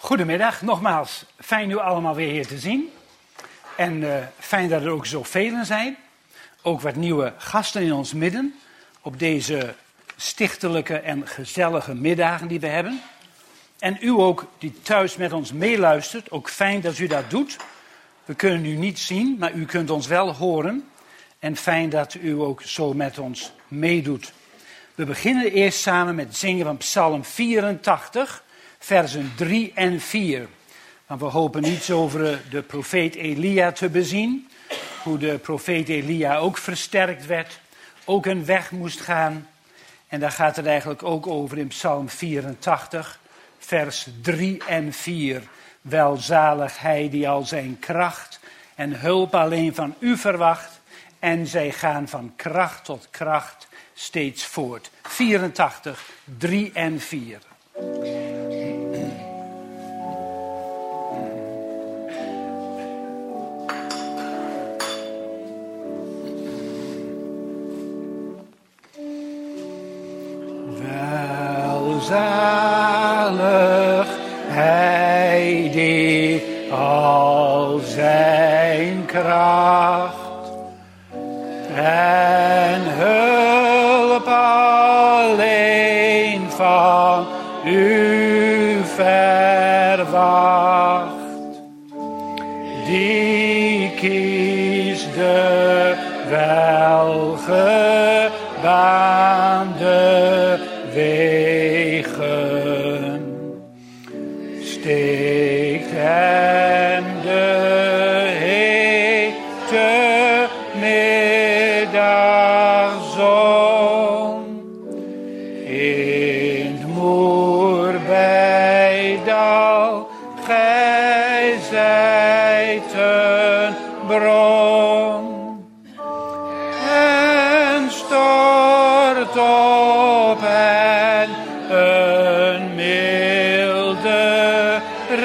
Goedemiddag, nogmaals. Fijn u allemaal weer hier te zien. En fijn dat er ook zoveel zijn. Ook wat nieuwe gasten in ons midden. Op deze stichtelijke en gezellige middagen die we hebben. En u ook die thuis met ons meeluistert. Ook fijn dat u dat doet. We kunnen u niet zien, maar u kunt ons wel horen. En fijn dat u ook zo met ons meedoet. We beginnen eerst samen met zingen van Psalm 84, versen 3 en 4. Want we hopen niets over de profeet Elia te bezien. Hoe de profeet Elia ook versterkt werd. Ook een weg moest gaan. En daar gaat het eigenlijk ook over in Psalm 84, vers 3 en 4. Welzalig hij die al zijn kracht en hulp alleen van u verwacht. En zij gaan van kracht tot kracht steeds voort. 84, 3 en 4. Welzalig hij die al zijn kracht en hulp alleen van u verwacht. Die kiest de welgebaande wegen, steekt hem de hete middagzon in het moerbeiddal. Gij zijt een bron en stort op hen een milde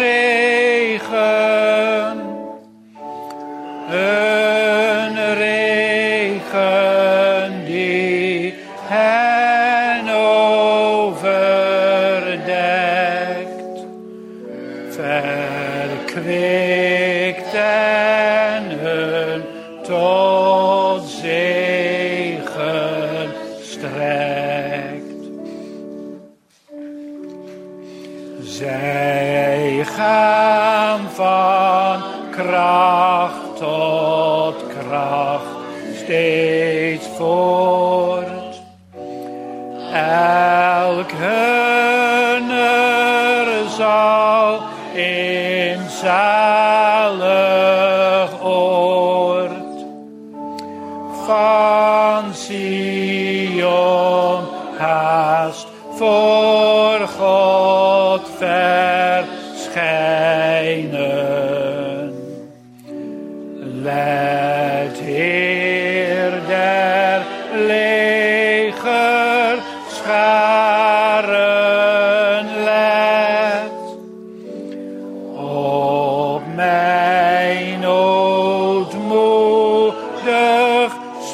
regen. Een regen die hen overdekt, verkwikt en hun tot zegen strekt. Zij gaan van kracht tot kracht steeds voort. Elk hunner zal in zalig oord van Sion haast voor God verschijnen. Let Heer der leger scharen, let op mijn ootmoedig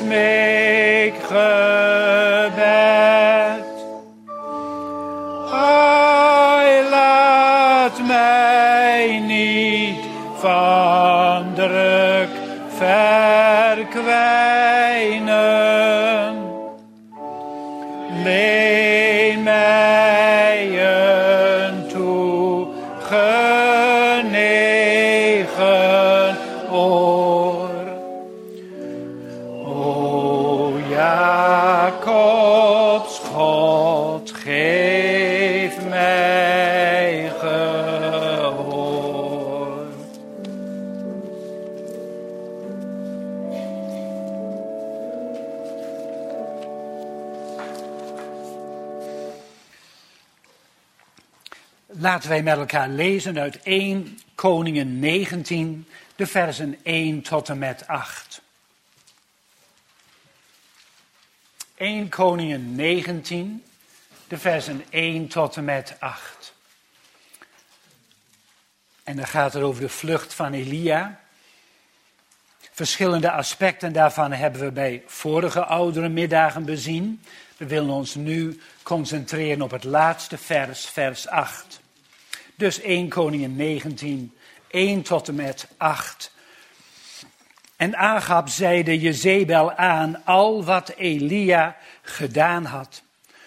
smeekgebed. Ai, laat mij niet van druk verkwijnen. Leen mij een toegenegen oor. O Jacobs God, geef mij gehoor. Laten wij met elkaar lezen uit 1 Koningen 19, de versen 1 tot en met 8. 1 Koningen 19, de versen 1 tot en met 8. En dan gaat het over de vlucht van Elia. Verschillende aspecten daarvan hebben we bij vorige oudere middagen bezien. We willen ons nu concentreren op het laatste vers, vers 8. Dus 1 Koningen 19, 1 tot en met 8. En Agab zeide Jezebel aan al wat Elia gedaan had.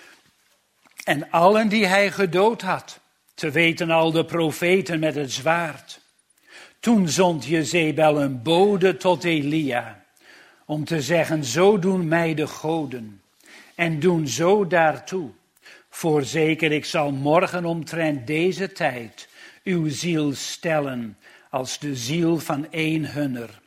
En allen die hij gedood had, te weten al de profeten met het zwaard. Toen zond Jezebel een bode tot Elia, om te zeggen, zo doen mij de goden, en doen zo daartoe. Voorzeker, ik zal morgen omtrent deze tijd uw ziel stellen, als de ziel van een hunner.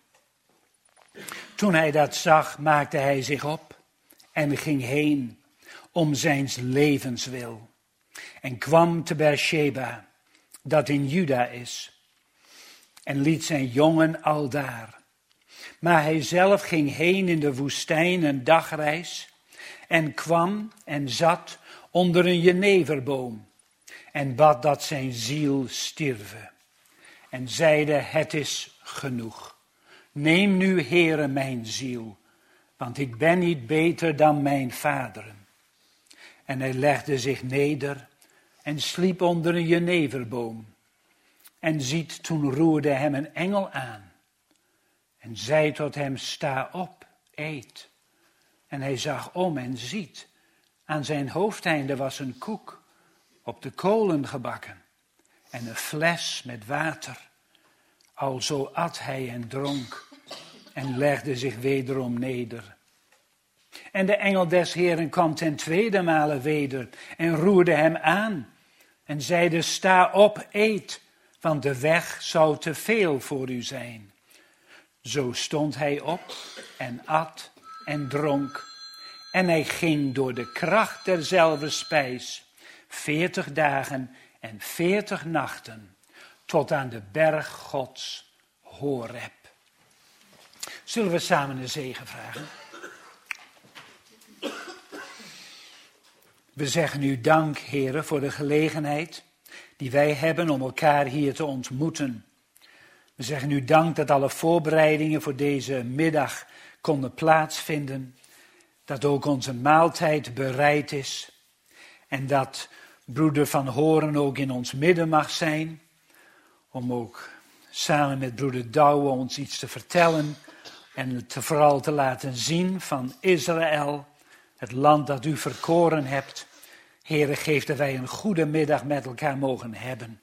Toen hij dat zag, maakte hij zich op en ging heen, om zijns levens wil. En kwam te Beersheba, dat in Juda is, en liet zijn jongen aldaar. Maar hij zelf ging heen in de woestijn een dagreis, en kwam en zat onder een jeneverboom, en bad dat zijn ziel stierve. En zeide, het is genoeg. Neem nu, Heere, mijn ziel, want ik ben niet beter dan mijn vaderen. En hij legde zich neder en sliep onder een jeneverboom. En ziet, toen roerde hem een engel aan. En zei tot hem, sta op, eet. En hij zag om en ziet, aan zijn hoofdeinde was een koek, op de kolen gebakken. En een fles met water. Alzo at hij en dronk, en legde zich wederom neder. En de engel des Heeren kwam ten tweede male weder en roerde hem aan en zeide, sta op, eet, want de weg zou te veel voor u zijn. Zo stond hij op en at en dronk, en hij ging door de kracht derzelfde spijs 40 dagen en 40 nachten, tot aan de berg Gods, Horeb. Zullen we samen een zegen vragen? We zeggen u dank, Heere, voor de gelegenheid die wij hebben om elkaar hier te ontmoeten. We zeggen u dank dat alle voorbereidingen voor deze middag konden plaatsvinden. Dat ook onze maaltijd bereid is. En dat broeder Van Horen ook in ons midden mag zijn. Om ook samen met broeder Douwe ons iets te vertellen. En het vooral te laten zien van Israël. Het land dat u verkoren hebt. Heere, geef dat wij een goede middag met elkaar mogen hebben.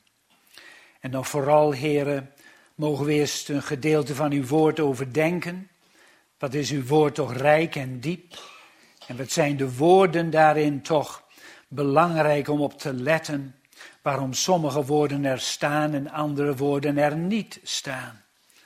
En dan vooral, Heere, mogen we eerst een gedeelte van uw woord overdenken. Wat is uw woord toch rijk en diep? En wat zijn de woorden daarin toch belangrijk om op te letten? Waarom sommige woorden er staan en andere woorden er niet staan.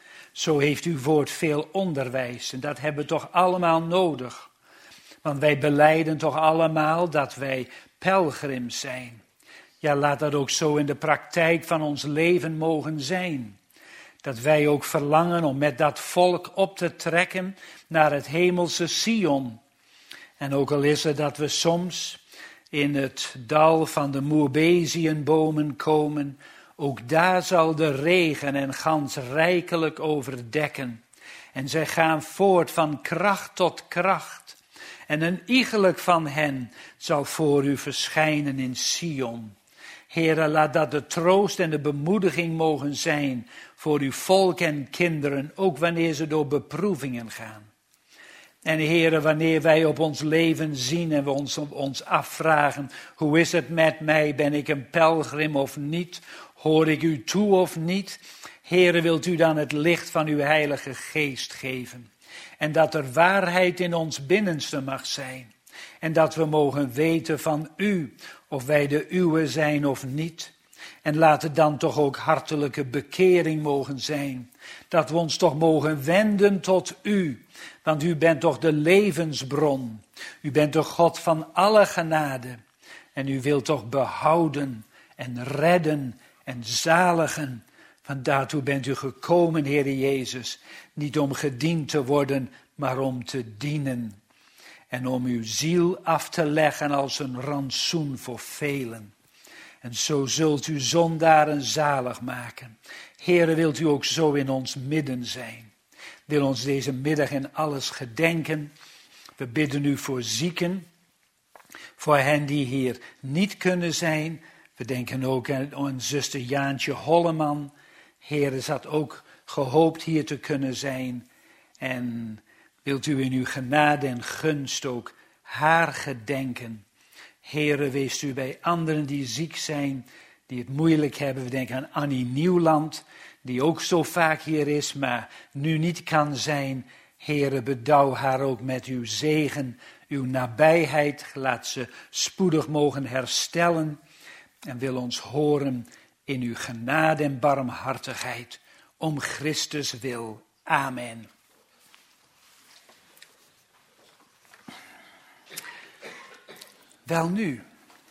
Zo heeft uw woord veel onderwijs en dat hebben we toch allemaal nodig. Want wij belijden toch allemaal dat wij pelgrims zijn. Ja, laat dat ook zo in de praktijk van ons leven mogen zijn. Dat wij ook verlangen om met dat volk op te trekken naar het hemelse Sion. En ook al is het dat we soms in het dal van de moerbeziënbomen komen, ook daar zal de regen en gans rijkelijk overdekken. En zij gaan voort van kracht tot kracht. En een iegelijk van hen zal voor u verschijnen in Sion. Heere, laat dat de troost en de bemoediging mogen zijn voor uw volk en kinderen, ook wanneer ze door beproevingen gaan. En Heere, wanneer wij op ons leven zien en we ons afvragen, hoe is het met mij, ben ik een pelgrim of niet, hoor ik u toe of niet? Heere, wilt u dan het licht van uw Heilige Geest geven? En dat er waarheid in ons binnenste mag zijn. En dat we mogen weten van u, of wij de uwe zijn of niet. En laat het dan toch ook hartelijke bekering mogen zijn. Dat we ons toch mogen wenden tot u. Want u bent toch de levensbron. U bent toch God van alle genade. En u wilt toch behouden en redden en zaligen. Want daartoe bent u gekomen, Heere Jezus. Niet om gediend te worden, maar om te dienen. En om uw ziel af te leggen als een rantsoen voor velen. En zo zult u zondaren zalig maken. Heere, wilt u ook zo in ons midden zijn. Wil ons deze middag in alles gedenken. We bidden u voor zieken. Voor hen die hier niet kunnen zijn. We denken ook aan zuster Jaantje Holleman. Heere, ze had ook gehoopt hier te kunnen zijn. En wilt u in uw genade en gunst ook haar gedenken. Heere, wees u bij anderen die ziek zijn, die het moeilijk hebben. We denken aan Annie Nieuwland, die ook zo vaak hier is, maar nu niet kan zijn. Heere, bedouw haar ook met uw zegen, uw nabijheid. Laat ze spoedig mogen herstellen. En wil ons horen in uw genade en barmhartigheid. Om Christus wil. Amen. Welnu.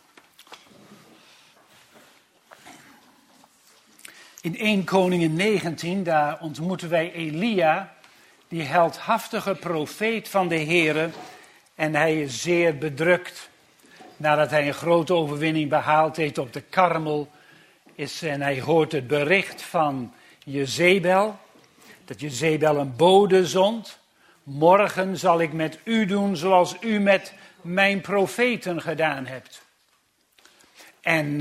In 1 Koningen 19, daar ontmoeten wij Elia, die heldhaftige profeet van de Heere. En hij is zeer bedrukt. Nadat hij een grote overwinning behaald heeft op de Karmel. En hij hoort het bericht van Jezebel. Dat Jezebel een bode zond. Morgen zal ik met u doen zoals u met mijn profeten gedaan hebt. En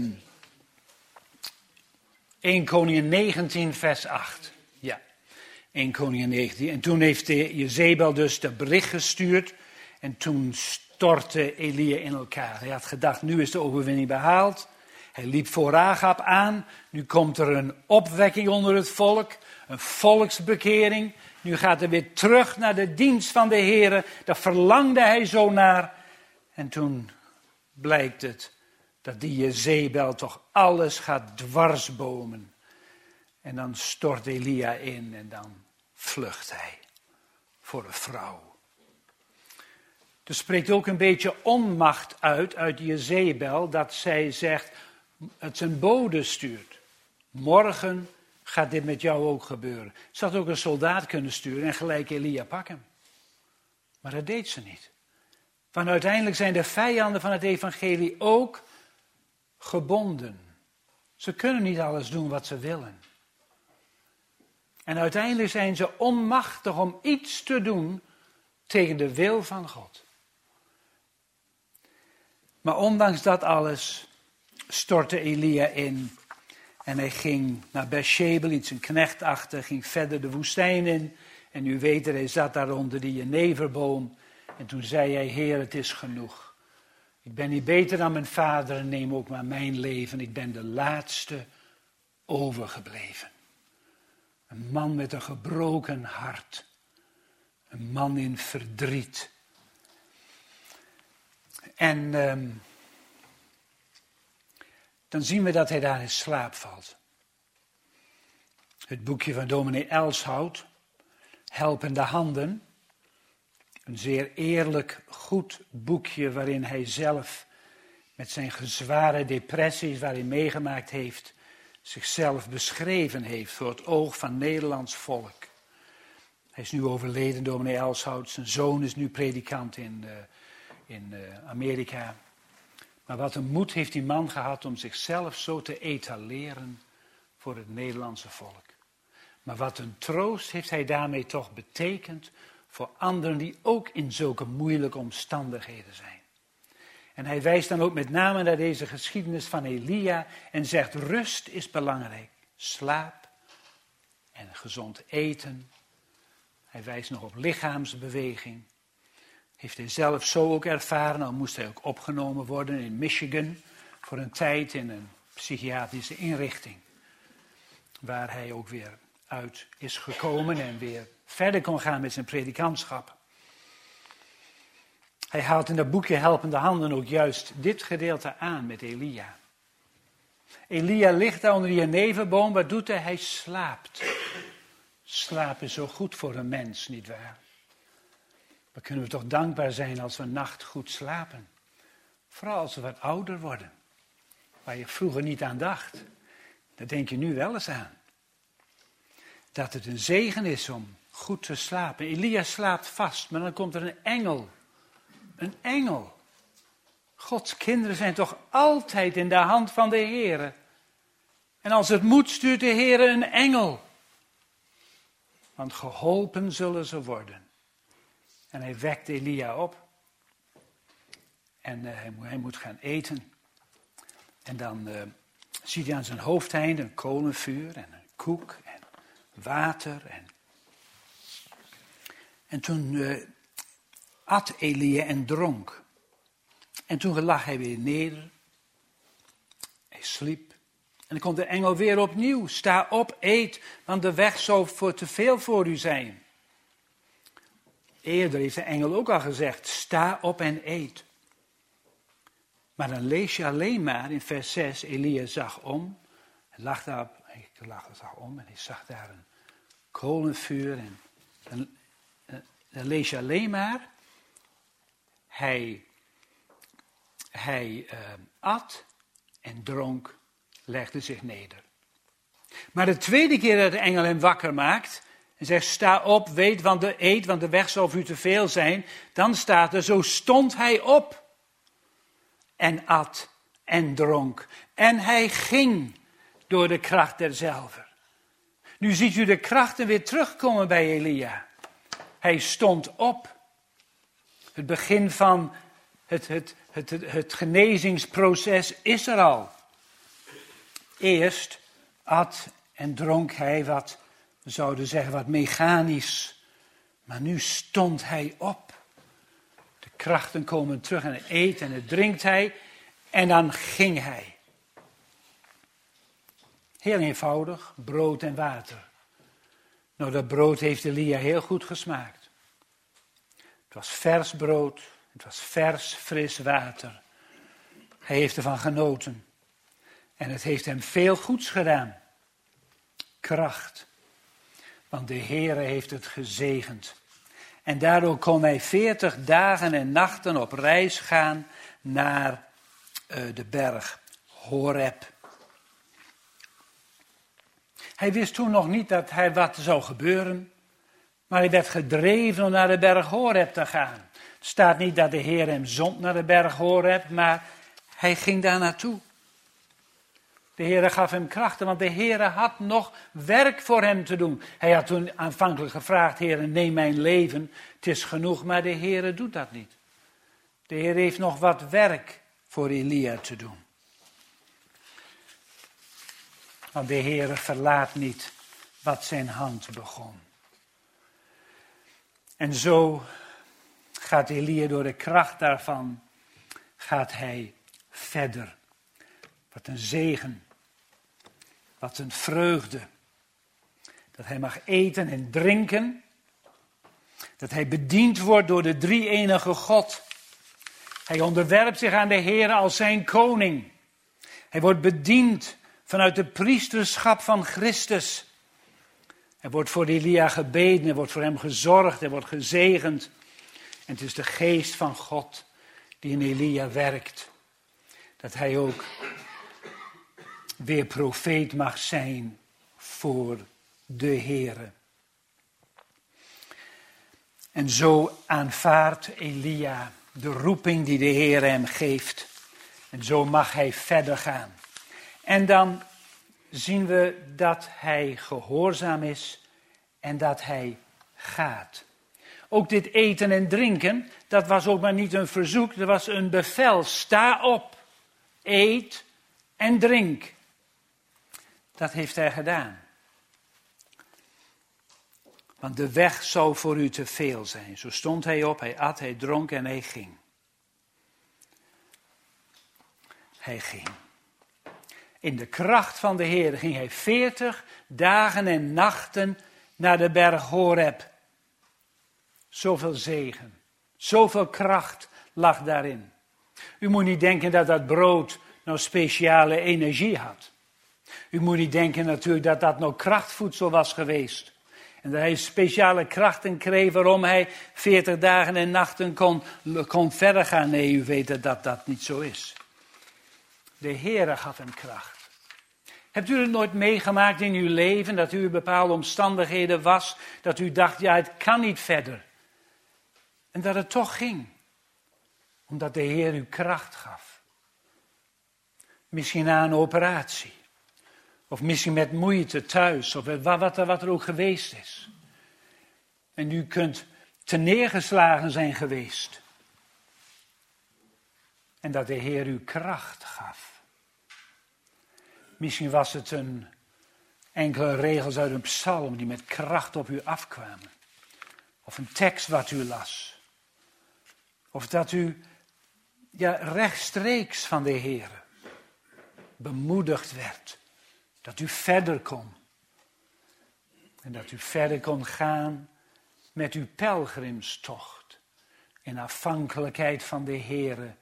1 Koningen 19 vers 8. Ja, 1 Koningen 19. En toen heeft Jezebel dus dat bericht gestuurd. En toen stortte Elia in elkaar. Hij had gedacht, nu is de overwinning behaald. Hij liep voor Agab aan. Nu komt er een opwekking onder het volk. Een volksbekering. Nu gaat hij weer terug naar de dienst van de Heere. Daar verlangde hij zo naar. En toen blijkt het dat die Jezebel toch alles gaat dwarsbomen. En dan stort Elia in en dan vlucht hij voor een vrouw. Er spreekt ook een beetje onmacht uit Jezebel, dat zij zegt, het zijn bode stuurt. Morgen gaat dit met jou ook gebeuren. Ze had ook een soldaat kunnen sturen en gelijk Elia pakken. Maar dat deed ze niet. Want uiteindelijk zijn de vijanden van het evangelie ook gebonden. Ze kunnen niet alles doen wat ze willen. En uiteindelijk zijn ze onmachtig om iets te doen tegen de wil van God. Maar ondanks dat alles stortte Elia in. En hij ging naar Beersheba, liet zijn knecht achter, ging verder de woestijn in. En u weet, hij zat daar onder die jeneverboom. En toen zei hij, Heer, het is genoeg. Ik ben niet beter dan mijn vader en neem ook maar mijn leven. Ik ben de laatste overgebleven. Een man met een gebroken hart. Een man in verdriet. En dan zien we dat hij daar in slaap valt. Het boekje van dominee Elshout, Helpende Handen. Een zeer eerlijk, goed boekje waarin hij zelf met zijn zware depressies waar hij meegemaakt heeft, zichzelf beschreven heeft voor het oog van Nederlands volk. Hij is nu overleden, dominee Elshout. Zijn zoon is nu predikant in Amerika. Maar wat een moed heeft die man gehad om zichzelf zo te etaleren voor het Nederlandse volk. Maar wat een troost heeft hij daarmee toch betekend voor anderen die ook in zulke moeilijke omstandigheden zijn. En hij wijst dan ook met name naar deze geschiedenis van Elia en zegt, rust is belangrijk. Slaap en gezond eten. Hij wijst nog op lichaamsbeweging. Heeft hij zelf zo ook ervaren, al moest hij ook opgenomen worden in Michigan voor een tijd in een psychiatrische inrichting. Waar hij ook weer uit is gekomen en weer verder kon gaan met zijn predikantschap. Hij haalt in dat boekje Helpende Handen ook juist dit gedeelte aan met Elia. Elia ligt daar onder die jeneverboom, wat doet hij? Hij slaapt. Slaap is zo goed voor een mens, nietwaar? Maar kunnen we toch dankbaar zijn als we een nacht goed slapen. Vooral als we wat ouder worden. Waar je vroeger niet aan dacht. Daar denk je nu wel eens aan. Dat het een zegen is om goed te slapen. Elia slaapt vast, maar dan komt er een engel. Een engel. Gods kinderen zijn toch altijd in de hand van de Heere. En als het moet, stuurt de Heere een engel. Want geholpen zullen ze worden. En hij wekt Elia op. En hij moet gaan eten. En dan ziet hij aan zijn hoofdeinde een kolenvuur en een koek en water. En toen at Elia en dronk. En toen lag hij weer neder. Hij sliep. En dan komt de engel weer opnieuw. Sta op, eet, want de weg zou te veel voor u zijn. Eerder heeft de engel ook al gezegd, sta op en eet. Maar dan lees je alleen maar in vers 6, Elia zag om. Hij zag om en hij zag daar een kolenvuur. En dan lees je alleen maar, hij at en dronk, legde zich neder. Maar de tweede keer dat de engel hem wakker maakt en zegt, sta op, eet, want de weg zal voor u te veel zijn. Dan staat er, zo stond hij op en at en dronk. En hij ging door de kracht derzelver. Nu ziet u de krachten weer terugkomen bij Elia. Hij stond op. Het begin van het genezingsproces is er al. Eerst at en dronk hij wat, we zouden zeggen wat mechanisch. Maar nu stond hij op. De krachten komen terug en het eet en het drinkt hij. En dan ging hij. Heel eenvoudig, brood en water. Nou, dat brood heeft Elia heel goed gesmaakt. Het was vers brood, het was vers, fris water. Hij heeft ervan genoten. En het heeft hem veel goeds gedaan. Kracht. Want de Heere heeft het gezegend. En daardoor kon hij 40 dagen en nachten op reis gaan naar de berg Horeb. Hij wist toen nog niet dat wat zou gebeuren. Maar hij werd gedreven om naar de berg Horeb te gaan. Het staat niet dat de Heer hem zond naar de berg Horeb, maar hij ging daar naartoe. De Heer gaf hem krachten, want de Heer had nog werk voor hem te doen. Hij had toen aanvankelijk gevraagd, Heer, neem mijn leven, het is genoeg, maar de Heer doet dat niet. De Heer heeft nog wat werk voor Elia te doen. Want de Heer verlaat niet wat zijn hand begon. En zo gaat Elia door de kracht daarvan, gaat hij verder. Wat een zegen. Wat een vreugde. Dat hij mag eten en drinken. Dat hij bediend wordt door de drie-enige God. Hij onderwerpt zich aan de Heer als zijn koning. Hij wordt bediend vanuit de priesterschap van Christus. Er wordt voor Elia gebeden, er wordt voor hem gezorgd, er wordt gezegend. En het is de geest van God die in Elia werkt. Dat hij ook weer profeet mag zijn voor de Heere. En zo aanvaardt Elia de roeping die de Heer hem geeft. En zo mag hij verder gaan. En dan zien we dat hij gehoorzaam is en dat hij gaat. Ook dit eten en drinken, dat was ook maar niet een verzoek, dat was een bevel. Sta op, eet en drink. Dat heeft hij gedaan. Want de weg zou voor u te veel zijn. Zo stond hij op, hij at, hij dronk en hij ging. Hij ging. In de kracht van de Heer ging hij 40 dagen en nachten naar de berg Horeb. Zoveel zegen, zoveel kracht lag daarin. U moet niet denken dat dat brood nou speciale energie had. U moet niet denken natuurlijk dat dat nou krachtvoedsel was geweest. En dat hij speciale krachten kreeg waarom hij 40 dagen en nachten kon verder gaan. Nee, u weet dat dat niet zo is. De Heere gaf hem kracht. Hebt u het nooit meegemaakt in uw leven dat u in bepaalde omstandigheden was, dat u dacht, ja, het kan niet verder. En dat het toch ging. Omdat de Heer u kracht gaf. Misschien na een operatie. Of misschien met moeite thuis. Of wat er ook geweest is. En u kunt terneergeslagen zijn geweest. En dat de Heer u kracht gaf. Misschien was het enkele regels uit een psalm die met kracht op u afkwamen. Of een tekst wat u las. Of dat u rechtstreeks van de Heer bemoedigd werd. Dat u verder kon. En dat u verder kon gaan met uw pelgrimstocht. In afhankelijkheid van de Heer.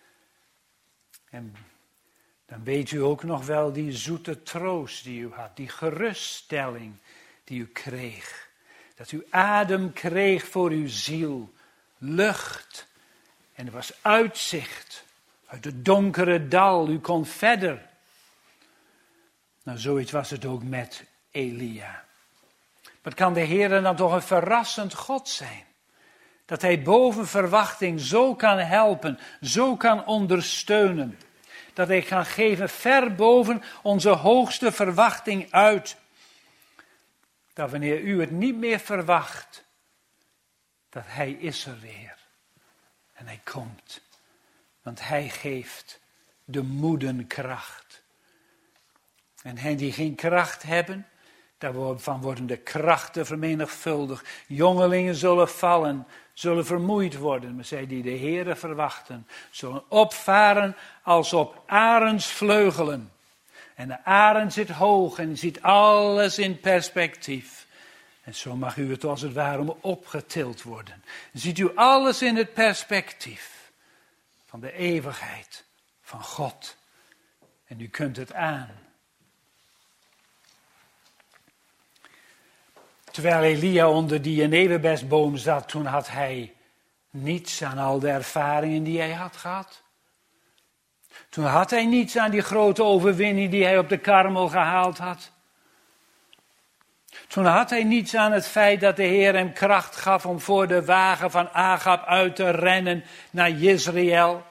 En dan weet u ook nog wel die zoete troost die u had. Die geruststelling die u kreeg. Dat u adem kreeg voor uw ziel. Lucht. En er was uitzicht. Uit het donkere dal. U kon verder. Nou, zoiets was het ook met Elia. Wat kan de Heer dan toch een verrassend God zijn? Dat hij boven verwachting zo kan helpen. Zo kan ondersteunen. Dat hij kan geven ver boven onze hoogste verwachting uit. Dat wanneer u het niet meer verwacht, dat hij is er weer. En hij komt. Want hij geeft de moeden kracht. En hen die geen kracht hebben, daarvan worden de krachten vermenigvuldigd. Jongelingen zullen vallen, zullen vermoeid worden. Maar zij die de Heere verwachten, zullen opvaren als op arendsvleugelen. En de arend zit hoog en ziet alles in perspectief. En zo mag u het als het ware opgetild worden. Ziet u alles in het perspectief van de eeuwigheid van God. En u kunt het aan. Terwijl Elia onder die jeneverbesboom zat, toen had hij niets aan al de ervaringen die hij had gehad. Toen had hij niets aan die grote overwinning die hij op de Karmel gehaald had. Toen had hij niets aan het feit dat de Heer hem kracht gaf om voor de wagen van Agab uit te rennen naar Jezreel.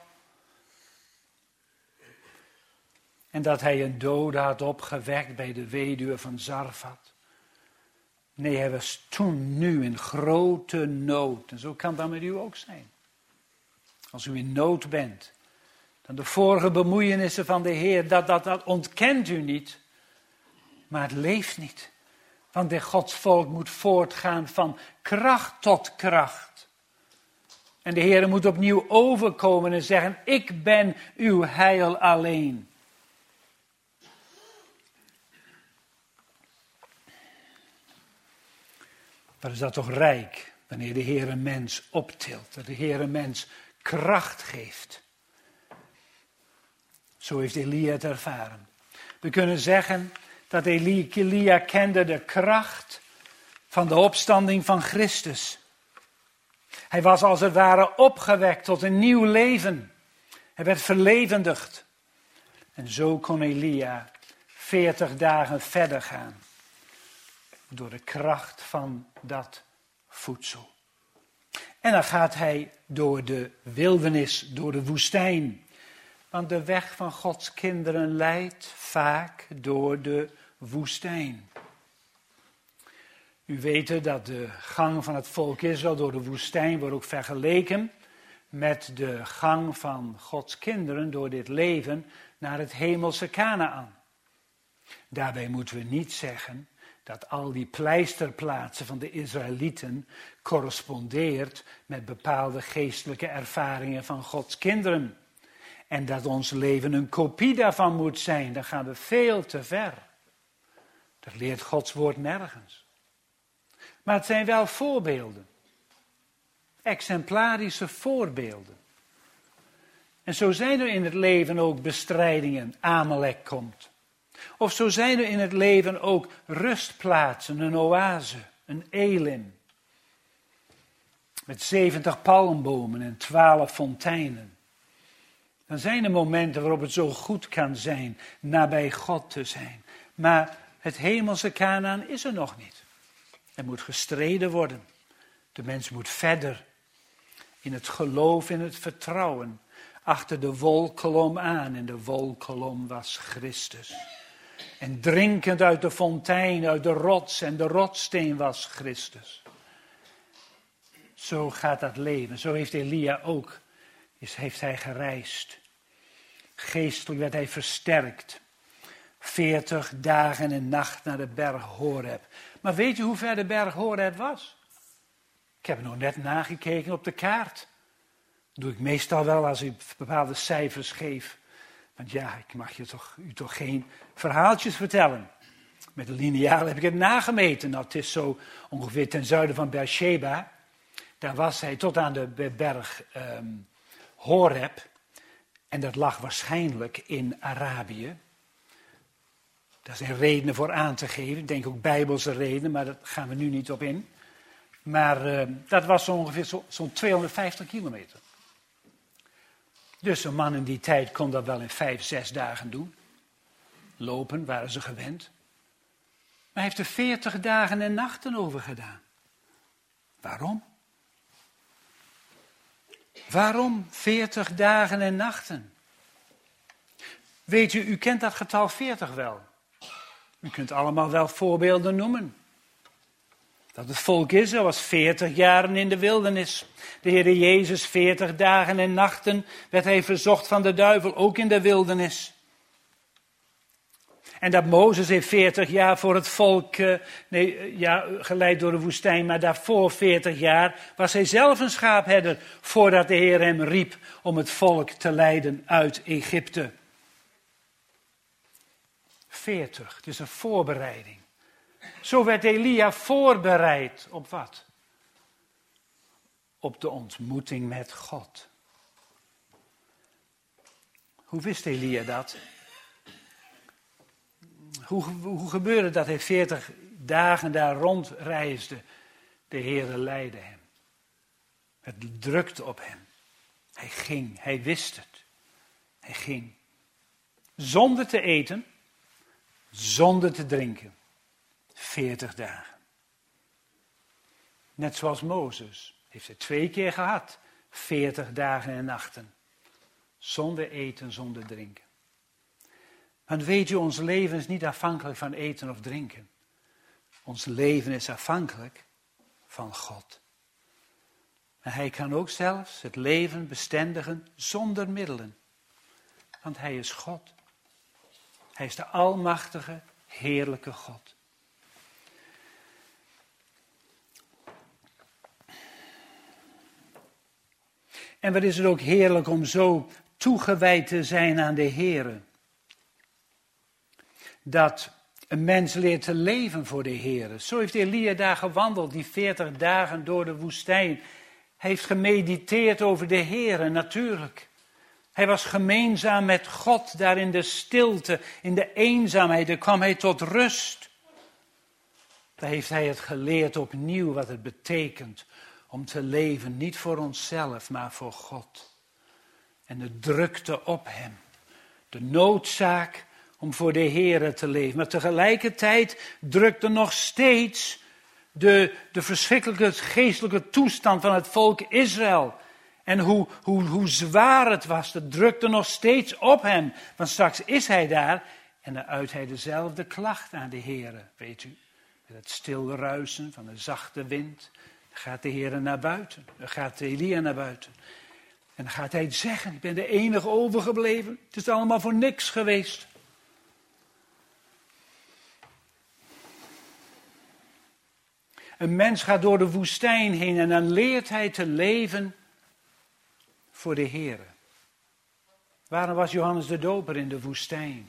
En dat hij een dode had opgewekt bij de weduwe van Zarfat. Nee, hij was toen nu in grote nood. En zo kan dat met u ook zijn. Als u in nood bent. Dan de vorige bemoeienissen van de Heer, dat ontkent u niet. Maar het leeft niet. Want de Gods volk moet voortgaan van kracht tot kracht. En de Heer moet opnieuw overkomen en zeggen, ik ben uw heil alleen. Wat is dat toch rijk, wanneer de Heer een mens optilt, dat de Heer een mens kracht geeft. Zo heeft Elia het ervaren. We kunnen zeggen dat Elia kende de kracht van de opstanding van Christus. Hij was als het ware opgewekt tot een nieuw leven. Hij werd verlevendigd. En zo kon Elia 40 dagen verder gaan. Door de kracht van dat voedsel. En dan gaat hij door de wildernis, door de woestijn. Want de weg van Gods kinderen leidt vaak door de woestijn. U weet dat de gang van het volk Israël door de woestijn wordt ook vergeleken met de gang van Gods kinderen door dit leven naar het hemelse Kanaan. Daarbij moeten we niet zeggen dat al die pleisterplaatsen van de Israëlieten correspondeert met bepaalde geestelijke ervaringen van Gods kinderen. En dat ons leven een kopie daarvan moet zijn, dan gaan we veel te ver. Dat leert Gods woord nergens. Maar het zijn wel voorbeelden. Exemplarische voorbeelden. En zo zijn er in het leven ook bestrijdingen. Amalek komt. Of zo zijn er in het leven ook rustplaatsen, een oase, een Elim. Met 70 palmbomen en 12 fonteinen. Dan zijn er momenten waarop het zo goed kan zijn nabij God te zijn. Maar het hemelse Kanaan is er nog niet. Er moet gestreden worden. De mens moet verder. In het geloof, in het vertrouwen. Achter de wolkolom aan. En de wolkolom was Christus. En drinkend uit de fontein, uit de rots. En de rotssteen was Christus. Zo gaat dat leven. Zo heeft Elia ook. Heeft hij gereisd. Geestelijk werd hij versterkt. 40 dagen en nacht naar de berg Horeb. Maar weet je hoe ver de berg Horeb was? Ik heb nog net nagekeken op de kaart. Dat doe ik meestal wel als ik bepaalde cijfers geef. Want ja, ik mag u toch geen verhaaltjes vertellen. Met een lineaal heb ik het nagemeten. Nou, het is zo ongeveer ten zuiden van Beersheba. Daar was hij tot aan de berg Horeb. En dat lag waarschijnlijk in Arabië. Daar zijn redenen voor aan te geven. Ik denk ook bijbelse redenen, maar daar gaan we nu niet op in. Maar dat was ongeveer zo'n 250 kilometer. Dus een man in die tijd kon dat wel in 5, 6 dagen doen. Lopen waren ze gewend. Maar hij heeft er 40 dagen en nachten over gedaan. Waarom? Waarom 40 dagen en nachten? Weet u kent dat getal 40 wel. U kunt allemaal wel voorbeelden noemen. Dat het volk Israël was 40 jaren in de wildernis. De Heer Jezus 40 dagen en nachten werd hij verzocht van de duivel, ook in de wildernis. En dat Mozes in 40 jaar voor het volk, geleid door de woestijn, maar daarvoor 40 jaar was hij zelf een schaapherder, voordat de Heer hem riep om het volk te leiden uit Egypte. 40, het is een voorbereiding. Zo werd Elia voorbereid op wat? Op de ontmoeting met God. Hoe wist Elia dat? Hoe gebeurde dat hij 40 dagen daar rondreisde? De Heere leidde hem. Het drukte op hem. Hij ging, hij wist het. Hij ging. Zonder te eten, zonder te drinken. 40 dagen. Net zoals Mozes. Heeft hij 2 keer gehad. 40 dagen en nachten. Zonder eten, zonder drinken. Want weet u, ons leven is niet afhankelijk van eten of drinken. Ons leven is afhankelijk van God. En hij kan ook zelfs het leven bestendigen zonder middelen. Want hij is God. Hij is de almachtige, heerlijke God. En wat is het ook heerlijk om zo toegewijd te zijn aan de Heere. Dat een mens leert te leven voor de Heere. Zo heeft Elia daar gewandeld, die 40 dagen door de woestijn. Hij heeft gemediteerd over de Heere, natuurlijk. Hij was gemeenzaam met God, daar in de stilte, in de eenzaamheid. Daar kwam hij tot rust. Daar heeft hij het geleerd opnieuw wat het betekent om te leven, niet voor onszelf, maar voor God. En het drukte op hem. De noodzaak om voor de Heere te leven. Maar tegelijkertijd drukte nog steeds de verschrikkelijke geestelijke toestand van het volk Israël. En hoe zwaar het was, dat drukte nog steeds op hem. Want straks is hij daar en dan uit hij dezelfde klacht aan de Heere, weet u. Met het stil ruisen van de zachte wind. Dan gaat de Heere naar buiten. Dan gaat Elia naar buiten. En dan gaat hij zeggen, ik ben de enige overgebleven. Het is allemaal voor niks geweest. Een mens gaat door de woestijn heen en dan leert hij te leven voor de Heere. Waarom was Johannes de Doper in de woestijn?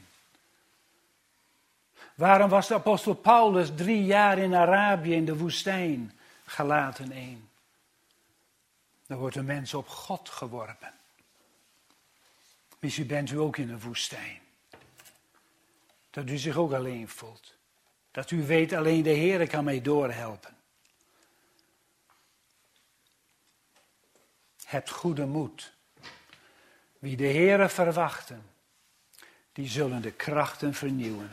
Waarom was de apostel Paulus 3 jaar in Arabië in de woestijn? Galaten 1. Dan wordt een mens op God geworpen. Misschien bent u ook in een woestijn. Dat u zich ook alleen voelt. Dat u weet alleen de Heere kan mij doorhelpen. Hebt goede moed. Wie de Heere verwachten, die zullen de krachten vernieuwen.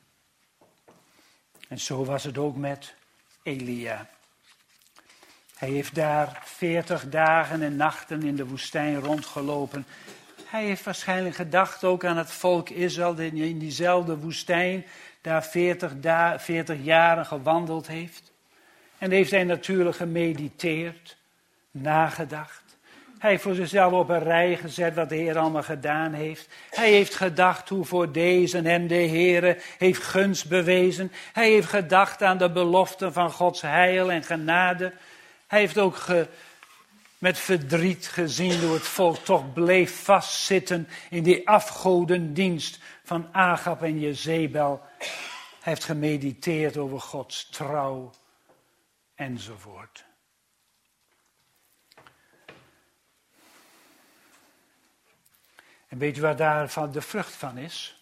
En zo was het ook met Elia. Hij heeft daar 40 dagen en nachten in de woestijn rondgelopen. Hij heeft waarschijnlijk gedacht ook aan het volk Israël, die in diezelfde woestijn daar 40 jaren gewandeld heeft. En heeft hij natuurlijk gemediteerd, nagedacht. Hij heeft voor zichzelf op een rij gezet wat de Heer allemaal gedaan heeft. Hij heeft gedacht hoe voor deze hem de Heer heeft gunst bewezen. Hij heeft gedacht aan de beloften van Gods heil en genade. Hij heeft ook met verdriet gezien hoe het volk toch bleef vastzitten in die afgodendienst van Agab en Jezebel. Hij heeft gemediteerd over Gods trouw enzovoort. En weet u waar daarvan de vrucht van is?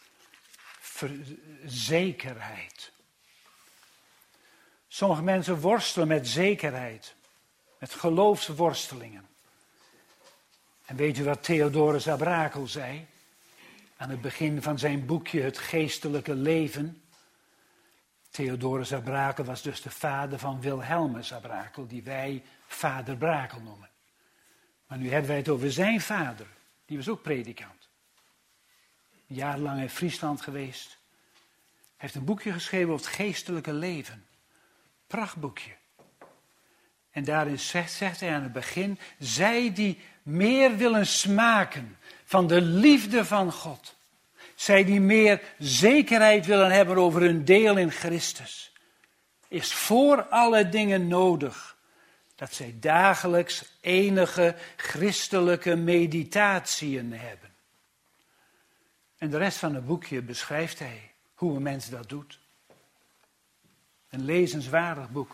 Zekerheid. Sommige mensen worstelen met zekerheid. Met geloofsworstelingen. En weet u wat Theodorus Abrakel zei? Aan het begin van zijn boekje Het Geestelijke Leven. Theodorus Abrakel was dus de vader van Wilhelmus Abrakel, die wij vader Brakel noemen. Maar nu hebben wij het over zijn vader. Die was ook predikant. Jarenlang in Friesland geweest. Hij heeft een boekje geschreven over het geestelijke leven. Prachtboekje. En daarin zegt hij aan het begin, zij die meer willen smaken van de liefde van God. Zij die meer zekerheid willen hebben over hun deel in Christus. Is voor alle dingen nodig dat zij dagelijks enige christelijke meditatiën hebben. En de rest van het boekje beschrijft hij hoe een mens dat doet. Een lezenswaardig boek.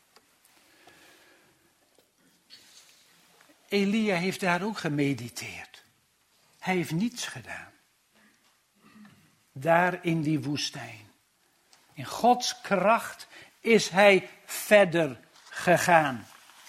Elia heeft daar ook gemediteerd. Hij heeft niets gedaan. Daar in die woestijn. In Gods kracht is hij verder gegaan.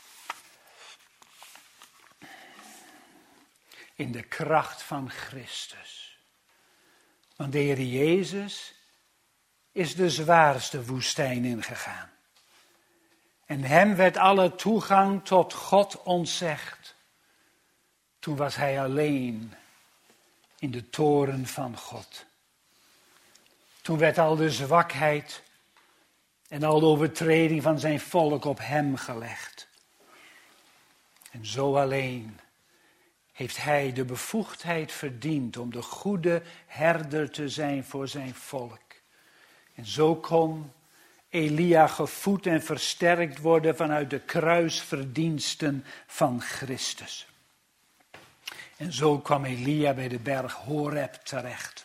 In de kracht van Christus. Want de Heer Jezus is de zwaarste woestijn ingegaan. En hem werd alle toegang tot God ontzegd. Toen was hij alleen in de toren van God. Toen werd al de zwakheid en al de overtreding van zijn volk op hem gelegd. En zo alleen heeft hij de bevoegdheid verdiend om de goede herder te zijn voor zijn volk. En zo kon Elia gevoed en versterkt worden vanuit de kruisverdiensten van Christus. En zo kwam Elia bij de berg Horeb terecht.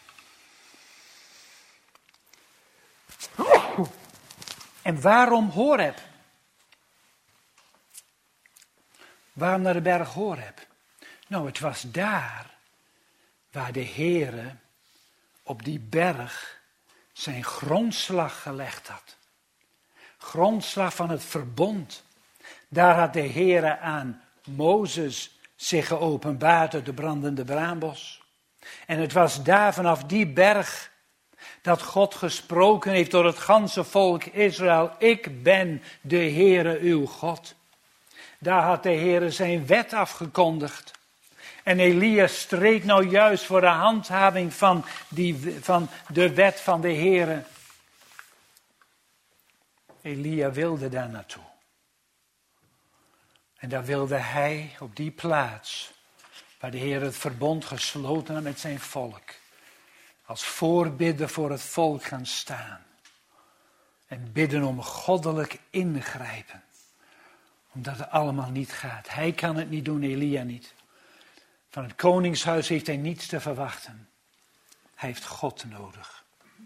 En waarom Horeb? Waarom naar de berg Horeb? Nou, het was daar waar de Heere op die berg zijn grondslag gelegd had. Grondslag van het verbond. Daar had de Heere aan Mozes zich geopenbaard uit de brandende braambos. En het was daar vanaf die berg dat God gesproken heeft door het ganse volk Israël. Ik ben de Heere uw God. Daar had de Heere zijn wet afgekondigd. En Elia streed nou juist voor de handhaving van de wet van de Heere. Elia wilde daar naartoe. En daar wilde hij op die plaats, waar de Heer het verbond gesloten had met zijn volk, als voorbidder voor het volk gaan staan. En bidden om goddelijk ingrijpen. Omdat het allemaal niet gaat. Hij kan het niet doen, Elia niet. Van het koningshuis heeft hij niets te verwachten. Hij heeft God nodig.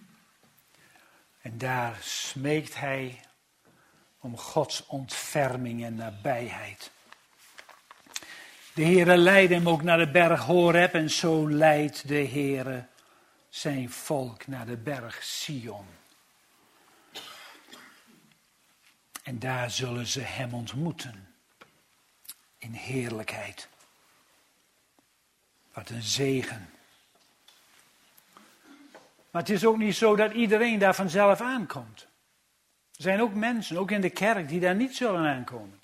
En daar smeekt hij om Gods ontferming en nabijheid. De Heere leidde hem ook naar de berg Horeb en zo leidt de Heere zijn volk naar de berg Sion. En daar zullen ze hem ontmoeten in heerlijkheid. Wat een zegen. Maar het is ook niet zo dat iedereen daar vanzelf aankomt. Er zijn ook mensen, ook in de kerk, die daar niet zullen aankomen.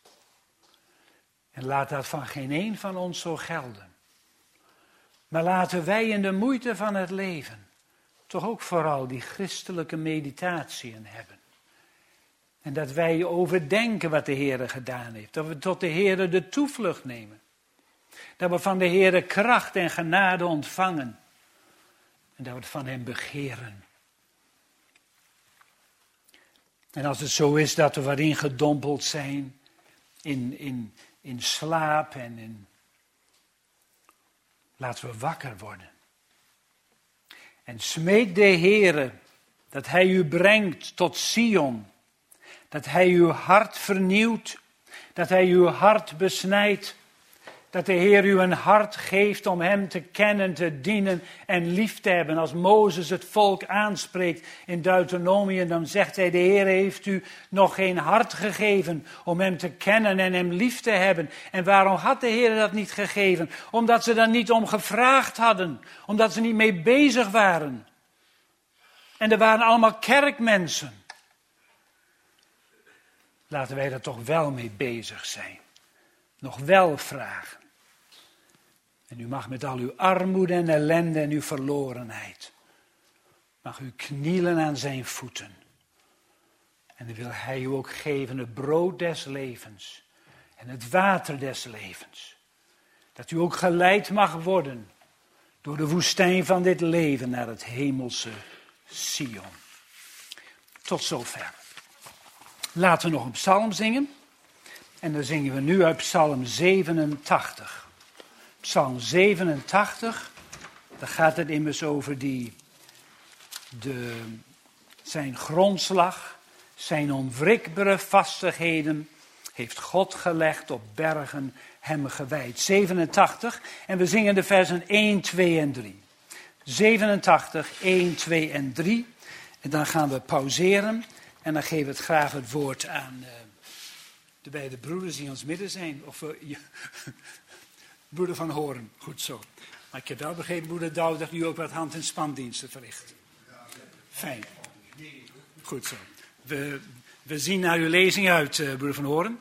En laat dat van geen een van ons zo gelden. Maar laten wij in de moeite van het leven toch ook vooral die christelijke meditatieën hebben. En dat wij overdenken wat de Heer gedaan heeft. Dat we tot de Heer de toevlucht nemen. Dat we van de Heer kracht en genade ontvangen. En dat we het van hem begeren. En als het zo is dat we wat ingedompeld zijn in slaap laten we wakker worden. En smeek de Heere dat hij u brengt tot Sion. Dat hij uw hart vernieuwt. Dat hij uw hart besnijdt. Dat de Heer u een hart geeft om hem te kennen, te dienen en lief te hebben. Als Mozes het volk aanspreekt in Deuteronomium, dan zegt hij: de Heer heeft u nog geen hart gegeven om hem te kennen en hem lief te hebben. En waarom had de Heer dat niet gegeven? Omdat ze daar niet om gevraagd hadden. Omdat ze niet mee bezig waren. En er waren allemaal kerkmensen. Laten wij er toch wel mee bezig zijn. Nog wel vragen. En u mag met al uw armoede en ellende en uw verlorenheid, mag u knielen aan zijn voeten. En dan wil hij u ook geven het brood des levens en het water des levens. Dat u ook geleid mag worden door de woestijn van dit leven naar het hemelse Sion. Tot zover. Laten we nog een psalm zingen. En dan zingen we nu uit Psalm 87. Psalm 87, daar gaat het immers over zijn grondslag, zijn onwrikbare vastigheden, heeft God gelegd op bergen hem gewijd. 87, en we zingen de versen 1, 2 en 3. 87, 1, 2 en 3. En dan gaan we pauzeren en dan geven we het graag het woord aan de beide broeders die in ons midden zijn. Of broeder Van Horen, goed zo. Maar ik heb wel begrepen, broeder Douw, dat u ook wat hand- en spandiensten verricht. Fijn. Goed zo. We zien naar uw lezing uit, broeder Van Horen.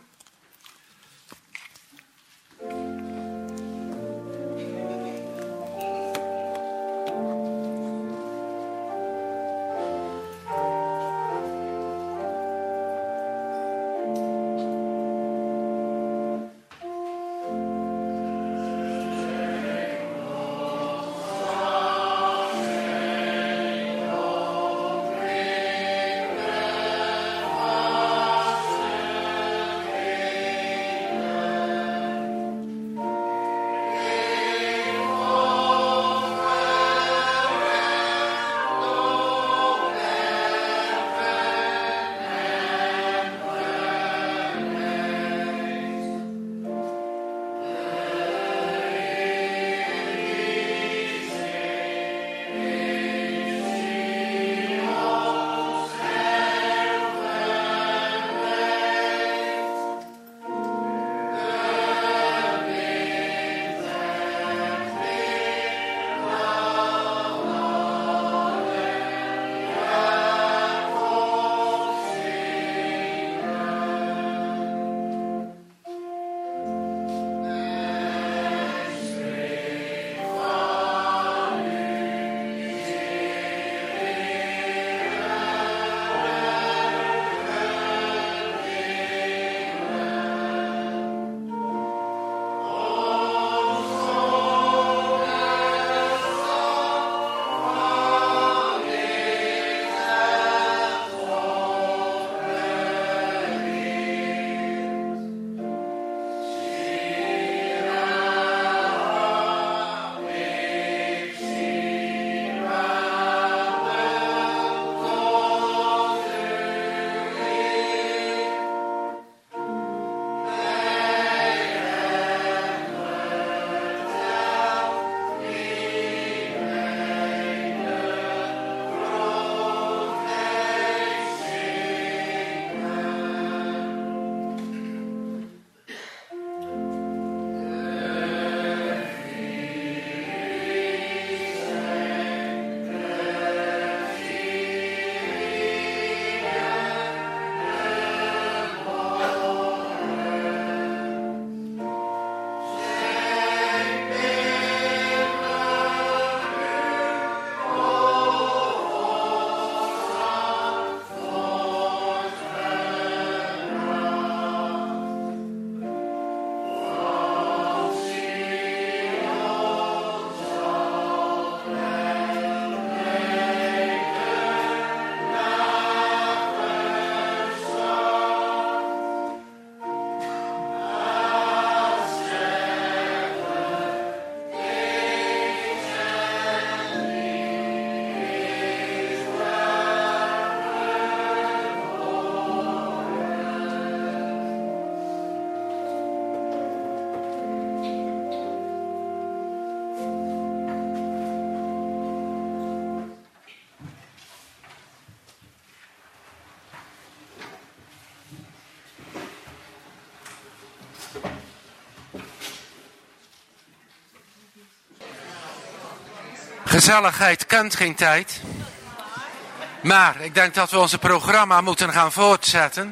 Gezelligheid kent geen tijd. Maar ik denk dat we onze programma moeten gaan voortzetten.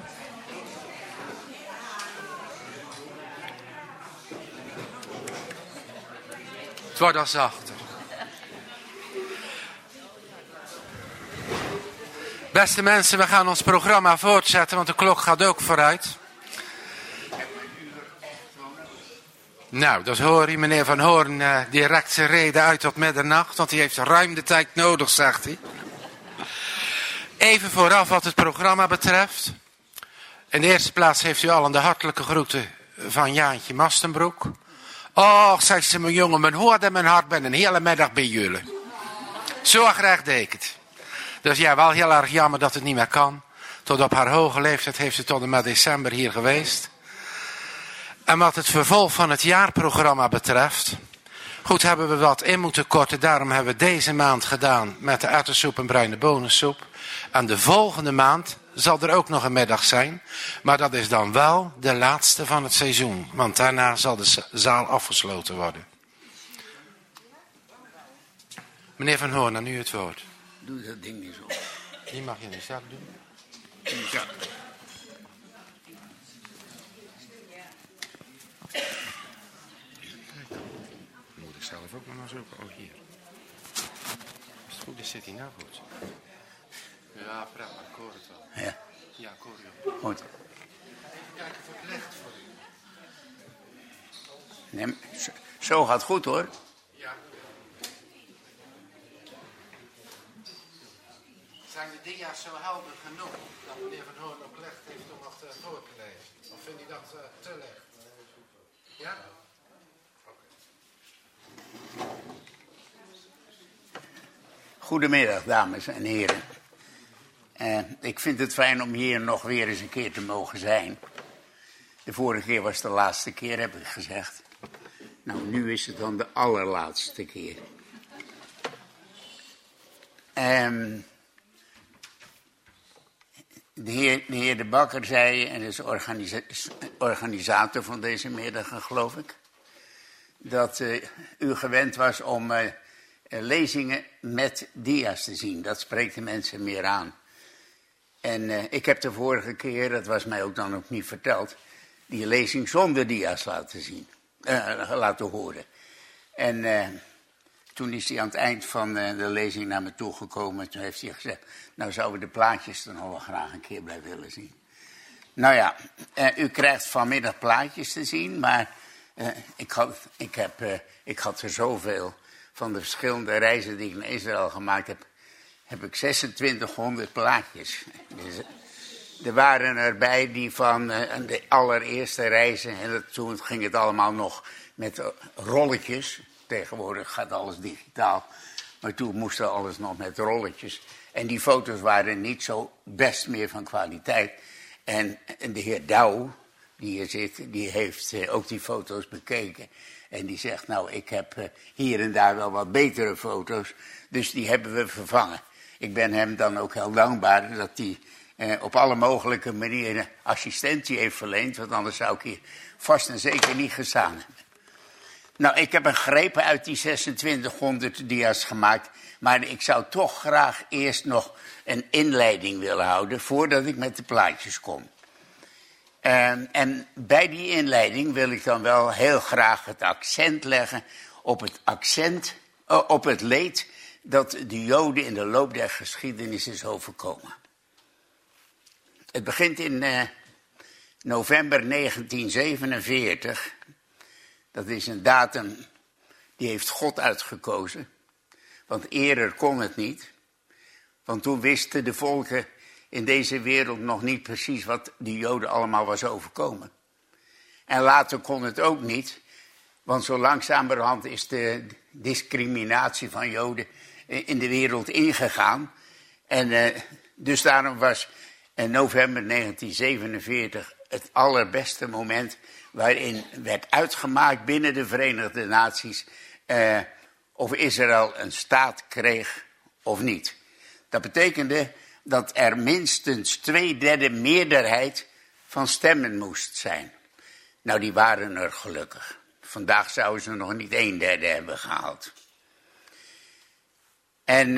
Het wordt al zachter. Beste mensen, we gaan ons programma voortzetten, want de klok gaat ook vooruit. Nou, dat hoor je meneer Van Hoorn direct zijn reden uit tot middernacht, want hij heeft ruim de tijd nodig, zegt hij. Even vooraf wat het programma betreft. In de eerste plaats heeft u allen de hartelijke groeten van Jaantje Mastenbroek. Och, zegt ze, mijn jongen, mijn hoort en mijn hart ben een hele middag bij jullie. Zo graag deed ik het. Dus ja, wel heel erg jammer dat het niet meer kan. Tot op haar hoge leeftijd heeft ze tot en met december hier geweest. En wat het vervolg van het jaarprogramma betreft. Goed, hebben we wat in moeten korten. Daarom hebben we deze maand gedaan met de erwtensoep en bruine bonensoep. En de volgende maand zal er ook nog een middag zijn. Maar dat is dan wel de laatste van het seizoen. Want daarna zal de zaal afgesloten worden. Meneer Van Hoorn, aan u het woord. Doe dat ding niet zo. Die mag je in de zak doen. In de zak. Moet ik zelf ook nog maar zoeken. Oh, hier. Is het goed? Dan zit hij nou goed. Ja, prachtig. Ik hoor het wel. Ja. Ja, ik hoor het wel. Goed. Ja, ik heb het licht voor u. Nee, zo gaat goed hoor. Ja. Zijn de dia's zo helder genoeg dat meneer Van Hoorn ook licht heeft om wat voor te lezen? Of vindt u dat te licht? Ja? Goedemiddag, dames en heren. Ik vind het fijn om hier nog weer eens een keer te mogen zijn. De vorige keer was de laatste keer, heb ik gezegd. Nou, nu is het dan de allerlaatste keer. De heer De Bakker zei, en dat is organisator van deze middag, geloof ik, dat u gewend was om lezingen met dia's te zien. Dat spreekt de mensen meer aan. En ik heb de vorige keer, dat was mij ook dan ook niet verteld, die lezing zonder dia's laten horen. En toen is hij aan het eind van de lezing naar me toegekomen. Toen heeft hij gezegd, nou zouden we de plaatjes er nog wel graag een keer bij willen zien. Nou ja, u krijgt vanmiddag plaatjes te zien, maar ik had er zoveel van de verschillende reizen die ik naar Israël gemaakt heb ik 2600 plaatjes. Dus, er waren erbij die van de allereerste reizen, en toen ging het allemaal nog met rolletjes. Tegenwoordig gaat alles digitaal, maar toen moest alles nog met rolletjes. En die foto's waren niet zo best meer van kwaliteit. En de heer Douw, die hier zit, die heeft ook die foto's bekeken. En die zegt, nou, ik heb hier en daar wel wat betere foto's, dus die hebben we vervangen. Ik ben hem dan ook heel dankbaar dat hij op alle mogelijke manieren assistentie heeft verleend, want anders zou ik hier vast en zeker niet gestaan hebben. Nou, ik heb een greep uit die 2600 dia's gemaakt, maar ik zou toch graag eerst nog een inleiding willen houden voordat ik met de plaatjes kom. En bij die inleiding wil ik dan wel heel graag het accent leggen op het leed dat de Joden in de loop der geschiedenis is overkomen. Het begint in november 1947. Dat is een datum die heeft God uitgekozen. Want eerder kon het niet. Want toen wisten de volken in deze wereld nog niet precies wat de Joden allemaal was overkomen. En later kon het ook niet. Want zo langzamerhand is de discriminatie van Joden in de wereld ingegaan. En dus daarom was november 1947 het allerbeste moment waarin werd uitgemaakt binnen de Verenigde Naties of Israël een staat kreeg of niet. Dat betekende dat er minstens 2/3 meerderheid van stemmen moest zijn. Nou, die waren er gelukkig. Vandaag zouden ze nog niet 1/3 hebben gehaald. En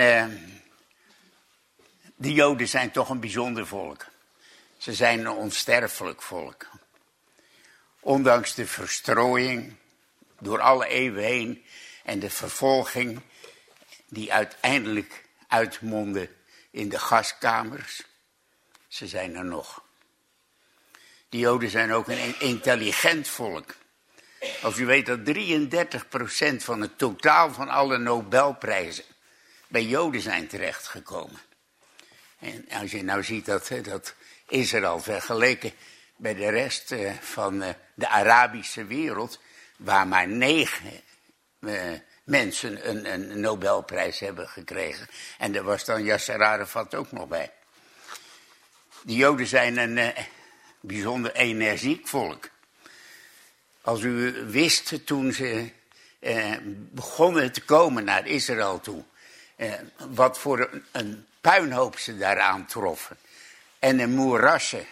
de Joden zijn toch een bijzonder volk. Ze zijn een onsterfelijk volk. Ondanks de verstrooiing door alle eeuwen heen en de vervolging die uiteindelijk uitmondde in de gaskamers. Ze zijn er nog. De Joden zijn ook een intelligent volk. Als u weet dat 33% van het totaal van alle Nobelprijzen bij Joden zijn terechtgekomen. En als je nou ziet dat Israël vergeleken bij de rest van de Arabische wereld, waar maar 9 mensen een Nobelprijs hebben gekregen. En daar was dan Yasser Arafat ook nog bij. De Joden zijn een bijzonder energiek volk. Als u wist toen ze begonnen te komen naar Israël toe, wat voor een puinhoop ze daaraan troffen. En een moerassen,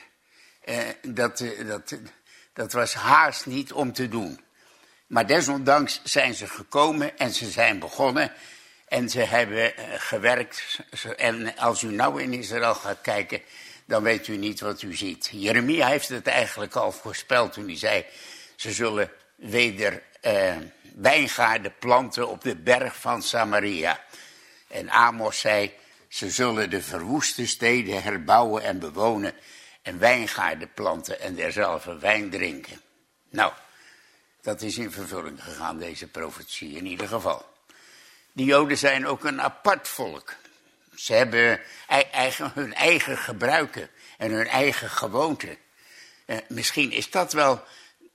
dat was haast niet om te doen. Maar desondanks zijn ze gekomen en ze zijn begonnen en ze hebben gewerkt. En als u nou in Israël gaat kijken, dan weet u niet wat u ziet. Jeremia heeft het eigenlijk al voorspeld toen hij zei, ze zullen weder wijngaarden planten op de berg van Samaria. En Amos zei, ze zullen de verwoeste steden herbouwen en bewonen en wijngaarden planten en derzelfde wijn drinken. Nou, dat is in vervulling gegaan, deze profetie in ieder geval. De Joden zijn ook een apart volk. Ze hebben hun eigen gebruiken en hun eigen gewoonten. Misschien is dat wel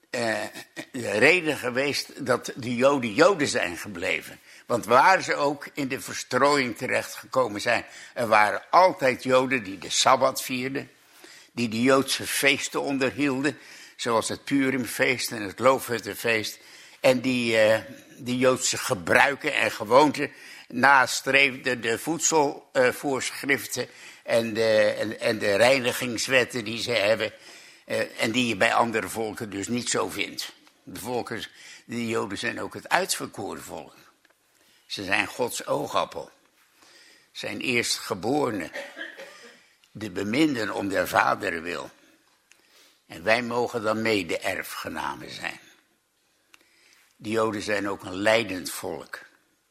de reden geweest dat de Joden Joden zijn gebleven. Want waar ze ook in de verstrooiing terechtgekomen zijn, er waren altijd Joden die de Sabbat vierden, die de Joodse feesten onderhielden, zoals het Purimfeest en het Loofhuttenfeest, en die Joodse gebruiken en gewoonten nastreefden, de voedselvoorschriften en de reinigingswetten die ze hebben, en die je bij andere volken dus niet zo vindt. De Joden zijn ook het uitverkoren volk. Ze zijn Gods oogappel. Zijn eerstgeborenen. De beminden om der Vader wil. En wij mogen dan mede erfgenamen zijn. De Joden zijn ook een lijdend volk.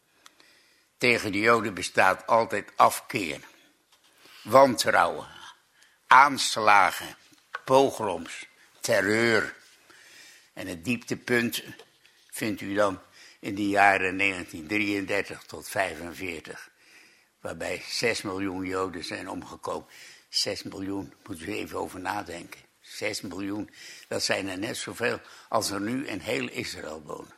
Tegen de Joden bestaat altijd afkeer. Wantrouwen. Aanslagen. Pogroms. Terreur. En het dieptepunt vindt u dan in de jaren 1933 tot 1945. Waarbij 6 miljoen Joden zijn omgekomen. 6 miljoen, moeten we even over nadenken. 6 miljoen, dat zijn er net zoveel als er nu in heel Israël wonen.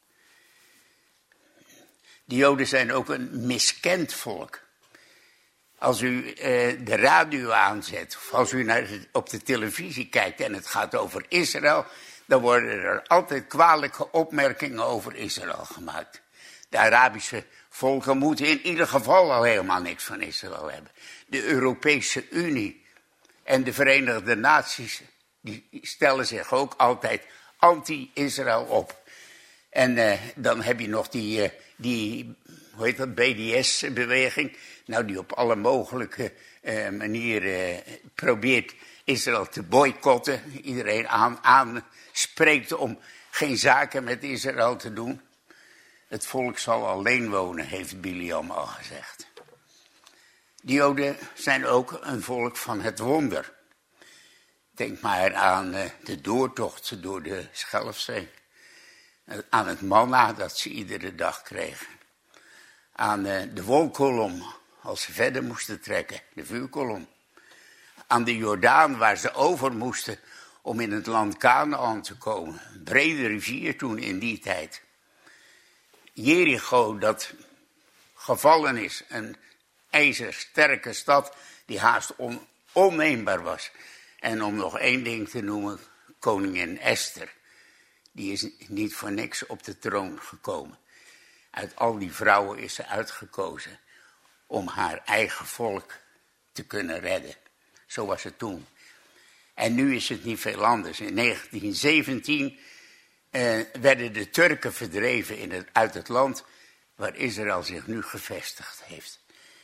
De Joden zijn ook een miskend volk. Als u de radio aanzet, of als u op de televisie kijkt en het gaat over Israël, dan worden er altijd kwalijke opmerkingen over Israël gemaakt. De Arabische volken moeten in ieder geval al helemaal niks van Israël hebben. De Europese Unie en de Verenigde Naties, die stellen zich ook altijd anti-Israël op. En dan heb je nog die hoe heet dat, BDS-beweging, nou die op alle mogelijke manieren probeert Israël te boycotten. Iedereen aanspreekt om geen zaken met Israël te doen. Het volk zal alleen wonen, heeft Biliam al gezegd. De Joden zijn ook een volk van het wonder. Denk maar aan de doortocht door de Schelfzee. Aan het manna dat ze iedere dag kregen. Aan de wolkolom als ze verder moesten trekken, de vuurkolom. Aan de Jordaan waar ze over moesten om in het land Kanaan te komen. Een brede rivier toen in die tijd. Jericho dat gevallen is, een ijzersterke stad die haast onneembaar was. En om nog één ding te noemen, koningin Esther. Die is niet voor niks op de troon gekomen. Uit al die vrouwen is ze uitgekozen om haar eigen volk te kunnen redden. Zo was het toen. En nu is het niet veel anders. In 1917 werden de Turken verdreven uit het land. waar Israël zich nu gevestigd heeft.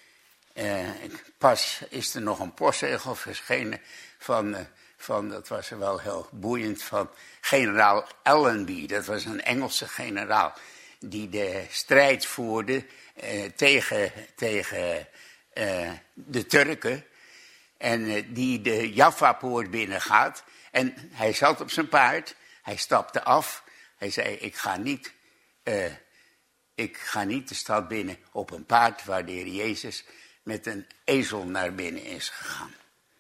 Pas is er nog een postzegel verschenen van, dat was wel heel boeiend, van generaal Allenby. Dat was een Engelse generaal die de strijd voerde tegen de Turken. En die de Jaffa-poort binnengaat. En hij zat op zijn paard, hij stapte af. Hij zei, ik ga niet de stad binnen op een paard waar de Heer Jezus met een ezel naar binnen is gegaan.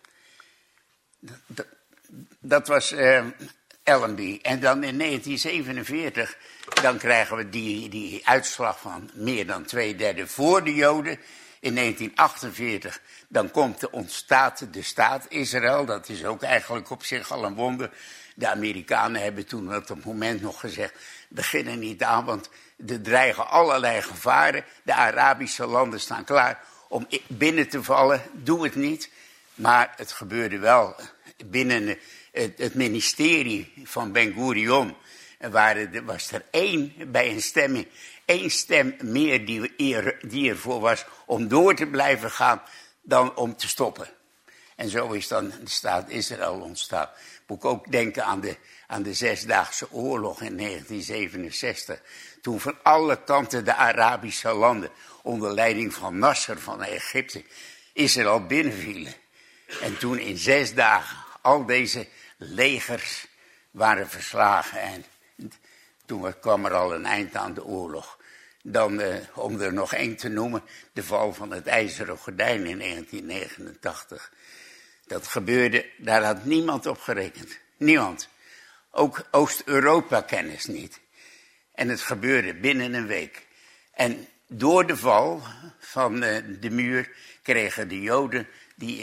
Dat was Allenby. En dan in 1947, dan krijgen we die uitslag van meer dan 2/3 voor de Joden. In 1948, dan ontstaat de staat Israël. Dat is ook eigenlijk op zich al een wonder. De Amerikanen hebben toen op dat moment nog gezegd, begin er niet aan, want er dreigen allerlei gevaren. De Arabische landen staan klaar om binnen te vallen. Doe het niet. Maar het gebeurde wel binnen het ministerie van Ben-Gurion. Was er bij een stemming, 1 stem meer die ervoor was om door te blijven gaan dan om te stoppen. En zo is dan de staat Israël ontstaan. Moet ik ook denken aan de Zesdaagse Oorlog in 1967. Toen van alle kanten de Arabische landen onder leiding van Nasser van Egypte Israël binnenvielen. En toen in 6 dagen al deze legers waren verslagen. En toen kwam er al een eind aan de oorlog. Dan, om er nog 1 te noemen, de val van het IJzeren Gordijn in 1989. Dat gebeurde, daar had niemand op gerekend. Niemand. Ook Oost-Europa kennis niet. En het gebeurde binnen een week. En door de val van de muur kregen de Joden die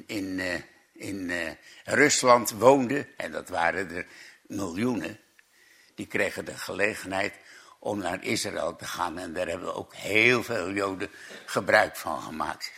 in Rusland woonden, en dat waren er miljoenen, die kregen de gelegenheid om naar Israël te gaan. En daar hebben ook heel veel Joden gebruik van gemaakt.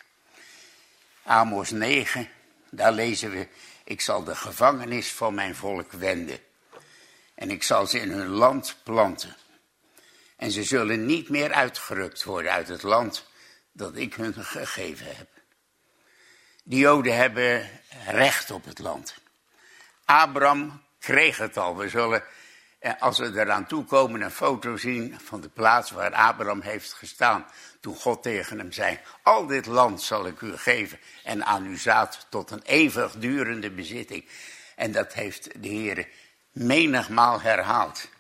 Amos 9, daar lezen we, ik zal de gevangenis van mijn volk wenden. En ik zal ze in hun land planten. En ze zullen niet meer uitgerukt worden uit het land dat ik hun gegeven heb. De Joden hebben recht op het land. Abraham kreeg het al. We zullen, als we eraan toekomen, een foto zien van de plaats waar Abraham heeft gestaan. Toen God tegen hem zei, al dit land zal ik u geven en aan uw zaad tot een eeuwigdurende bezitting. En dat heeft de Heer menigmaal herhaald.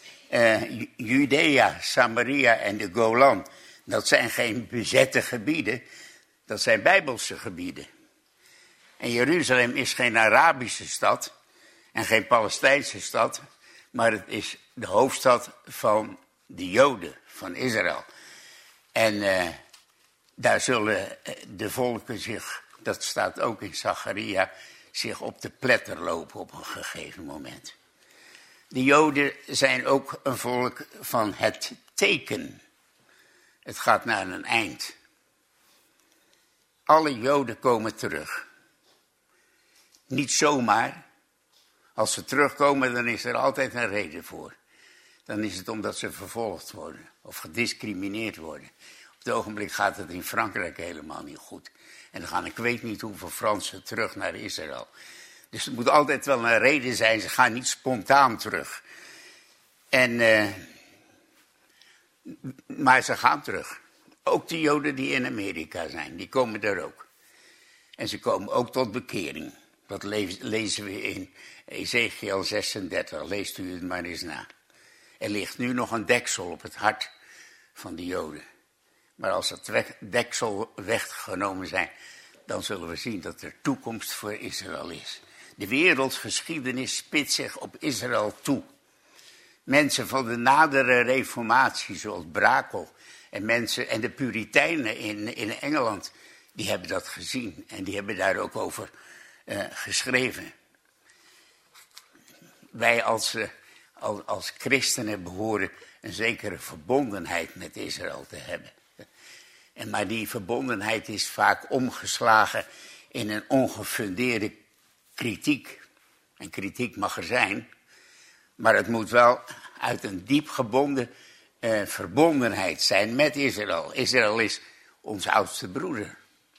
Judea, Samaria en de Golan, dat zijn geen bezette gebieden, dat zijn Bijbelse gebieden. En Jeruzalem is geen Arabische stad en geen Palestijnse stad, maar het is de hoofdstad van de Joden, van Israël. En daar zullen de volken zich, dat staat ook in Zacharia, zich op de pletter lopen op een gegeven moment. De Joden zijn ook een volk van het teken. Het gaat naar een eind. Alle Joden komen terug. Niet zomaar. Als ze terugkomen, dan is er altijd een reden voor. Dan is het omdat ze vervolgd worden of gediscrimineerd worden. Op het ogenblik gaat het in Frankrijk helemaal niet goed. En dan gaan ik weet niet hoeveel Fransen terug naar Israël. Dus er moet altijd wel een reden zijn, ze gaan niet spontaan terug. Maar ze gaan terug. Ook de Joden die in Amerika zijn, die komen daar ook. En ze komen ook tot bekering. Dat lezen we in Ezekiel 36, leest u het maar eens na. Er ligt nu nog een deksel op het hart van de Joden. Maar als dat deksel weggenomen zijn, dan zullen we zien dat er toekomst voor Israël is. De wereldgeschiedenis spitst zich op Israël toe. Mensen van de nadere reformatie, zoals Brakel en de Puritijnen in Engeland, die hebben dat gezien en die hebben daar ook over geschreven. Wij als christenen behoren een zekere verbondenheid met Israël te hebben. Maar die verbondenheid is vaak omgeslagen in een ongefundeerde kritiek. En kritiek mag er zijn, maar het moet wel uit een diep gebonden verbondenheid zijn met Israël. Israël is onze oudste broeder.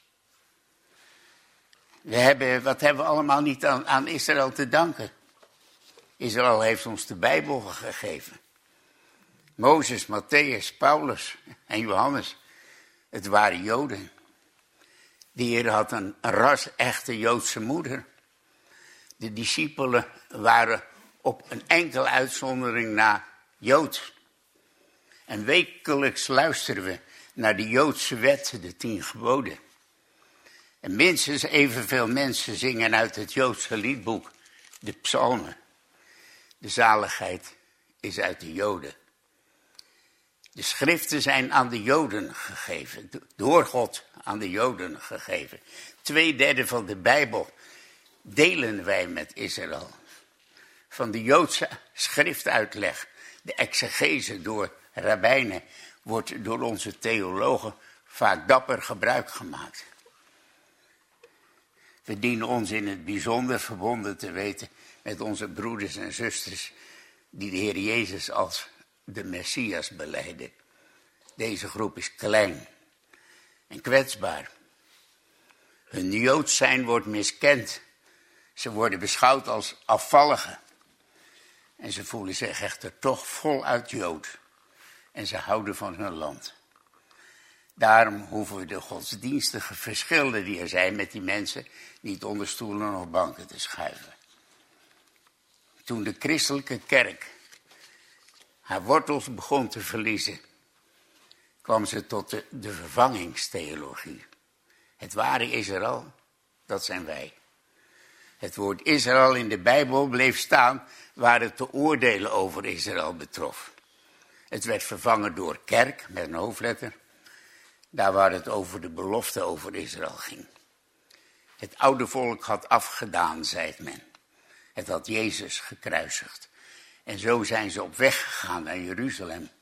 Wat hebben we allemaal niet aan Israël te danken? Israël heeft ons de Bijbel gegeven. Mozes, Matthäus, Paulus en Johannes. Het waren Joden. De Heer had een ras-echte Joodse moeder. De discipelen waren op een enkele uitzondering na Jood. En wekelijks luisteren we naar de Joodse wet, de 10 geboden. En minstens evenveel mensen zingen uit het Joodse liedboek de psalmen. De zaligheid is uit de Joden. De schriften zijn aan de Joden gegeven, door God aan de Joden gegeven. 2/3 van de Bijbel delen wij met Israël. Van de Joodse schriftuitleg, de exegese door rabbijnen, wordt door onze theologen vaak dapper gebruik gemaakt. We dienen ons in het bijzonder verbonden te weten met onze broeders en zusters die de Heer Jezus als de Messias belijden. Deze groep is klein en kwetsbaar. Hun Joods zijn wordt miskend. Ze worden beschouwd als afvalligen. En ze voelen zich echter toch voluit Jood. En ze houden van hun land. Daarom hoeven we de godsdienstige verschillen die er zijn met die mensen niet onder stoelen of banken te schuiven. Toen de christelijke kerk haar wortels begon te verliezen, kwam ze tot de vervangingstheologie. Het ware Israël, dat zijn wij. Het woord Israël in de Bijbel bleef staan waar het te oordelen over Israël betrof. Het werd vervangen door kerk, met een hoofdletter, daar waar het over de belofte over Israël ging. Het oude volk had afgedaan, zei men. Het had Jezus gekruisigd. En zo zijn ze op weg gegaan naar Jeruzalem.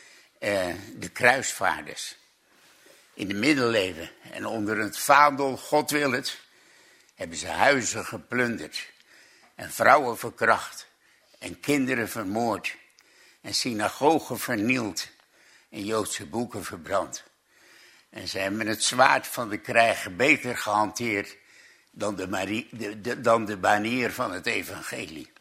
De kruisvaarders. In de middeleeuwen en onder het vaandel, God wil het, hebben ze huizen geplunderd. En vrouwen verkracht. En kinderen vermoord. En synagogen vernield. En Joodse boeken verbrand. En ze hebben het zwaard van de krijg beter gehanteerd dan de banier van het evangelie.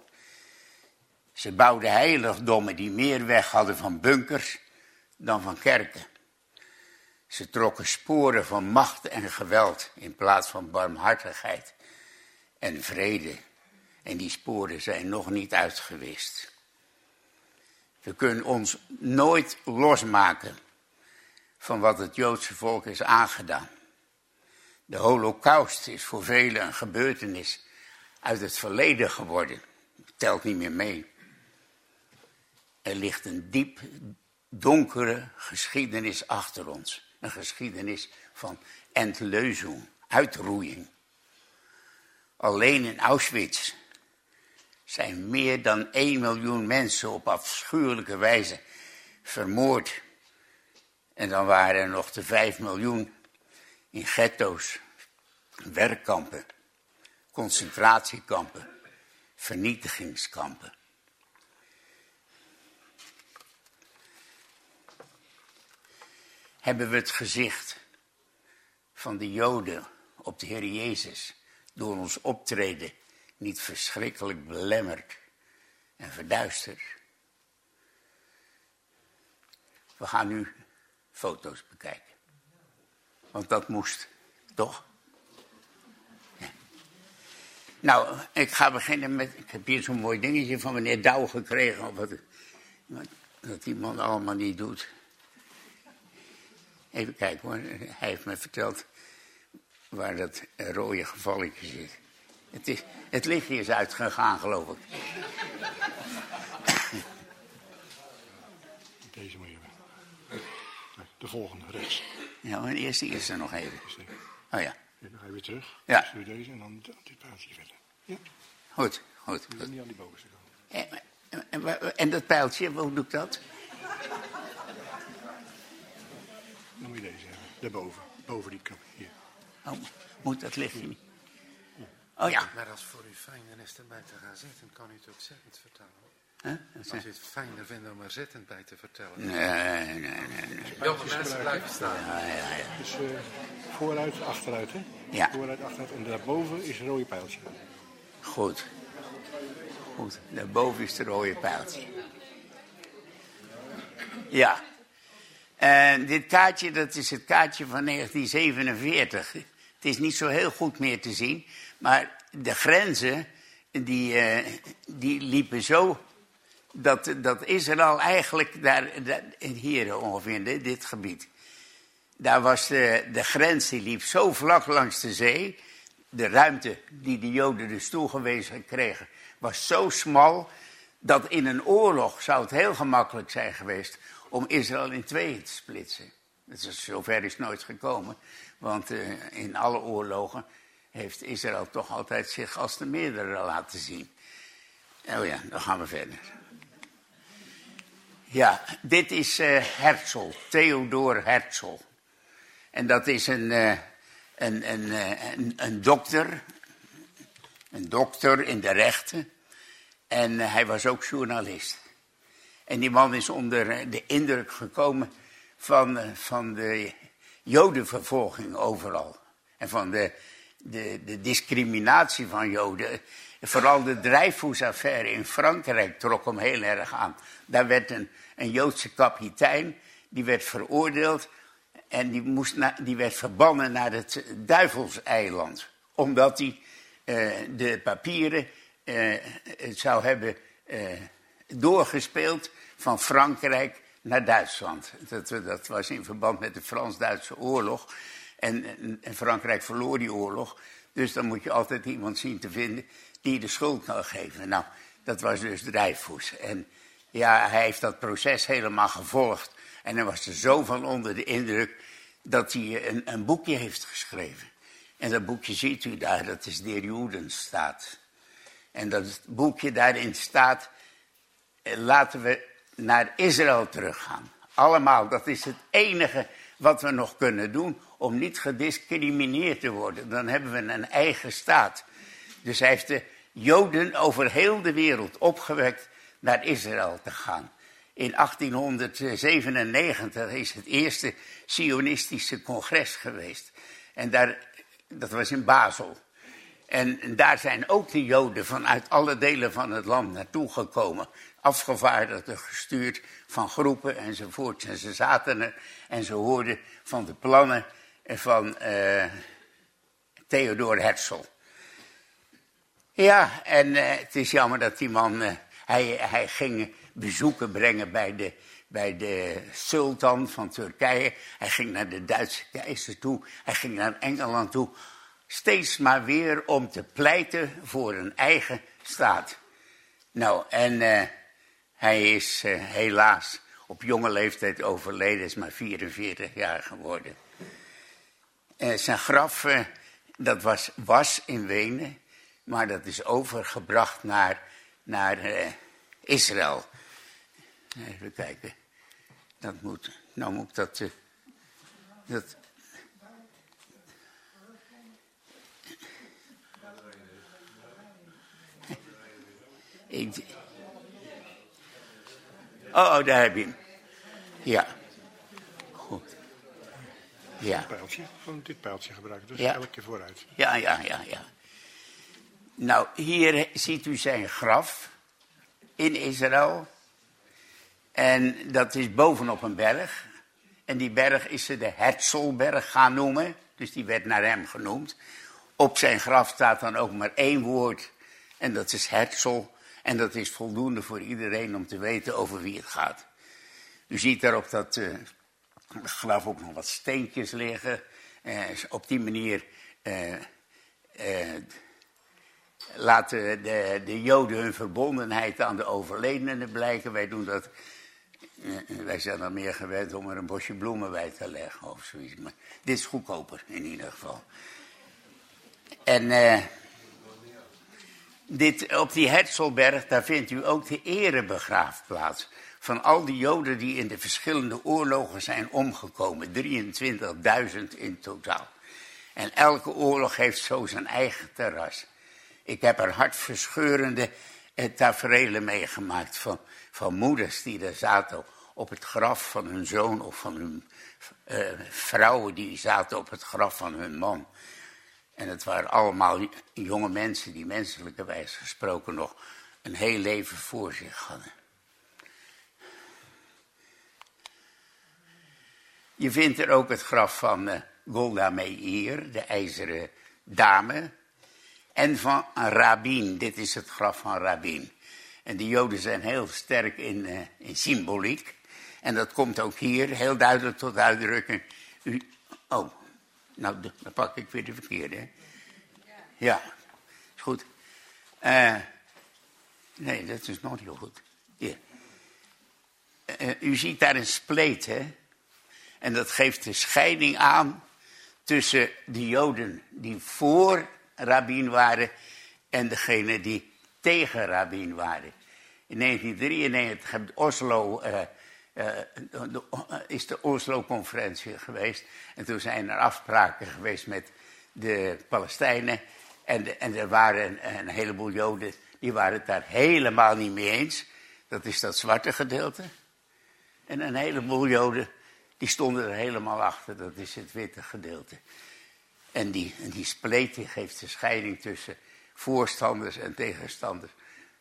Ze bouwden heiligdommen die meer weg hadden van bunkers dan van kerken. Ze trokken sporen van macht en geweld in plaats van barmhartigheid en vrede. En die sporen zijn nog niet uitgewist. We kunnen ons nooit losmaken van wat het Joodse volk is aangedaan. De Holocaust is voor velen een gebeurtenis uit het verleden geworden. Het telt niet meer mee. Er ligt een diep, donkere geschiedenis achter ons. Een geschiedenis van Endlösung, uitroeiing. Alleen in Auschwitz zijn meer dan 1 miljoen mensen op afschuwelijke wijze vermoord. En dan waren er nog de 5 miljoen in ghetto's, werkkampen, concentratiekampen, vernietigingskampen. Hebben we het gezicht van de Joden op de Heer Jezus door ons optreden niet verschrikkelijk belemmerd en verduisterd? We gaan nu foto's bekijken. Want dat moest, toch? Ja. Nou, ik ga beginnen met... Ik heb hier zo'n mooi dingetje van meneer Douw gekregen. Of wat die man allemaal niet doet. Even kijken hoor. Hij heeft me verteld waar dat rode gevalletje zit. Het lichtje is uitgegaan, geloof ik. Deze moet je hebben. De volgende, rechts. Ja, maar eerst die is er nog even. Oh ja. Dan ga je weer terug. Ja. Dus doe deze en dan dit pijltje verder. Ja. Goed. Je moet niet aan die bovenste kant. En dat pijltje, hoe doe ik dat? Dan moet je deze hebben. Daarboven. Boven die knop. Hier. Oh, moet dat lichtje niet? Oh ja. Maar als het voor u fijn is erbij te gaan zitten, kan u het ook zeggend vertalen. Als je het fijner vindt om er zittend bij te vertellen. Nee. Jonge mensen blijven staan. Ja. Dus vooruit, achteruit, hè? Ja. Vooruit, achteruit. En daarboven is een rode pijltje. Goed. Daarboven is het rode pijltje. Ja. En dit kaartje, dat is het kaartje van 1947. Het is niet zo heel goed meer te zien. Maar de grenzen, die liepen zo... Dat Israël eigenlijk daar hier ongeveer, in dit gebied. Daar was de grens, die liep zo vlak langs de zee. De ruimte die de Joden dus toegewezen kregen, was zo smal... dat in een oorlog zou het heel gemakkelijk zijn geweest om Israël in tweeën te splitsen. Dus zover is nooit gekomen, want in alle oorlogen heeft Israël toch altijd zich als de meerdere laten zien. Oh ja, dan gaan we verder. Ja, dit is Herzl, Theodor Herzl. En dat is een dokter. Een dokter in de rechten. En hij was ook journalist. En die man is onder de indruk gekomen van de Jodenvervolging overal. En van de discriminatie van Joden. Vooral de Dreyfus-affaire in Frankrijk trok hem heel erg aan. Daar werd een Joodse kapitein, die werd veroordeeld en die werd verbannen naar het Duivelseiland. Omdat hij de papieren zou hebben doorgespeeld van Frankrijk naar Duitsland. Dat was in verband met de Frans-Duitse oorlog. En Frankrijk verloor die oorlog. Dus dan moet je altijd iemand zien te vinden die de schuld kan geven. Nou, dat was dus Dreyfus. En ja, hij heeft dat proces helemaal gevolgd. En hij was er zo van onder de indruk dat hij een boekje heeft geschreven. En dat boekje ziet u daar, dat is Der Judenstaat. En dat boekje daarin staat, laten we naar Israël teruggaan. Allemaal, dat is het enige wat we nog kunnen doen om niet gediscrimineerd te worden. Dan hebben we een eigen staat. Dus hij heeft de Joden over heel de wereld opgewekt naar Israël te gaan. In 1897 is het eerste Zionistische congres geweest. En dat was in Basel. En daar zijn ook de Joden vanuit alle delen van het land naartoe gekomen. Afgevaardigden gestuurd van groepen enzovoort. En ze zaten er en ze hoorden van de plannen van Theodor Herzl. Ja, en het is jammer dat die man... Hij ging bezoeken brengen bij de sultan van Turkije. Hij ging naar de Duitse keizer toe. Hij ging naar Engeland toe. Steeds maar weer om te pleiten voor een eigen staat. Nou, en hij is helaas op jonge leeftijd overleden. Is maar 44 jaar geworden. Zijn graf, dat was in Wenen. Maar dat is overgebracht naar Israël. Even kijken. Nou moet dat... Oh, daar heb je hem. Ja. Goed. Ja. Een pijltje, gewoon dit pijltje gebruiken. Dus Ja. elke keer vooruit. Ja. Nou, hier ziet u zijn graf in Israël. En dat is bovenop een berg. En die berg is ze de Herzlberg gaan noemen. Dus die werd naar hem genoemd. Op zijn graf staat dan ook maar één woord. En dat is Herzl. En dat is voldoende voor iedereen om te weten over wie het gaat. U ziet daar op dat graf ook nog wat steentjes liggen. Op die manier laten de Joden hun verbondenheid aan de overledenen blijken. Wij doen dat. Wij zijn dan meer gewend om er een bosje bloemen bij te leggen of zoiets. Maar dit is goedkoper in ieder geval. En op die Herzlberg, daar vindt u ook de erebegraafplaats van al die Joden die in de verschillende oorlogen zijn omgekomen. 23.000 in totaal. En elke oorlog heeft zo zijn eigen terras. Ik heb er hartverscheurende taferelen meegemaakt van moeders die daar zaten op het graf van hun zoon of van hun vrouwen die zaten op het graf van hun man. En het waren allemaal jonge mensen die menselijkerwijs gesproken nog een heel leven voor zich hadden. Je vindt er ook het graf van Golda Meir, de ijzeren dame. En van Rabin, dit is het graf van Rabin. En de Joden zijn heel sterk in symboliek. En dat komt ook hier heel duidelijk tot uitdrukking. Nou, dan pak ik weer de verkeerde. Hè? Ja, is goed. Nee, dat is nog heel goed. Hier. U ziet daar een spleet, hè? En dat geeft de scheiding aan tussen de Joden die voor Rabin waren en degene die tegen Rabin waren. In 1993 is de Oslo-conferentie geweest. En toen zijn er afspraken geweest met de Palestijnen. En er waren een heleboel Joden die waren het daar helemaal niet mee eens. Dat is dat zwarte gedeelte. En een heleboel Joden die stonden er helemaal achter. Dat is het witte gedeelte. En die spleet die geeft de scheiding tussen voorstanders en tegenstanders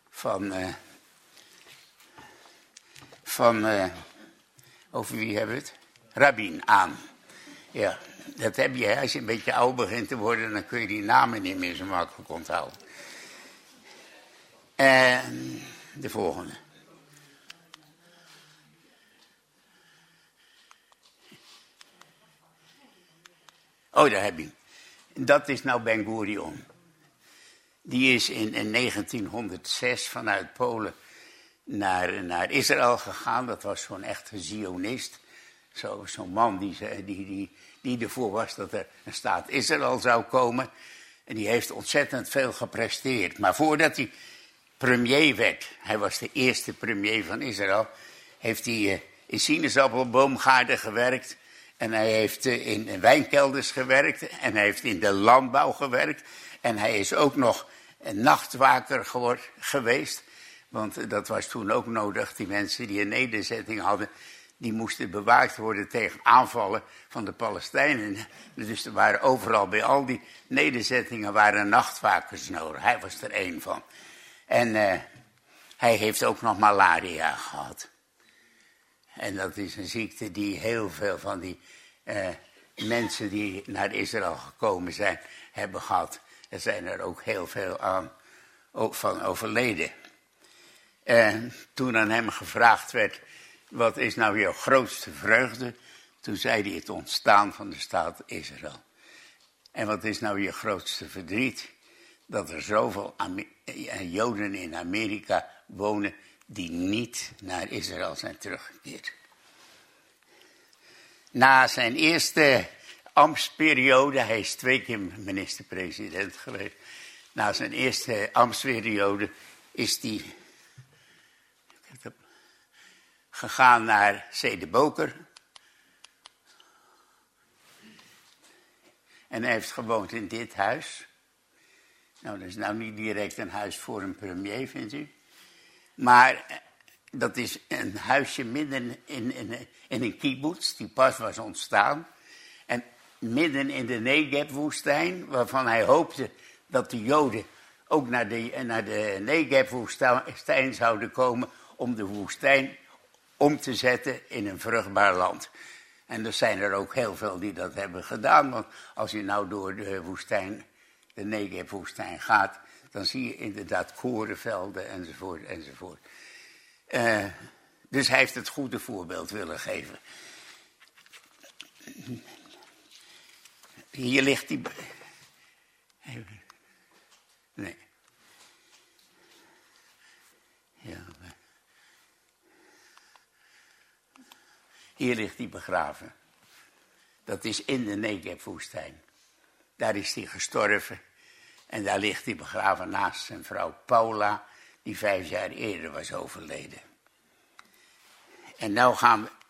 over wie hebben we het? Rabin aan. Ja, dat heb je. Als je een beetje oud begint te worden, dan kun je die namen niet meer zo makkelijk onthouden. En de volgende. Oh, daar heb je hem. Dat is nou Ben Gurion. Die is in 1906 vanuit Polen naar Israël gegaan. Dat was zo'n echte Zionist. Zo'n man die ervoor was dat er een staat Israël zou komen. En die heeft ontzettend veel gepresteerd. Maar voordat hij premier werd, hij was de eerste premier van Israël, heeft hij in sinaasappelboomgaarden gewerkt. En hij heeft in wijnkelders gewerkt. En hij heeft in de landbouw gewerkt. En hij is ook nog een nachtwaker geweest. Want dat was toen ook nodig. Die mensen die een nederzetting hadden, die moesten bewaakt worden tegen aanvallen van de Palestijnen. Dus er waren overal bij al die nederzettingen waren nachtwakers nodig. Hij was er één van. En hij heeft ook nog malaria gehad. En dat is een ziekte die heel veel van die mensen die naar Israël gekomen zijn, hebben gehad. Er zijn er ook heel veel van overleden. En toen aan hem gevraagd werd, wat is nou jouw grootste vreugde? Toen zei hij het ontstaan van de staat Israël. En wat is nou je grootste verdriet? Dat er zoveel Joden in Amerika wonen die niet naar Israël zijn teruggekeerd. Na zijn eerste ambtsperiode, hij is 2 keer minister-president geweest. Na zijn eerste ambtsperiode is hij gegaan naar Sede Boker. En hij heeft gewoond in dit huis. Nou, dat is nou niet direct een huis voor een premier, vindt u. Maar dat is een huisje midden in een kibbutz die pas was ontstaan. En midden in de Negev-woestijn, waarvan hij hoopte dat de Joden ook naar de Negev-woestijn zouden komen om de woestijn om te zetten in een vruchtbaar land. En er zijn er ook heel veel die dat hebben gedaan, want als je nou door de woestijn, de Negev-woestijn gaat, dan zie je inderdaad korenvelden enzovoort enzovoort. Dus hij heeft het goede voorbeeld willen geven. Hier ligt die. Nee. Ja. Hier ligt hij begraven. Dat is in de Negev-woestijn. Daar is hij gestorven. En daar ligt hij begraven naast zijn vrouw Paula, die 5 jaar eerder was overleden. En nou gaan we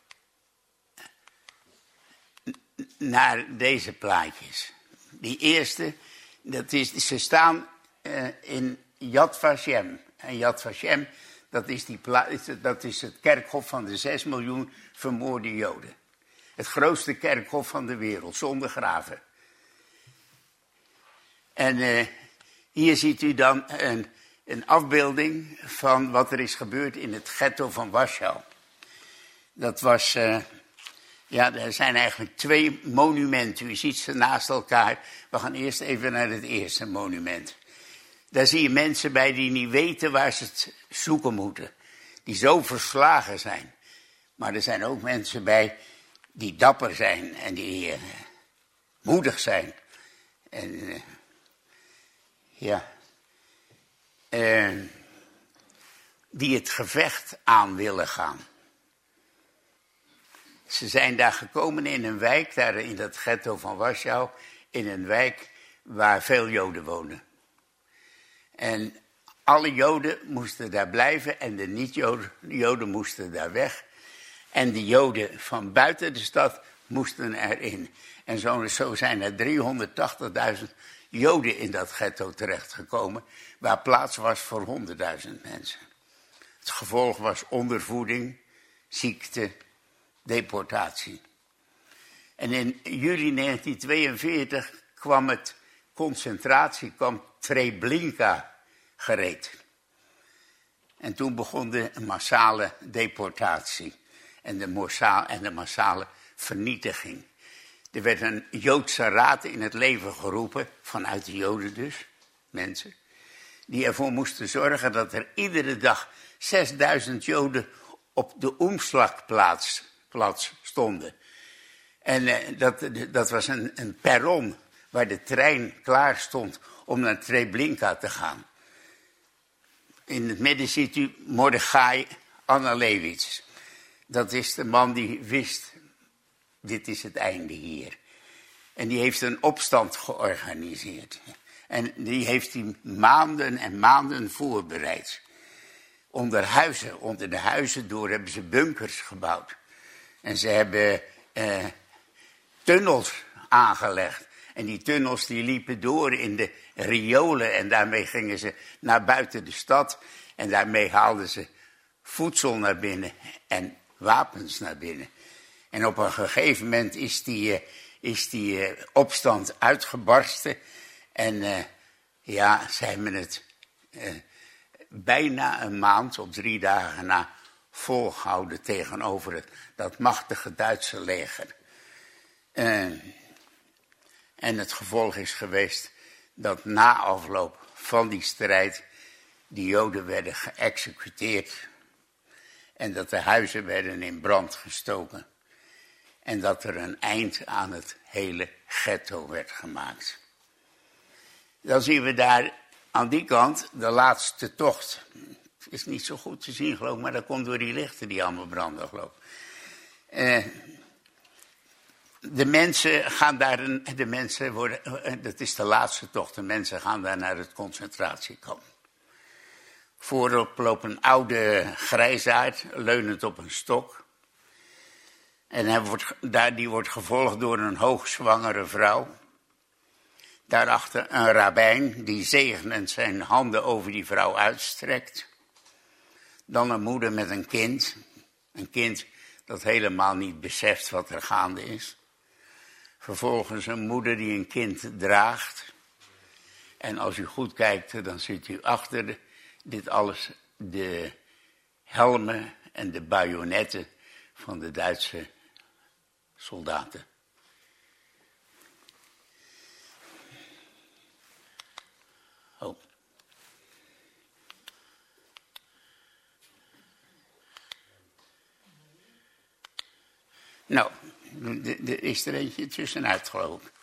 naar deze plaatjes. Die eerste, ze staan in Yad Vashem En Yad Vashem, dat is het kerkhof van de 6 miljoen vermoorde Joden. Het grootste kerkhof van de wereld, zonder graven. En hier ziet u dan een afbeelding van wat er is gebeurd in het ghetto van Warschau. Dat was, er zijn eigenlijk 2 monumenten. U ziet ze naast elkaar. We gaan eerst even naar het eerste monument. Daar zie je mensen bij die niet weten waar ze het zoeken moeten. Die zo verslagen zijn. Maar er zijn ook mensen bij die dapper zijn en die moedig zijn. En die het gevecht aan willen gaan. Ze zijn daar gekomen in een wijk, daar in dat ghetto van Warschau, in een wijk waar veel Joden woonden. En alle Joden moesten daar blijven en de niet-Joden moesten daar weg. En de Joden van buiten de stad moesten erin. En zo zijn er 380.000 Joden in dat ghetto terechtgekomen, waar plaats was voor 100.000 mensen. Het gevolg was ondervoeding, ziekte, deportatie. En in juli 1942 kwam het concentratiekamp Treblinka gereed. En toen begon de massale deportatie en de massale vernietiging. Er werd een Joodse raad in het leven geroepen, vanuit de Joden dus, mensen, die ervoor moesten zorgen dat er iedere dag 6000 Joden op de omslagplaats stonden. En dat was een perron waar de trein klaar stond om naar Treblinka te gaan. In het midden ziet u Mordechai Analewitz. Dat is de man die wist, dit is het einde hier. En die heeft een opstand georganiseerd. En die heeft hij maanden en maanden voorbereid. Onder de huizen door hebben ze bunkers gebouwd. En ze hebben tunnels aangelegd. En die tunnels die liepen door in de riolen. En daarmee gingen ze naar buiten de stad. En daarmee haalden ze voedsel naar binnen en wapens naar binnen. En op een gegeven moment is die opstand uitgebarsten. En ze hebben het bijna een maand, op 3 dagen na, volgehouden tegenover dat machtige Duitse leger. En het gevolg is geweest dat na afloop van die strijd die Joden werden geëxecuteerd. En dat de huizen werden in brand gestoken. En dat er een eind aan het hele ghetto werd gemaakt. Dan zien we daar aan die kant de laatste tocht. Het is niet zo goed te zien, geloof ik, maar dat komt door die lichten die allemaal branden, geloof ik. De mensen gaan daar, dat is de laatste tocht, de mensen gaan daar naar het concentratiekamp. Voorop loopt een oude grijsaard, leunend op een stok. En die wordt gevolgd door een hoogzwangere vrouw. Daarachter een rabbijn die zegenend zijn handen over die vrouw uitstrekt. Dan een moeder met een kind. Een kind dat helemaal niet beseft wat er gaande is. Vervolgens een moeder die een kind draagt. En als u goed kijkt, dan ziet u achter dit alles de helmen en de bajonetten van de Duitse soldaten. Oh. Nou, er is er eentje tussenuit, geloof ik.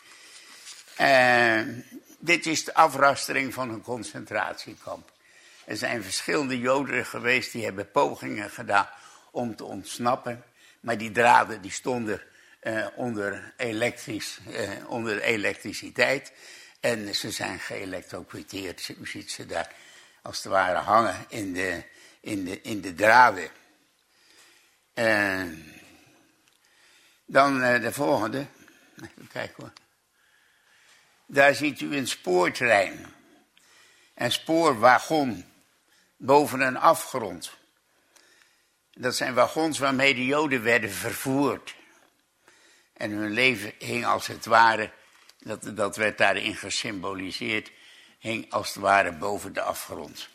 Dit is de afrastering van een concentratiekamp. Er zijn verschillende Joden geweest die hebben pogingen gedaan om te ontsnappen. Maar die draden die stonden onder elektriciteit. En ze zijn geëlektrocuteerd. U ziet ze daar als het ware hangen in de draden. Dan de volgende. Even kijken hoor. Daar ziet u een spoortrein. Een spoorwagon. boven een afgrond. Dat zijn wagons waarmee de Joden werden vervoerd. En hun leven hing als het ware, dat werd daarin gesymboliseerd, hing als het ware boven de afgrond.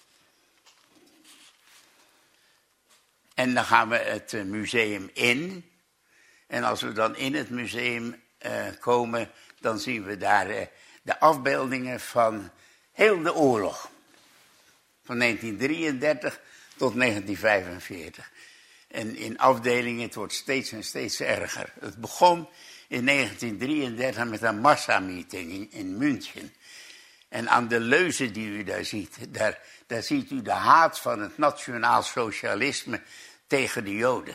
En dan gaan we het museum in. En als we dan in het museum komen, dan zien we daar de afbeeldingen van heel de oorlog. Van 1933 tot 1945. En in afdelingen, het wordt steeds en steeds erger. Het begon in 1933 met een massameeting in München. En aan de leuzen die u daar ziet, daar ziet u de haat van het nationaal socialisme tegen de Joden.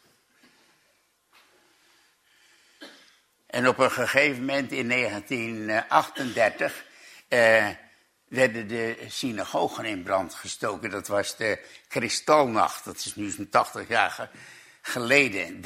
En op een gegeven moment in 1938 werden de synagogen in brand gestoken. Dat was de Kristalnacht, dat is nu zo'n 80 jaar geleden.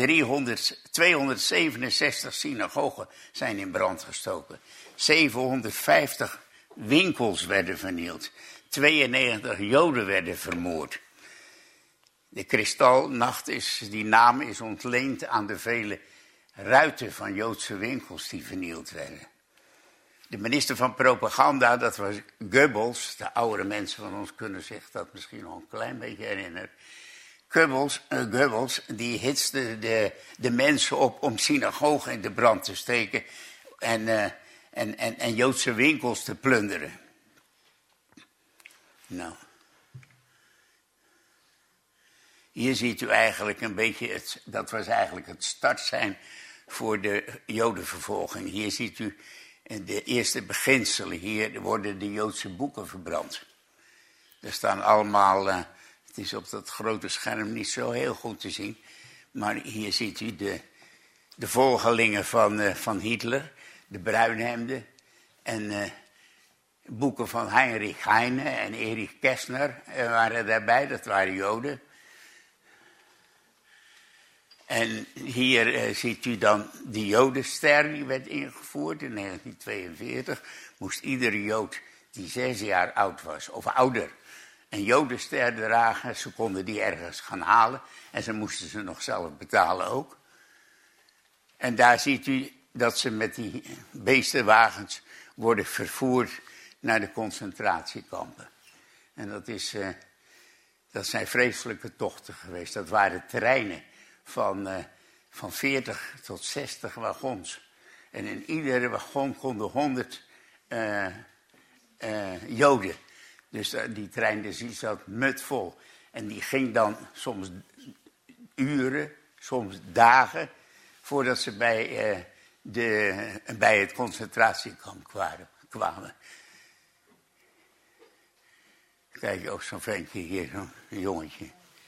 267 synagogen zijn in brand gestoken. 750 winkels werden vernield. 92 Joden werden vermoord. De Kristalnacht die naam is ontleend aan de vele ruiten van Joodse winkels die vernield werden. De minister van Propaganda, dat was Goebbels. De oudere mensen van ons kunnen zich dat misschien nog een klein beetje herinneren. Goebbels die hitste de mensen op om synagogen in de brand te steken en Joodse winkels te plunderen. Nou. Hier ziet u eigenlijk een beetje, dat was eigenlijk het startsein voor de Jodenvervolging. Hier ziet u de eerste beginselen. Hier worden de Joodse boeken verbrand. Er staan allemaal, het is op dat grote scherm niet zo heel goed te zien. Maar hier ziet u de volgelingen van Hitler, de bruinhemden. En boeken van Heinrich Heine en Erich Kästner waren daarbij, dat waren Joden. En hier ziet u dan de Jodenster, die werd ingevoerd in 1942. Moest iedere Jood die 6 jaar oud was, of ouder, een Jodenster dragen. Ze konden die ergens gaan halen en ze moesten ze nog zelf betalen ook. En daar ziet u dat ze met die beestenwagens worden vervoerd naar de concentratiekampen. En dat zijn vreselijke tochten geweest. Dat waren treinen van 40 tot 60 wagons. En in iedere wagon konden 100 Joden. Dus die trein zat mutvol. En die ging dan soms uren, soms dagen, voordat ze bij het concentratiekamp kwamen. Kijk, ook zo'n ventje hier, een jongetje.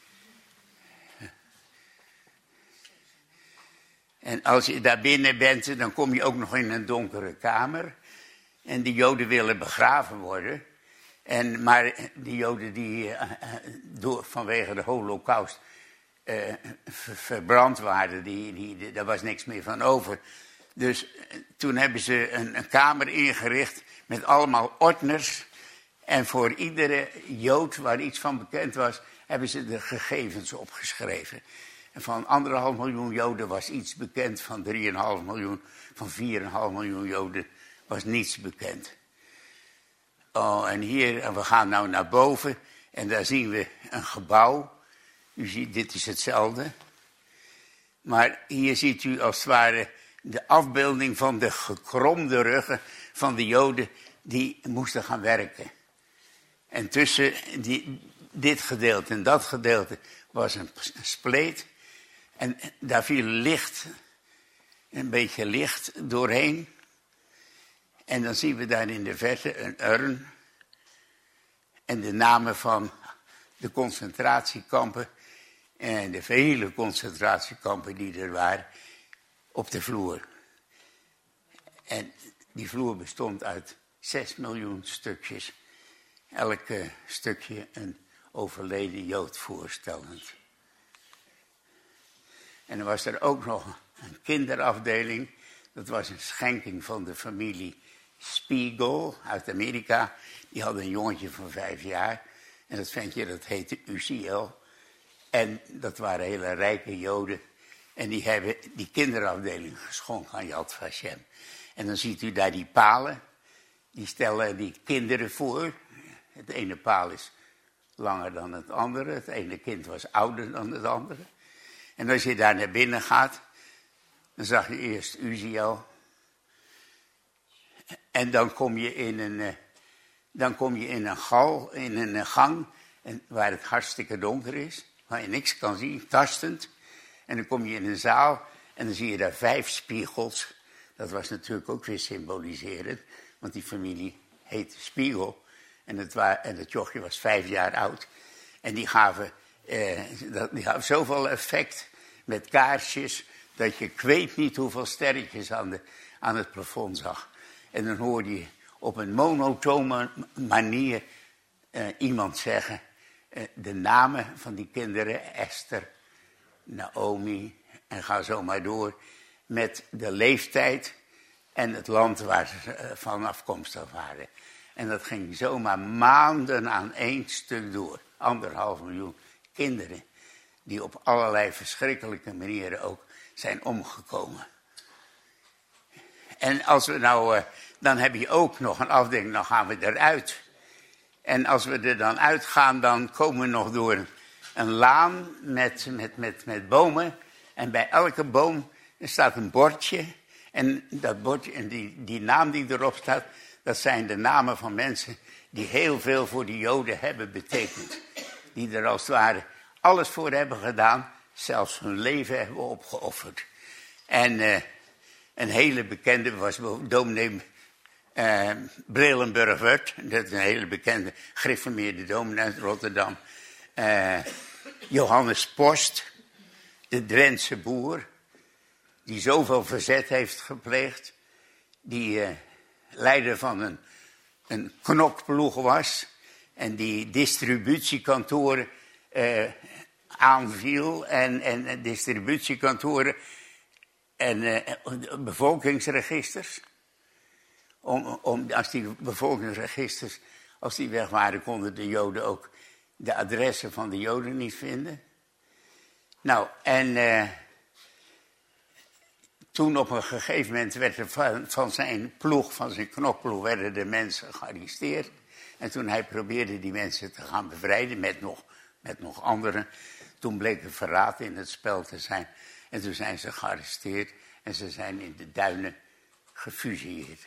En als je daar binnen bent, dan kom je ook nog in een donkere kamer. En die Joden willen begraven worden. Maar die Joden die vanwege de Holocaust verbrand waren, daar was niks meer van over. Dus toen hebben ze een kamer ingericht met allemaal ordners. En voor iedere Jood waar iets van bekend was, hebben ze de gegevens opgeschreven. En van 1,5 miljoen Joden was iets bekend, van 3,5 miljoen, van 4,5 miljoen Joden was niets bekend. Oh, en we gaan nou naar boven en daar zien we een gebouw. U ziet, dit is hetzelfde. Maar hier ziet u als het ware de afbeelding van de gekromde ruggen van de Joden die moesten gaan werken. En tussen dit gedeelte en dat gedeelte was een spleet. En daar viel een beetje licht doorheen. En dan zien we daar in de verte een urn. En de namen van de concentratiekampen. En de vele concentratiekampen die er waren op de vloer. En die vloer bestond uit 6 miljoen stukjes. Elk stukje een overleden Jood voorstellend. En dan was er ook nog een kinderafdeling. Dat was een schenking van de familie Spiegel uit Amerika. Die had een jongetje van 5 jaar. En dat ventje, dat heette Uziel. En dat waren hele rijke Joden. En die hebben die kinderafdeling geschonken aan Yad Vashem. En dan ziet u daar die palen. Die stellen die kinderen voor. Het ene paal is langer dan het andere. Het ene kind was ouder dan het andere. En als je daar naar binnen gaat, dan zag je eerst Uziel. En dan kom je in een gal, in een gang, waar het hartstikke donker is. Waar je niks kan zien, tastend. En dan kom je in een zaal en dan zie je daar 5 spiegels. Dat was natuurlijk ook weer symboliserend, want die familie heette Spiegel. En het jochje was 5 jaar oud. En die gaven zoveel effect met kaarsjes, dat je ik weet niet hoeveel sterretjes aan het plafond zag. En dan hoorde je op een monotone manier iemand zeggen, de namen van die kinderen, Esther, Naomi, en ga zo maar door, met de leeftijd en het land waar ze van afkomstig waren. En dat ging zomaar maanden aan één stuk door. 1,5 miljoen kinderen die op allerlei verschrikkelijke manieren ook zijn omgekomen. En als we nou, dan heb je ook nog een afdeling, dan gaan we eruit. En als we er dan uitgaan, dan komen we nog door een laan met bomen. En bij elke boom staat een bordje. En dat bordje, en die naam die erop staat, dat zijn de namen van mensen die heel veel voor de Joden hebben betekend. Die er als het ware alles voor hebben gedaan, zelfs hun leven hebben opgeofferd. En een hele bekende was dominee Brelenburg-Wert. Dat is een hele bekende gereformeerde dominee uit Rotterdam. Johannes Post, de Drentse boer, die zoveel verzet heeft gepleegd. Die leider van een knokploeg was. En die distributiekantoren aanviel. En distributiekantoren en bevolkingsregisters. Als die bevolkingsregisters, als die weg waren, konden de Joden ook de adressen van de Joden niet vinden. Nou, en toen op een gegeven moment werd er van zijn ploeg, van zijn knokploeg, werden de mensen gearresteerd. En toen hij probeerde die mensen te gaan bevrijden met nog anderen, toen bleek er verraad in het spel te zijn. En toen zijn ze gearresteerd en ze zijn in de duinen gefusilleerd.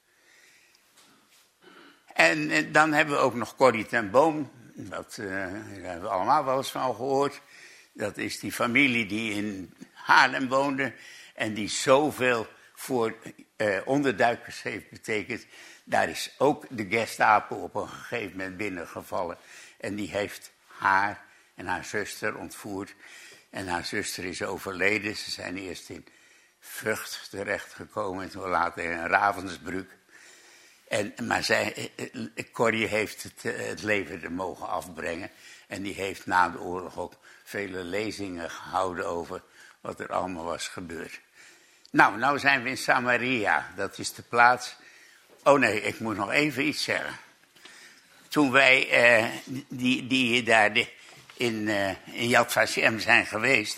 En dan hebben we ook nog Corrie ten Boom. Daar hebben we allemaal wel eens van gehoord. Dat is die familie die in Haarlem woonde en die zoveel voor onderduikers heeft betekend. Daar is ook de Gestapo op een gegeven moment binnengevallen. En die heeft haar en haar zuster ontvoerd. En haar zuster is overleden. Ze zijn eerst in Vught terechtgekomen en toen later in Ravensbrück. Maar Corrie heeft het leven er mogen afbrengen. En die heeft na de oorlog ook vele lezingen gehouden over wat er allemaal was gebeurd. Nou zijn we in Samaria. Dat is de plaats. Oh nee, ik moet nog even iets zeggen. Toen wij daar in Yad Vashem zijn geweest,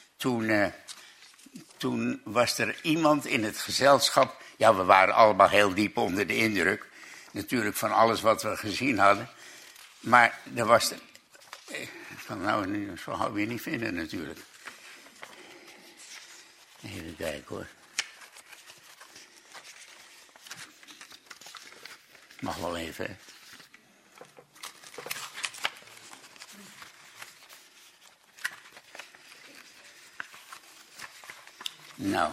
toen was er iemand in het gezelschap. Ja, we waren allemaal heel diep onder de indruk. Natuurlijk van alles wat we gezien hadden. Maar er was er. Ik kan nou nu zo gauw weer niet vinden natuurlijk. Even kijken hoor. Mag wel even, hè. Nou.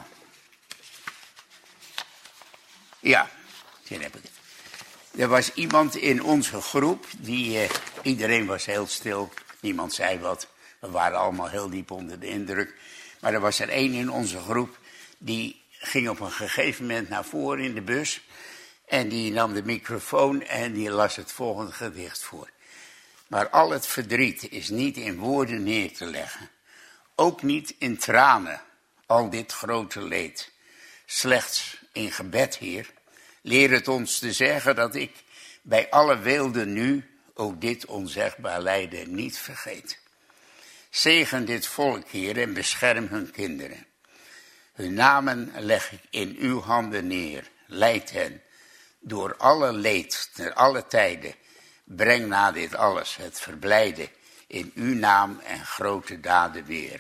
Ja, hier heb ik het. Er was iemand in onze groep, iedereen was heel stil, niemand zei wat. We waren allemaal heel diep onder de indruk. Maar er was er één in onze groep, die ging op een gegeven moment naar voren in de bus. En die nam de microfoon en die las het volgende gedicht voor. Maar al het verdriet is niet in woorden neer te leggen. Ook niet in tranen, al dit grote leed. Slechts in gebed, Heer, leer het ons te zeggen dat ik bij alle weelde nu ook dit onzegbaar lijden niet vergeet. Zegen dit volk, Heer, en bescherm hun kinderen. Hun namen leg ik in uw handen neer. Leid hen door alle leed, ter alle tijden. Breng na dit alles het verblijden in uw naam en grote daden weer.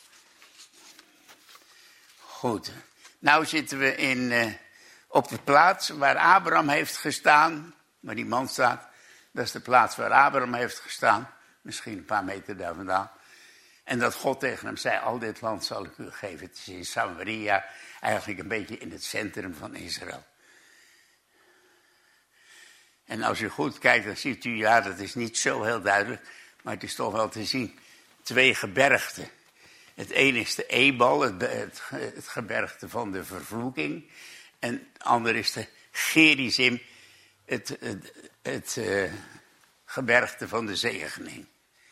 Goed, nou zitten we op de plaats waar Abraham heeft gestaan. Waar die man staat, dat is de plaats waar Abraham heeft gestaan. Misschien een paar meter daar vandaan. En dat God tegen hem zei, al dit land zal ik u geven. Het is in Samaria, eigenlijk een beetje in het centrum van Israël. En als u goed kijkt, dan ziet u, ja, dat is niet zo heel duidelijk, maar het is toch wel te zien. 2 gebergten. Het ene is de Ebal, het gebergte van de vervloeking. En het andere is de Gerizim, het gebergte van de zegening.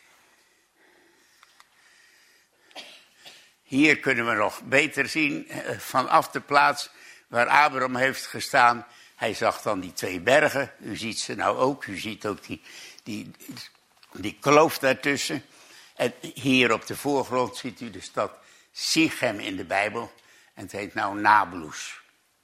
Hier kunnen we nog beter zien, vanaf de plaats waar Abraham heeft gestaan. Hij zag dan die 2 bergen, u ziet ze nou ook. U ziet ook die kloof daartussen. En hier op de voorgrond ziet u de stad Sichem in de Bijbel. En het heet nou Nablus.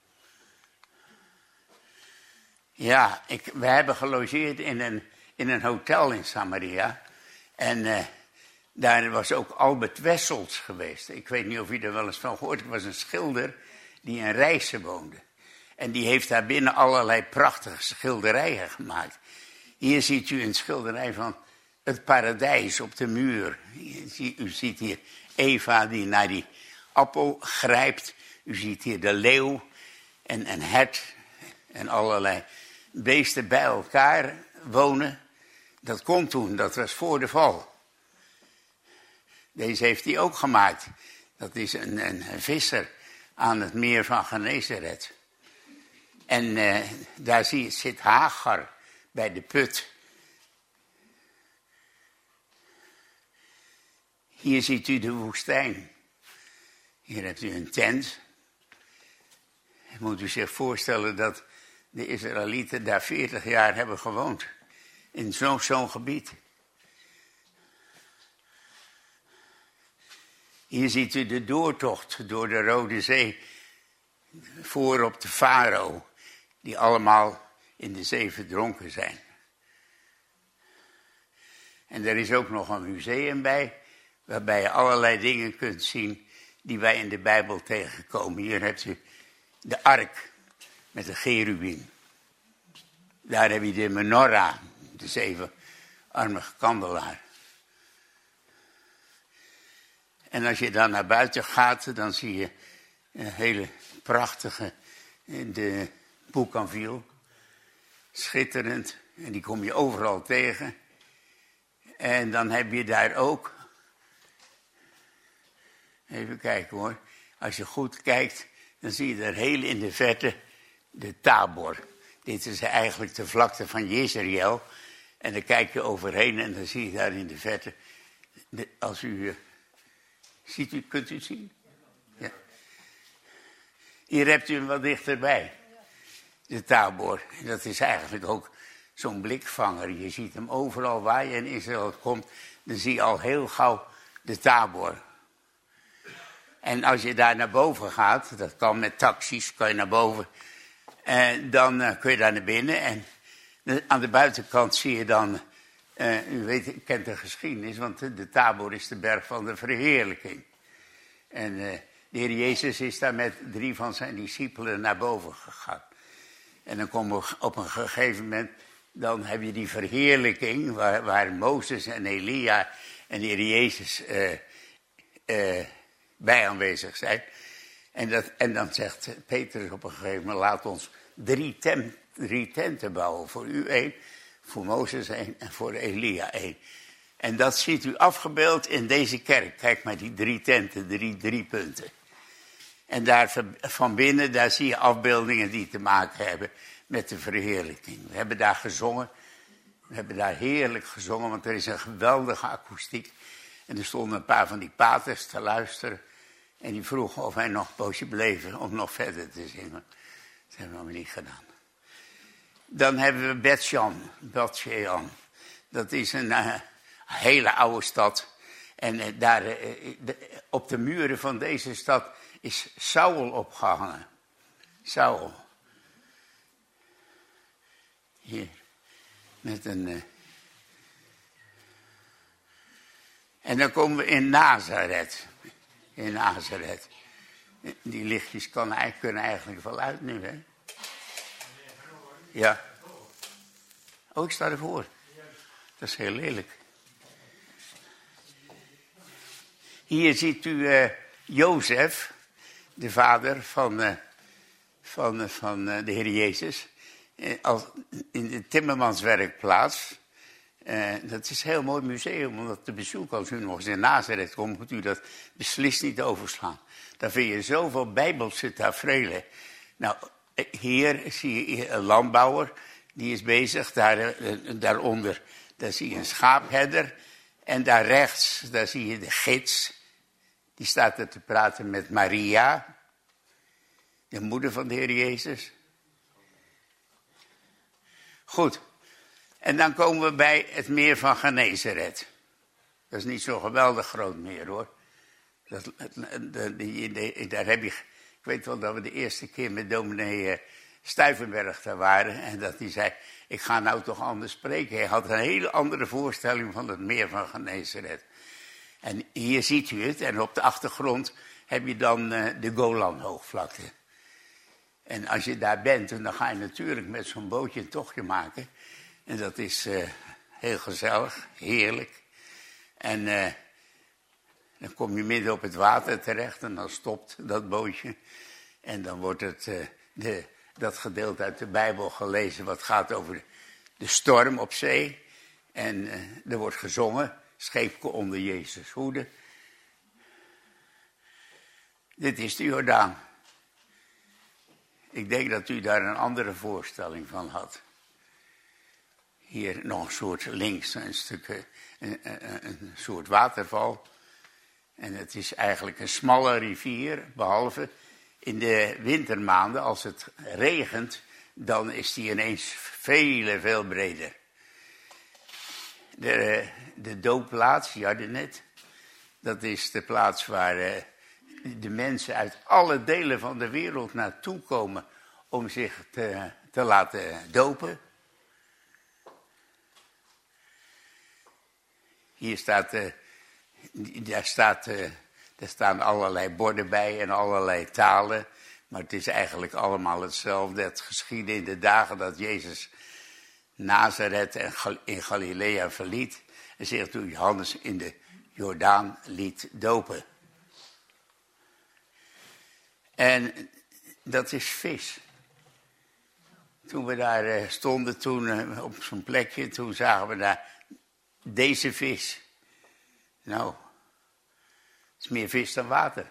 Ja, we hebben gelogeerd in een hotel in Samaria. En daar was ook Albert Wessels geweest. Ik weet niet of u er wel eens van gehoord. Het was een schilder die in Rijssen woonde. En die heeft daar binnen allerlei prachtige schilderijen gemaakt. Hier ziet u een schilderij van het paradijs op de muur. U ziet hier Eva die naar die appel grijpt. U ziet hier de leeuw en een hert en allerlei beesten bij elkaar wonen. Dat kon toen, dat was voor de val. Deze heeft hij ook gemaakt. Dat is een visser aan het meer van Genesaret. En daar zit Hagar bij de put. Hier ziet u de woestijn. Hier hebt u een tent. Moet u zich voorstellen dat de Israëlieten daar 40 jaar hebben gewoond. In zo'n gebied. Hier ziet u de doortocht door de Rode Zee. Voor op de farao. Die allemaal in de zee verdronken zijn. En er is ook nog een museum bij. Waarbij je allerlei dingen kunt zien die wij in de Bijbel tegenkomen. Hier hebt u de ark met de cherubim. Daar heb je de menorah, de 7-armige kandelaar. En als je dan naar buiten gaat, dan zie je een hele prachtige, de Bougainville. Schitterend, en die kom je overal tegen. En dan heb je daar ook, even kijken hoor, als je goed kijkt, dan zie je daar heel in de verte de Tabor. Dit is eigenlijk de vlakte van Jezreel. En dan kijk je overheen en dan zie je daar in de verte, als u, ziet u, kunt u het zien? Ja. Hier hebt u hem wat dichterbij, de Tabor. En dat is eigenlijk ook zo'n blikvanger. Je ziet hem overal waar je in Israël komt, dan zie je al heel gauw de Tabor. En als je daar naar boven gaat, dat kan met taxis, kan je naar boven. En dan kun je daar naar binnen. En aan de buitenkant zie je dan, u weet, kent de geschiedenis, want de Tabor is de berg van de verheerlijking. En de Heer Jezus is daar met 3 van zijn discipelen naar boven gegaan. En dan komen we op een gegeven moment, dan heb je die verheerlijking, waar Mozes en Elia en de Heer Jezus bij aanwezig zijn. En dan zegt Petrus op een gegeven moment, laat ons 3 tenten bouwen. Voor u 1, voor Mozes 1 en voor Elia 1. En dat ziet u afgebeeld in deze kerk. Kijk maar, die 3 tenten, 3 punten. En daar van binnen, daar zie je afbeeldingen die te maken hebben met de verheerlijking. We hebben daar gezongen. We hebben daar heerlijk gezongen, want er is een geweldige akoestiek. En er stonden een paar van die paters te luisteren. En die vroegen of wij nog een poosje bleven om nog verder te zingen. Dat hebben we niet gedaan. Dan hebben we Bet-Shean. Dat is een hele oude stad. En daar op de muren van deze stad is Saul opgehangen. Saul. Hier. Met een... En dan komen we in Nazareth. In Nazareth. Die lichtjes kunnen eigenlijk wel uit nu, hè? Ja. Oh, ik sta ervoor. Dat is heel lelijk. Hier ziet u Jozef, de vader van de Heer Jezus, in de timmermanswerkplaats. Dat is een heel mooi museum om dat te bezoeken. Als u nog eens in Nazareth komt, moet u dat beslist niet overslaan. Daar vind je zoveel bijbelse taferelen. Nou, hier zie je een landbouwer, die is bezig, daaronder, daar zie je een schaapherder. En daar rechts, daar zie je de gids. Die staat er te praten met Maria, de moeder van de Heer Jezus. Goed. En dan komen we bij het meer van Genezeret. Dat is niet zo'n geweldig groot meer, hoor. Daar heb je... Ik weet wel dat we de eerste keer met dominee Stuyvenberg daar waren. En dat hij zei, ik ga nou toch anders spreken. Hij had een hele andere voorstelling van het meer van Genezeret. En hier ziet u het. En op de achtergrond heb je dan de Golanhoogvlakte. En als je daar bent, dan ga je natuurlijk met zo'n bootje een tochtje maken. En dat is heel gezellig, heerlijk. En dan kom je midden op het water terecht en dan stopt dat bootje. En dan wordt dat gedeelte uit de Bijbel gelezen wat gaat over de storm op zee. En er wordt gezongen, scheepje onder Jezus' hoede. Dit is de Jordaan. Ik denk dat u daar een andere voorstelling van had. Hier nog een soort links, een stuk, een soort waterval. En het is eigenlijk een smalle rivier, behalve in de wintermaanden, als het regent, dan is die ineens veel breder. De doopplaats, Jardenet, dat is de plaats waar de mensen uit alle delen van de wereld naartoe komen om zich te laten dopen. Hier daar staan allerlei borden bij en allerlei talen. Maar het is eigenlijk allemaal hetzelfde. Het geschiedde in de dagen dat Jezus Nazareth en in Galilea verliet. En zich toen Johannes in de Jordaan liet dopen. En dat is vis. Toen we daar stonden, op zo'n plekje, toen zagen we daar deze vis. Nou, het is meer vis dan water.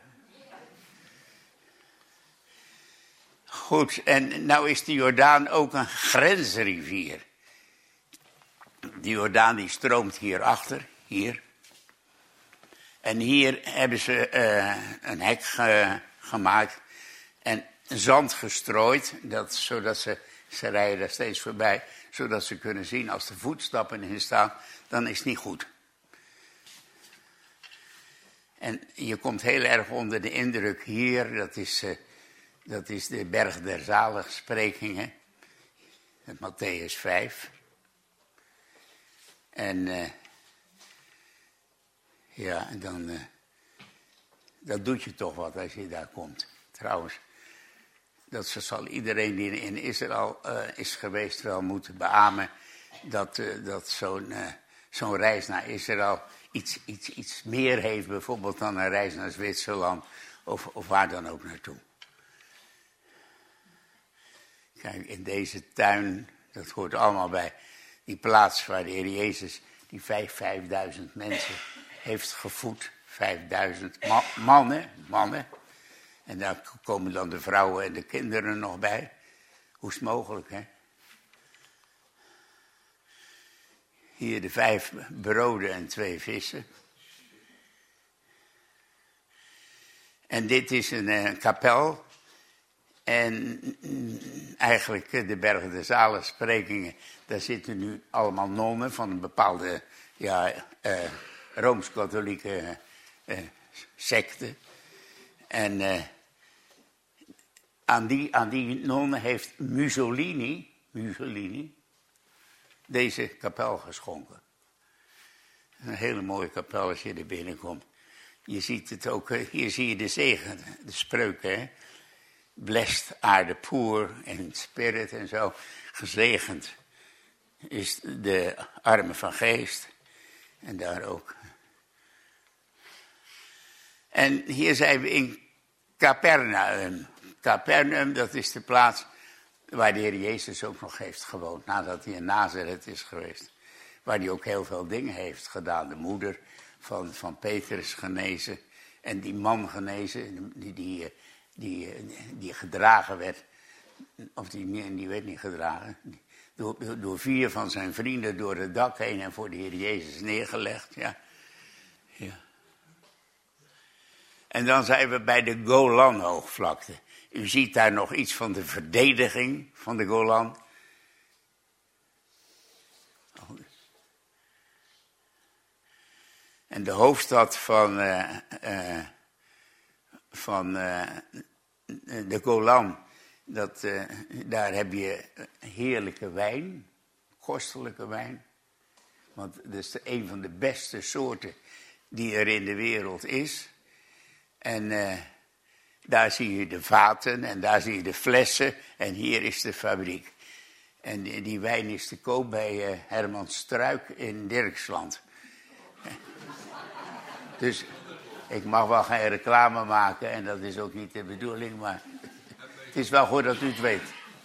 Goed, en nou is de Jordaan ook een grensrivier. De Jordaan die stroomt hierachter, hier. En hier hebben ze een hek gemaakt en zand gestrooid, zodat ze rijden daar steeds voorbij, zodat ze kunnen zien als er voetstappen in staan, dan is het niet goed. En je komt heel erg onder de indruk hier, dat is de berg der zaligsprekingen, met Mattheüs 5. En ja, dan dat doet je toch wat als je daar komt. Trouwens, dat zal iedereen die in Israël is geweest wel moeten beamen, dat zo'n reis naar Israël iets meer heeft bijvoorbeeld dan een reis naar Zwitserland of waar dan ook naartoe. Kijk, in deze tuin, dat hoort allemaal bij die plaats waar de Heer Jezus die 5000 mensen heeft gevoed. 5000 mannen. En daar komen dan de vrouwen en de kinderen nog bij. Hoe is het mogelijk, hè? Hier de 5 broden en 2 vissen. En dit is een kapel En eigenlijk de Bergen des Alen sprekingen, daar zitten nu allemaal nonnen van een bepaalde Rooms-Katholieke secte. En aan die nonnen heeft Mussolini deze kapel geschonken. Een hele mooie kapel als je er binnenkomt. Je ziet het ook, hier zie je de zegen, de spreuken, hè. Blessed are the poor in spirit en zo. Gezegend is de arme van geest. En daar ook. En hier zijn we in Capernaum. Capernaum, dat is de plaats waar de Heer Jezus ook nog heeft gewoond. Nadat hij in Nazareth is geweest. Waar hij ook heel veel dingen heeft gedaan. De moeder van Petrus genezen. En die man genezen die gedragen werd. Of die werd niet gedragen. Door 4 van zijn vrienden door het dak heen en voor de Heer Jezus neergelegd. Ja. En dan zijn we bij de Golanhoogvlakte. U ziet daar nog iets van de verdediging van de Golan. En de hoofdstad van de Golan, daar heb je heerlijke wijn, kostelijke wijn. Want dat is een van de beste soorten die er in de wereld is. En daar zie je de vaten en daar zie je de flessen en hier is de fabriek. En die wijn is te koop bij Herman Struik in Dirksland. Dus ik mag wel geen reclame maken en dat is ook niet de bedoeling, maar het is wel goed dat u het weet.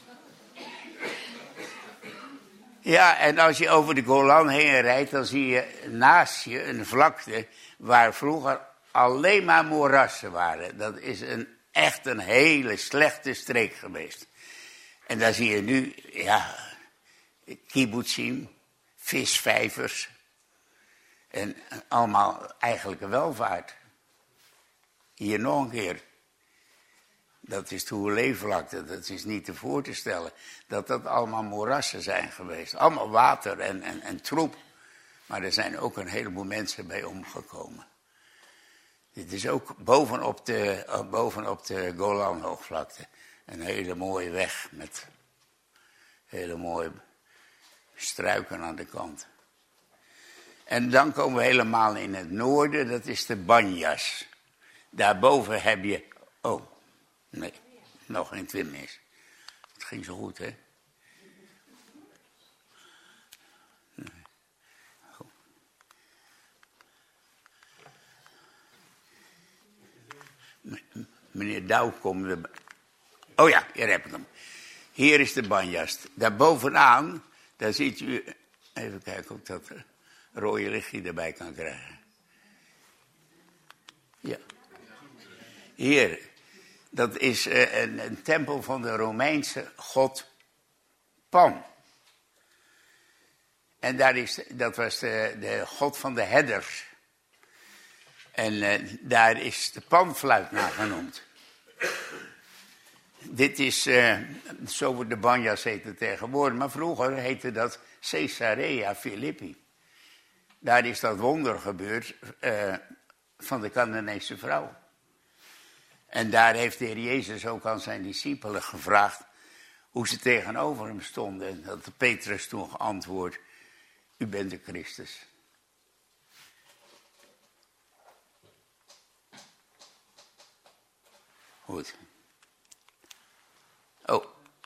Ja, en als je over de Golan heen rijdt, dan zie je naast je een vlakte waar vroeger alleen maar moerassen waren. Dat is echt een hele slechte streek geweest. En daar zie je nu, kibbutzim, visvijvers. En allemaal eigenlijke welvaart. Hier nog een keer. Dat is de Hoerleevlakte, dat is niet te voor te stellen. Dat allemaal moerassen zijn geweest. Allemaal water en troep. Maar er zijn ook een heleboel mensen bij omgekomen. Dit is ook bovenop de Golanhoogvlakte. Een hele mooie weg met hele mooie struiken aan de kant. En dan komen we helemaal in het noorden, dat is de Banjas. Daarboven heb je... Oh, nee, nog geen 2 mis. Het ging zo goed, hè? Nee. Goed. Meneer Douw komt... Oh ja, hier heb ik hem. Hier is de Banjas. Daarbovenaan, daar ziet u... Even kijken of dat rode lichtje erbij kan krijgen. Ja. Hier, dat is een tempel van de Romeinse god Pan. En dat was de god van de herders. En daar is de panfluit naar genoemd. Dit is, zo wordt de Banjas heten tegenwoordig, maar vroeger heette dat Caesarea Philippi. Daar is dat wonder gebeurd van de Canaanese vrouw. En daar heeft de Heer Jezus ook aan zijn discipelen gevraagd hoe ze tegenover hem stonden. En dat Petrus toen geantwoord, u bent de Christus. Goed. Oh.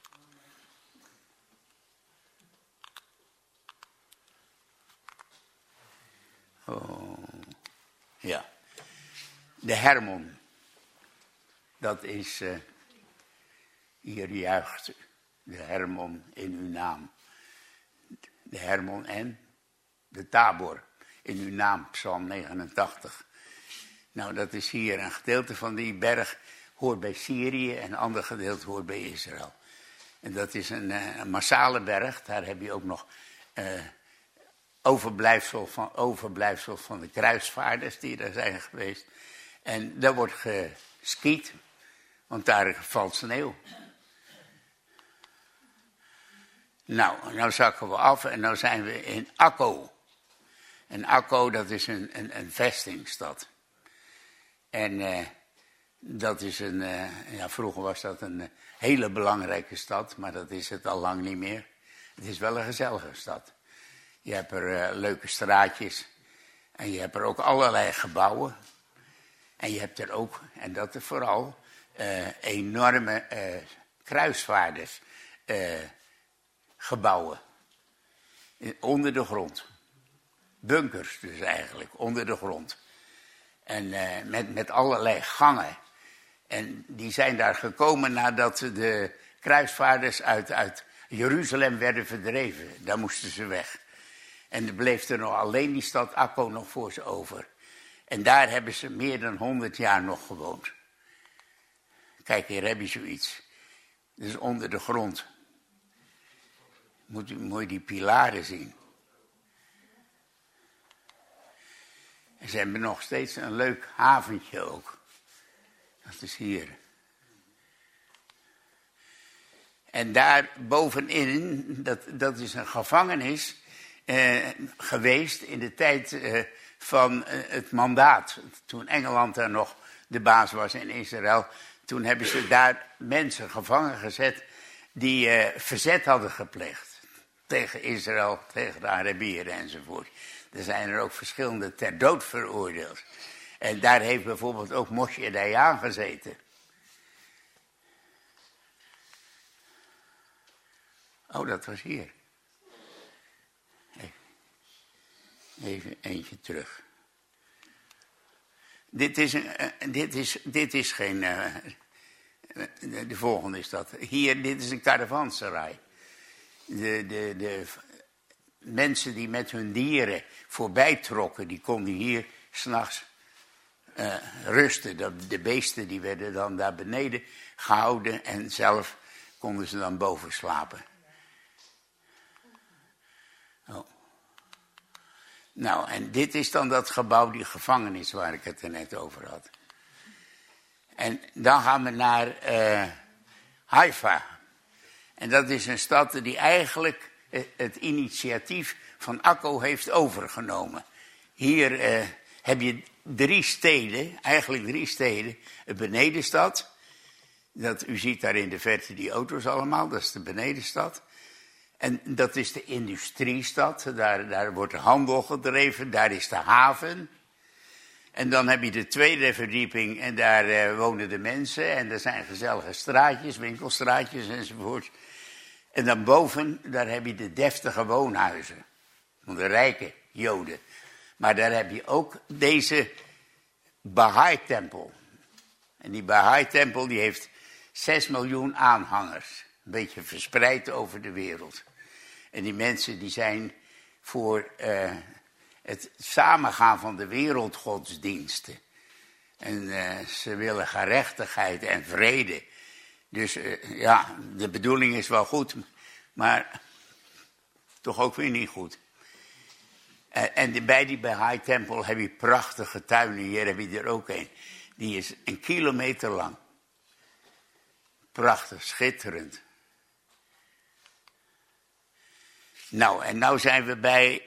Oh. Ja. De Hermon. Dat is, hier juicht de Hermon in uw naam. De Hermon en de Tabor in uw naam, Psalm 89. Nou, dat is hier een gedeelte van die berg hoort bij Syrië en een ander gedeelte hoort bij Israël. En dat is een massale berg, daar heb je ook nog overblijfsel van de kruisvaarders die daar zijn geweest. En daar wordt geskiet, Want daar valt sneeuw. Nou zakken we af en nou zijn we in Akko. En Akko, dat is een vestingstad. En dat is vroeger was dat een hele belangrijke stad, maar dat is het al lang niet meer. Het is wel een gezellige stad. Je hebt er leuke straatjes en je hebt er ook allerlei gebouwen. En je hebt er ook, en dat is vooral, enorme kruisvaardersgebouwen. Onder de grond. Bunkers dus eigenlijk, onder de grond. En met allerlei gangen. En die zijn daar gekomen nadat de kruisvaarders uit Jeruzalem werden verdreven. Daar moesten ze weg. En er bleef er nog alleen die stad Akko nog voor ze over. En daar hebben ze meer dan 100 jaar nog gewoond. Kijk, hier heb je zoiets. Dat is onder de grond. Moet je die pilaren zien. En ze hebben nog steeds een leuk haventje ook. Dat is hier. En daar bovenin, dat is een gevangenis geweest in de tijd van het mandaat. Toen Engeland daar nog de baas was in Israël. Toen hebben ze daar mensen gevangen gezet die verzet hadden gepleegd. Tegen Israël, tegen de Arabieren enzovoort. Er zijn er ook verschillende ter dood veroordeeld. En daar heeft bijvoorbeeld ook Moshe Dayan gezeten. Oh, dat was hier. Even eentje terug. Dit is geen... de volgende is dat. Hier, dit is een caravanserai. De mensen die met hun dieren voorbij trokken, die konden hier 's nachts rusten. De beesten die werden dan daar beneden gehouden en zelf konden ze dan boven slapen. Oh. Nou, en dit is dan dat gebouw, die gevangenis waar ik het er net over had. En dan gaan we naar Haifa. En dat is een stad die eigenlijk het initiatief van Akko heeft overgenomen. Hier heb je 3 steden, eigenlijk 3 steden. Een benedenstad. U ziet daar in de verte die auto's allemaal, dat is de benedenstad. En dat is de industriestad, daar wordt de handel gedreven, daar is de haven. En dan heb je de tweede verdieping en daar wonen de mensen. En er zijn gezellige straatjes, winkelstraatjes enzovoort. En dan boven, daar heb je de deftige woonhuizen. Van de rijke Joden. Maar daar heb je ook deze Bahá'í-tempel. En die Bahá'í-tempel die heeft 6 miljoen aanhangers. Een beetje verspreid over de wereld. En die mensen die zijn voor het samengaan van de wereldgodsdiensten. En ze willen gerechtigheid en vrede. Dus de bedoeling is wel goed, maar toch ook weer niet goed. En bij die Bahá'í-tempel heb je prachtige tuinen. Hier heb je er ook een. Die is 1 kilometer lang. Prachtig, schitterend. Nou, en nou zijn we bij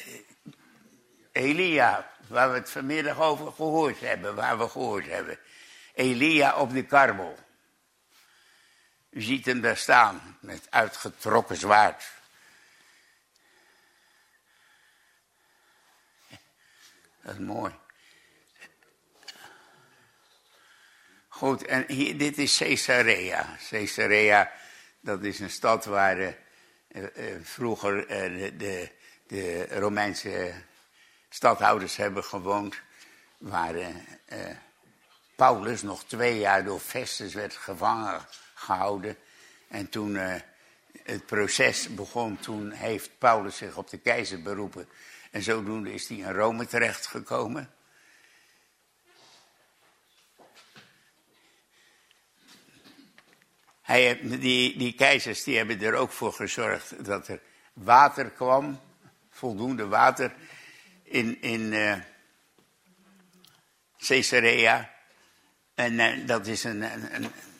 Elia, waar we het vanmiddag over gehoord hebben. Elia op de Karmel. U ziet hem daar staan, met uitgetrokken zwaard. Dat is mooi. Goed, en hier, dit is Caesarea. Caesarea, dat is een stad waar vroeger de Romeinse stadhouders hebben gewoond. Waar Paulus nog 2 jaar door Festus werd gevangen gehouden. En toen het proces begon, toen heeft Paulus zich op de keizer beroepen. En zodoende is hij in Rome terechtgekomen. Die keizers die hebben er ook voor gezorgd dat er water kwam. Voldoende water in Caesarea. En dat is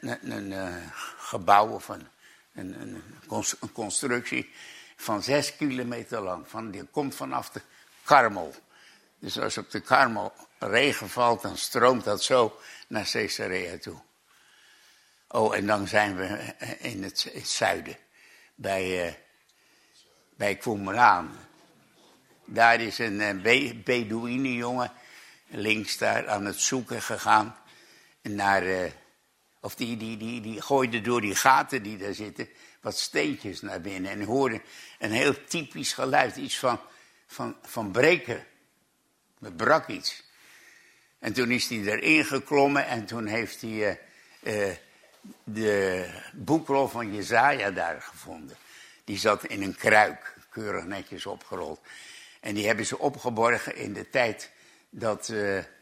een gebouw of een constructie van 6 kilometer lang. Die komt vanaf de Karmel. Dus als op de Karmel regen valt, dan stroomt dat zo naar Caesarea toe. Oh, en dan zijn we in het zuiden, bij Qumran. Daar is een Bedouinenjongen links daar aan het zoeken gegaan naar... Of die gooide door die gaten die daar zitten wat steentjes naar binnen. En hoorde een heel typisch geluid, iets van breken. Er brak iets. En toen is hij erin geklommen en toen heeft hij de boekrol van Jesaja daar gevonden. Die zat in een kruik, keurig netjes opgerold. En die hebben ze opgeborgen in de tijd dat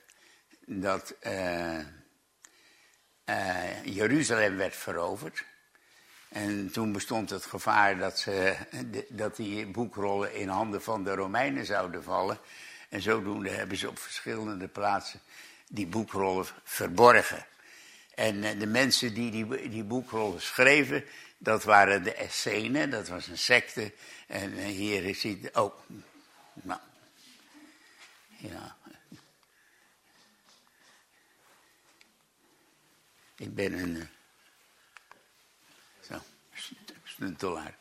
Jeruzalem werd veroverd. En toen bestond het gevaar dat die boekrollen in handen van de Romeinen zouden vallen. En zodoende hebben ze op verschillende plaatsen die boekrollen verborgen. En de mensen die boekrollen schreven, dat waren de Essenen, dat was een secte. En hier ziet het ook. Nou, ja. Ik ben een stuntelaar.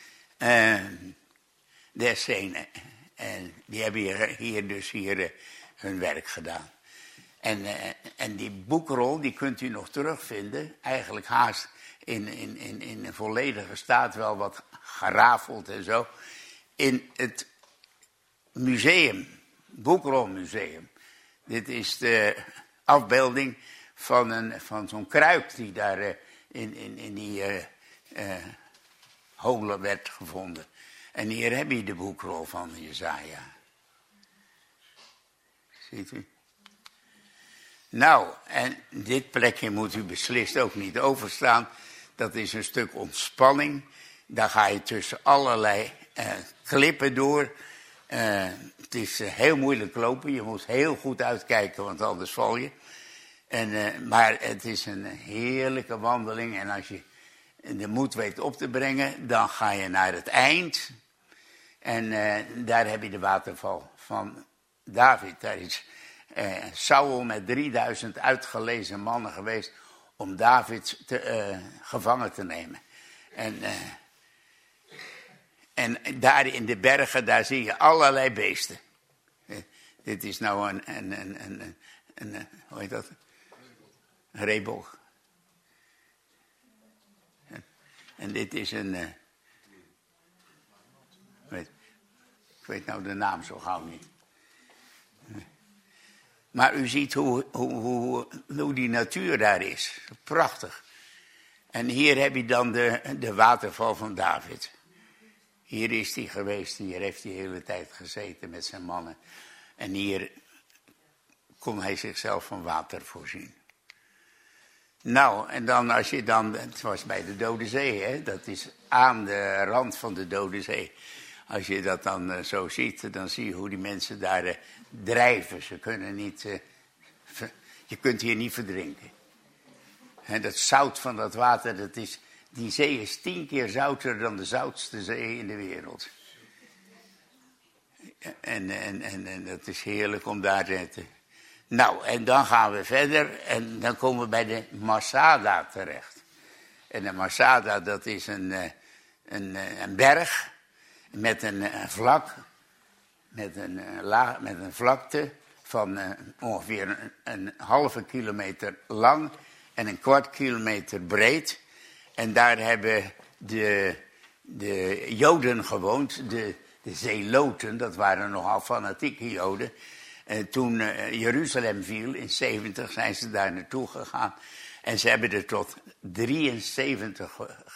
De Essenen. En die hebben hier hun werk gedaan. En die boekrol, die kunt u nog terugvinden. Eigenlijk haast in een volledige staat, wel wat gerafeld en zo. In het museum, Boekrolmuseum. Dit is de afbeelding van zo'n kruik die daar in die holen werd gevonden. En hier heb je de boekrol van Jesaja. Ziet u? Nou, en dit plekje moet u beslist ook niet overstaan. Dat is een stuk ontspanning. Daar ga je tussen allerlei klippen door. Het is heel moeilijk lopen. Je moet heel goed uitkijken, want anders val je. Maar het is een heerlijke wandeling. En als je de moed weet op te brengen, dan ga je naar het eind. En daar heb je de waterval van David. Daar is Saul met 3000 uitgelezen mannen geweest om David gevangen te nemen. En daar in de bergen, daar zie je allerlei beesten. Dit is nou een hoe heet dat? Een reebok. En dit is een... ik weet nou de naam zo gauw niet. Maar u ziet hoe die natuur daar is. Prachtig. En hier heb je dan de waterval van David. Hier is hij geweest, hier heeft hij de hele tijd gezeten met zijn mannen. En hier kon hij zichzelf van water voorzien. Nou, en dan als je dan, het was bij de Dode Zee, hè, dat is aan de rand van de Dode Zee. Als je dat dan zo ziet, dan zie je hoe die mensen daar drijven. Ze kunnen niet, je kunt hier niet verdrinken. En dat zout van dat water, die zee is 10 keer zouter dan de zoutste zee in de wereld. En dat is heerlijk om daar te... Nou, en dan gaan we verder en dan komen we bij de Masada terecht. En de Masada, dat is een berg met een vlak, met een vlakte van ongeveer een halve kilometer lang en een kwart kilometer breed. En daar hebben de Joden gewoond, de Zeloten, dat waren nogal fanatieke Joden. Toen Jeruzalem viel in 70 zijn ze daar naartoe gegaan. En ze hebben er tot 73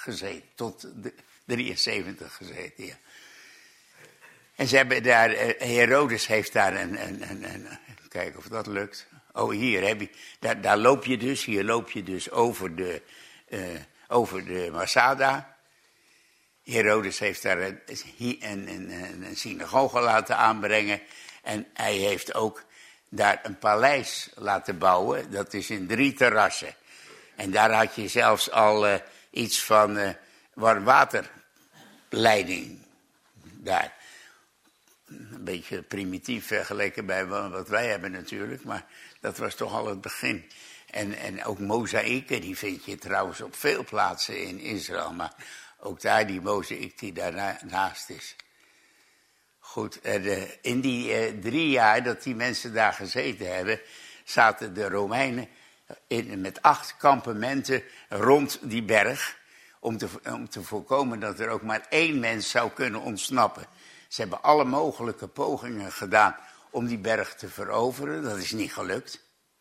gezeten. Ja. En ze hebben daar, Herodes heeft daar kijk of dat lukt. Oh, hier heb je, daar loop je dus, hier loop je dus over de Masada. Herodes heeft daar een synagoge laten aanbrengen. En hij heeft ook daar een paleis laten bouwen. Dat is in 3 terrassen. En daar had je zelfs al iets van warmwaterleiding daar. Een beetje primitief vergeleken bij wat wij hebben natuurlijk, maar dat was toch al het begin. En ook mozaïeken, die vind je trouwens op veel plaatsen in Israël, maar ook daar die mozaïek die daarnaast is. Goed, in die 3 jaar dat die mensen daar gezeten hebben, zaten de Romeinen met 8 kampementen rond die berg, om te voorkomen dat er ook maar 1 mens zou kunnen ontsnappen. Ze hebben alle mogelijke pogingen gedaan om die berg te veroveren. Dat is niet gelukt.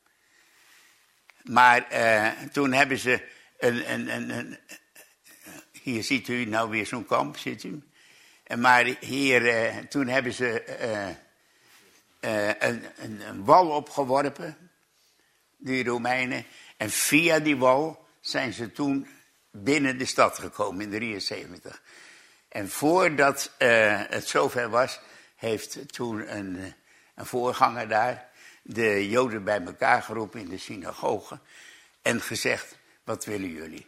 Maar toen hebben ze hier ziet u nou weer zo'n kamp, ziet u. Maar hier, toen hebben ze een wal opgeworpen, die Romeinen. En via die wal zijn ze toen binnen de stad gekomen in 73. En voordat het zover was, heeft toen een voorganger daar de Joden bij elkaar geroepen in de synagoge en gezegd, wat willen jullie?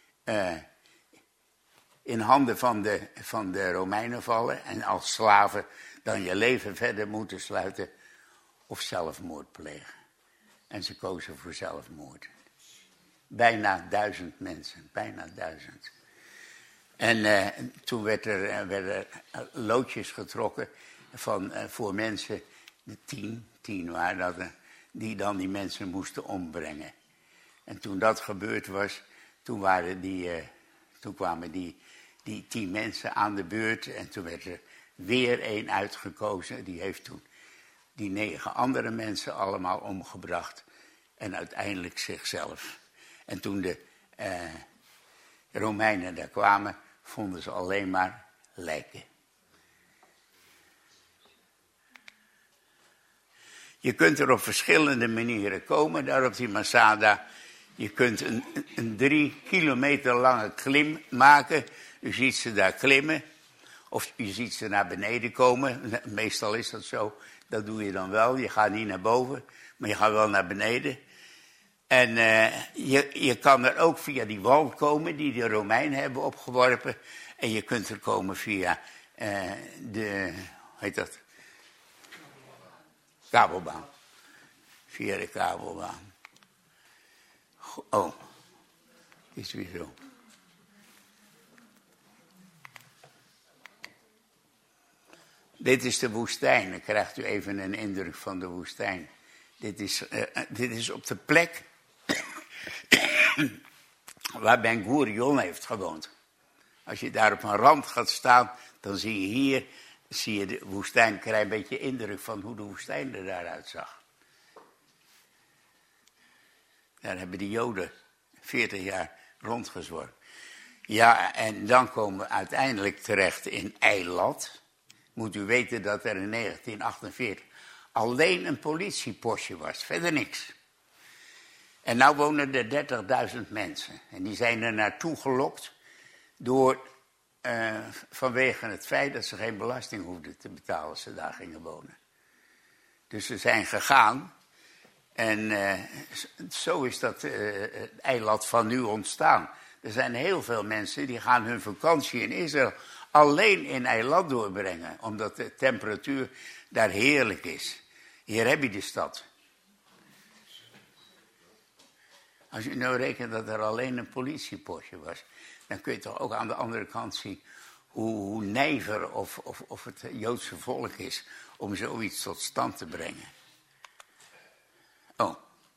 In handen van de Romeinen vallen en als slaven dan je leven verder moeten sluiten of zelfmoord plegen. En ze kozen voor zelfmoord. Bijna 1000 mensen, bijna 1000. En toen werden er loodjes getrokken voor mensen, 10 waren dat, die dan die mensen moesten ombrengen. En toen dat gebeurd was, toen kwamen die 10 mensen aan de beurt en toen werd er weer 1 uitgekozen. Die heeft toen die 9 andere mensen allemaal omgebracht en uiteindelijk zichzelf. En toen de Romeinen daar kwamen, vonden ze alleen maar lijken. Je kunt er op verschillende manieren komen, daar op die Masada. Je kunt een 3 kilometer lange klim maken. U ziet ze daar klimmen. Of je ziet ze naar beneden komen. Meestal is dat zo. Dat doe je dan wel. Je gaat niet naar boven, maar je gaat wel naar beneden. En je kan er ook via die wal komen die de Romeinen hebben opgeworpen. En je kunt er komen via hoe heet dat? Kabelbaan. Via de kabelbaan. Oh, is weer zo. Dit is de woestijn. Dan krijgt u even een indruk van de woestijn. Dit is op de plek waar Ben Gurion heeft gewoond. Als je daar op een rand gaat staan, dan zie je de woestijn, krijg je een beetje indruk van hoe de woestijn er daaruit zag. Daar hebben de Joden 40 jaar rondgezworven. Ja, en dan komen we uiteindelijk terecht in Eilat. Moet u weten dat er in 1948 alleen een politiepostje was, verder niks. En nou wonen er 30.000 mensen. En die zijn er naartoe gelokt vanwege het feit dat ze geen belasting hoefden te betalen als ze daar gingen wonen. Dus ze zijn gegaan. En zo is dat eiland van nu ontstaan. Er zijn heel veel mensen die gaan hun vakantie in Israël alleen in Eilat doorbrengen. Omdat de temperatuur daar heerlijk is. Hier heb je de stad. Als je nou rekent dat er alleen een politiepostje was, dan kun je toch ook aan de andere kant zien hoe nijver of het Joodse volk is om zoiets tot stand te brengen. Oh.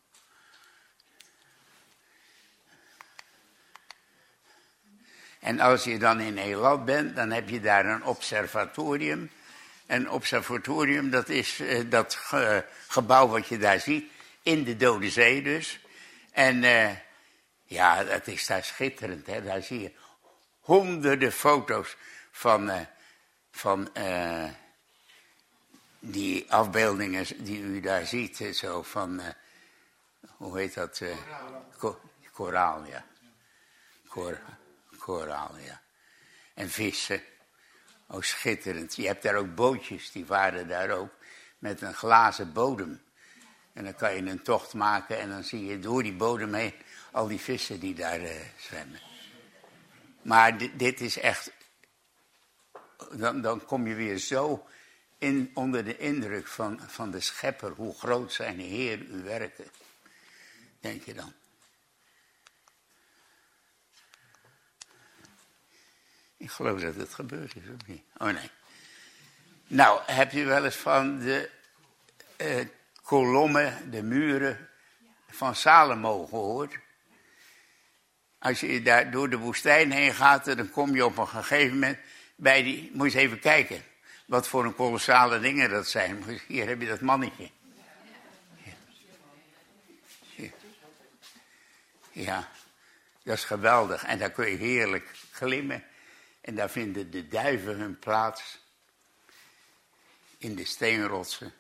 En als je dan in Eilat bent, dan heb je daar een observatorium. Een observatorium, dat is dat gebouw wat je daar ziet, in de Dode Zee dus. En ja, dat is daar schitterend. Hè? Daar zie je honderden foto's van die afbeeldingen die u daar ziet. Zo van, hoe heet dat? Koraal, ja. Koraal, ja. En vissen. Oh, schitterend. Je hebt daar ook bootjes, die varen daar ook met een glazen bodem. En dan kan je een tocht maken en dan zie je door die bodem heen al die vissen die daar zwemmen. Maar dit is echt... Dan kom je weer zo onder de indruk van de schepper. Hoe groot zijn Heer uw werken. Denk je dan. Ik geloof dat het gebeurd is, of niet? Oh nee. Nou, heb je wel eens van de kolommen, de muren van Salomo gehoord? Als je daar door de woestijn heen gaat, dan kom je op een gegeven moment bij die... Moet je eens even kijken, wat voor een kolossale dingen dat zijn. Hier heb je dat mannetje. Hier. Ja, dat is geweldig. En daar kun je heerlijk klimmen. En daar vinden de duiven hun plaats. In de steenrotsen.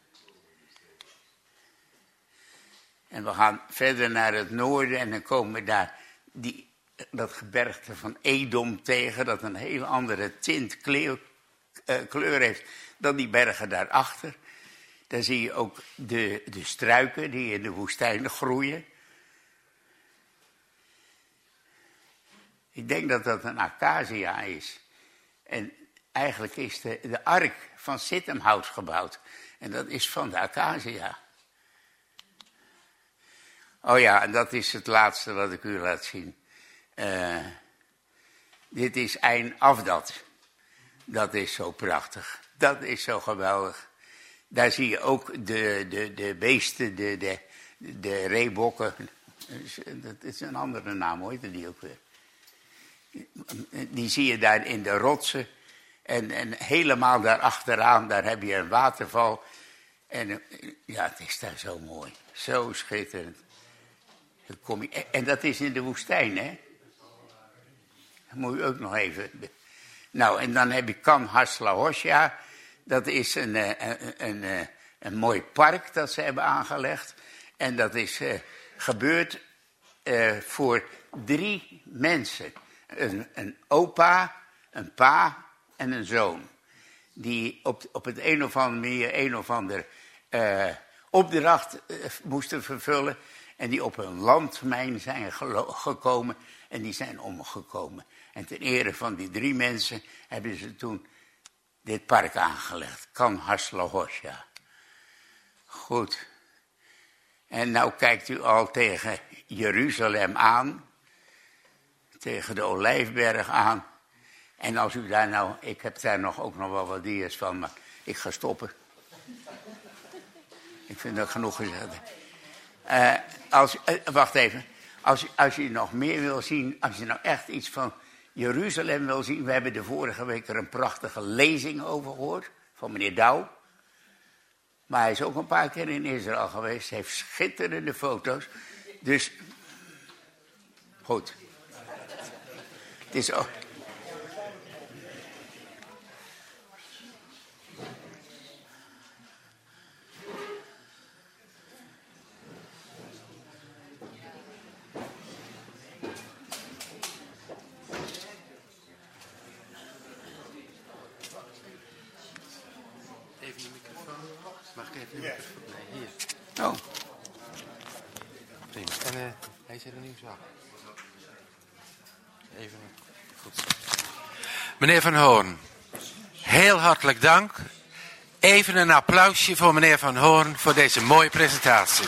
En we gaan verder naar het noorden en dan komen we daar dat gebergte van Edom tegen, dat een heel andere tint kleur heeft dan die bergen daarachter. Daar zie je ook de struiken die in de woestijn groeien. Ik denk dat dat een acacia is. En eigenlijk is de ark van Sittemhout gebouwd. En dat is van de acacia. Oh ja, en dat is het laatste wat ik u laat zien. Dit is Ein Afdat. Dat is zo prachtig. Dat is zo geweldig. Daar zie je ook de beesten, de reebokken. Dat is een andere naam, hoe heet die ook weer? Die zie je daar in de rotsen. En helemaal daarachteraan, daar heb je een waterval. En ja, het is daar zo mooi. Zo schitterend. En dat is in de woestijn, hè? Dat moet je ook nog even... Nou, en dan heb je Kan Haslahosja. Dat is een mooi park dat ze hebben aangelegd. En dat is gebeurd voor 3 mensen. Een opa, een pa en een zoon. Die op het een of andere manier een of ander opdracht moesten vervullen. En die op een landmijn zijn gekomen en die zijn omgekomen. En ten ere van die 3 mensen hebben ze toen dit park aangelegd. Kan Haslahosja. Goed. En nou kijkt u al tegen Jeruzalem aan. Tegen de Olijfberg aan. En als u daar nou... Ik heb daar ook nog wel wat dia's van, maar ik ga stoppen. Ik vind dat genoeg gezegd. Wacht even. Als je nog meer wil zien, als je nou echt iets van Jeruzalem wil zien. We hebben de vorige week er een prachtige lezing over gehoord. Van meneer Douw. Maar hij is ook een paar keer in Israël geweest. Hij heeft schitterende foto's. Dus, goed. Het is ook... Oh. Prima. En hij zit er nu zo. Even goed. Meneer Van Hoorn, heel hartelijk dank. Even een applausje voor meneer Van Hoorn voor deze mooie presentatie.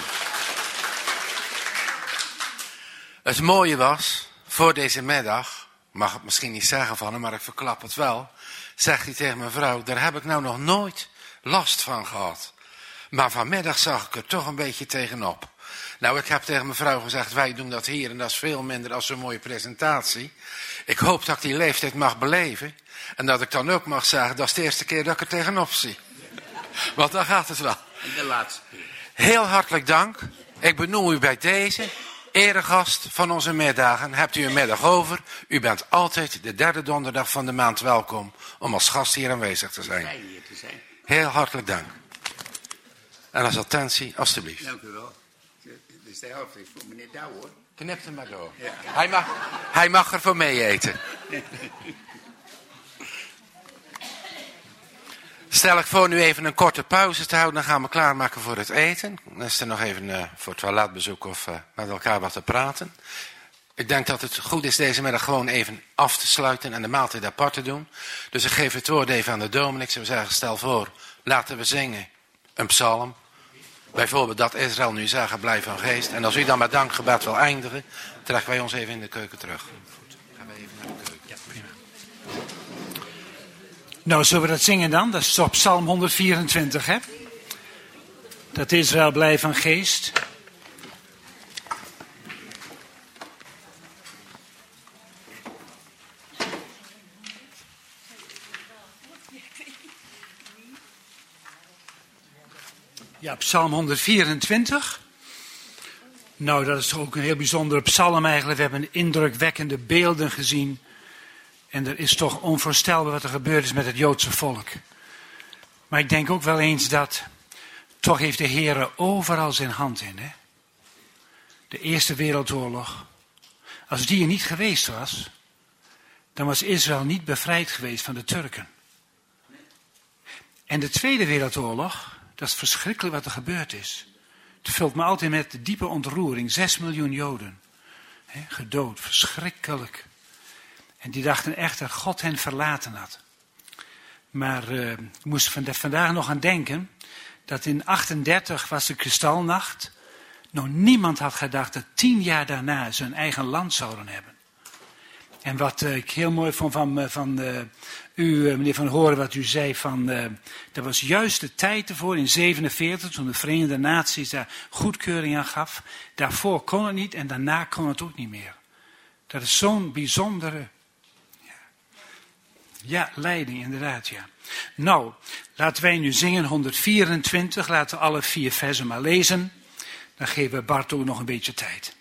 Het mooie was, voor deze middag, mag het misschien niet zeggen van hem, maar ik verklap het wel, zegt hij tegen mijn vrouw, daar heb ik nou nog nooit last van gehad. Maar vanmiddag zag ik er toch een beetje tegenop. Nou, ik heb tegen mijn vrouw gezegd, wij doen dat hier en dat is veel minder als zo'n mooie presentatie. Ik hoop dat ik die leeftijd mag beleven. En dat ik dan ook mag zeggen, dat is de eerste keer dat ik er tegenop zie. Want dan gaat het wel. En de laatste keer. Heel hartelijk dank. Ik benoem u bij deze eregast van onze middagen. Hebt u een middag over? U bent altijd de 3e donderdag van de maand welkom om als gast hier aanwezig te zijn. Hier te zijn. Heel hartelijk dank. En als attentie, alstublieft. Dank u wel. Dus de helft is voor meneer Douw, hoor. Knip hem maar door. Ja. Hij mag er voor mee eten. stel ik voor nu even een korte pauze te houden. Dan gaan we klaarmaken voor het eten. Dan is er nog even voor het toiletbezoek of met elkaar wat te praten. Ik denk dat het goed is deze middag gewoon even af te sluiten en de maaltijd apart te doen. Dus ik geef het woord even aan de dominee. Ik zou zeggen, stel voor, laten we zingen een psalm. Bijvoorbeeld dat Israël nu zeggen, blijf van geest. En als u dan met dankgebed wil eindigen, trekken wij ons even in de keuken terug. Goed, gaan we even naar de keuken. Ja, prima. Nou, zullen we dat zingen dan? Dat is op Psalm 124, hè? Dat Israël blij van geest. Ja, Psalm 124. Nou, dat is ook een heel bijzondere psalm eigenlijk. We hebben indrukwekkende beelden gezien. En er is toch onvoorstelbaar wat er gebeurd is met het Joodse volk. Maar ik denk ook wel eens dat, toch heeft de Heer overal zijn hand in. Hè? De Eerste Wereldoorlog. Als die er niet geweest was, dan was Israël niet bevrijd geweest van de Turken. En de Tweede Wereldoorlog, dat is verschrikkelijk wat er gebeurd is. Het vult me altijd met diepe ontroering. 6 miljoen Joden. Hè, gedood, verschrikkelijk. En die dachten echt dat God hen verlaten had. Maar ik moest vandaag nog aan denken dat in 1938 was de kristalnacht. Nog niemand had gedacht dat 10 jaar daarna ze hun eigen land zouden hebben. En wat ik heel mooi vond van u, meneer Van Horen, wat u zei van, er was juist de tijd ervoor in 1947, toen de Verenigde Naties daar goedkeuring aan gaf. Daarvoor kon het niet en daarna kon het ook niet meer. Dat is zo'n bijzondere, ja, leiding inderdaad, ja. Nou, laten wij nu zingen 124, laten we alle 4 versen maar lezen. Dan geven we Bart ook nog een beetje tijd.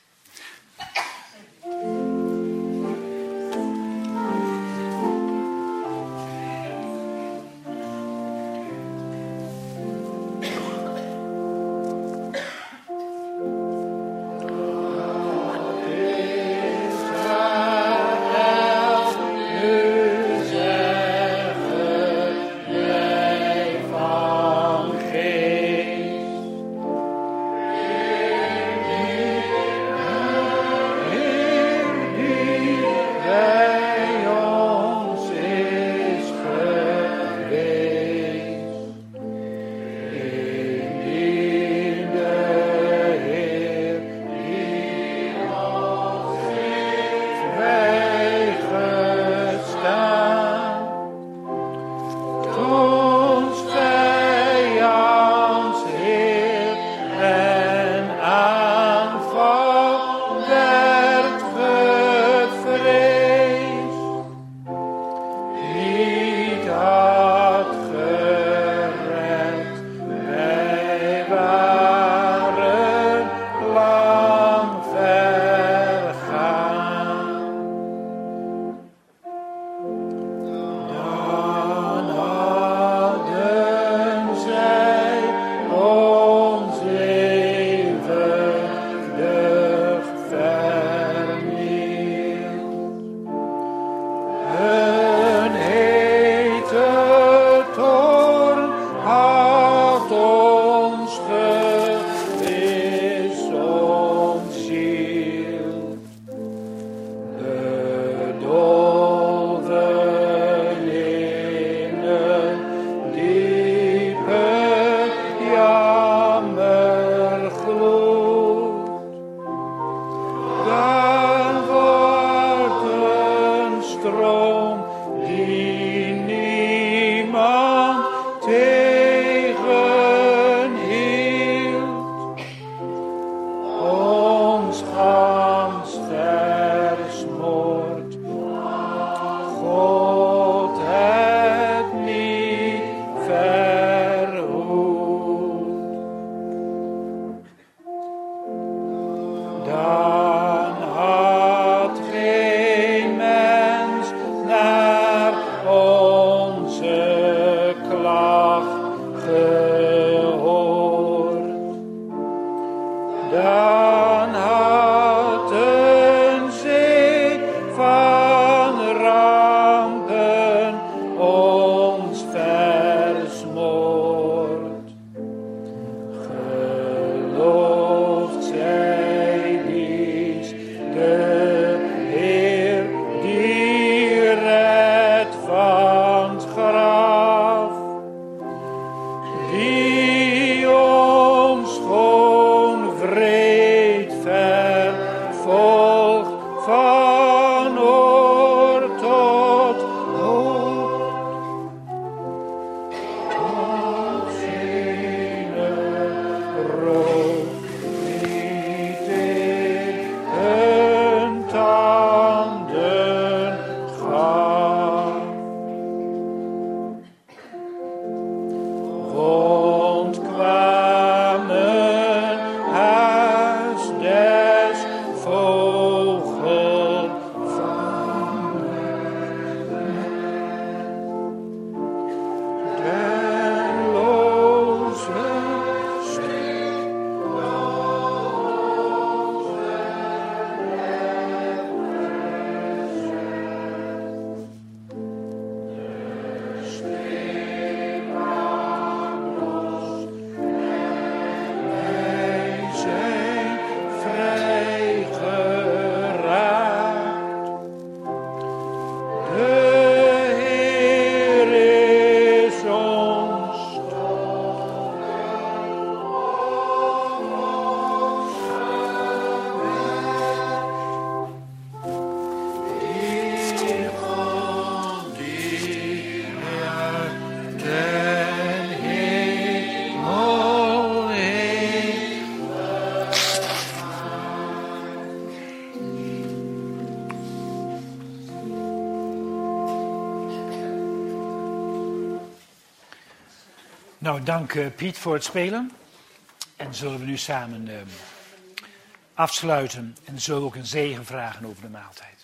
Nou, dank Piet voor het spelen. En zullen we nu samen afsluiten. En zullen we ook een zegen vragen over de maaltijd.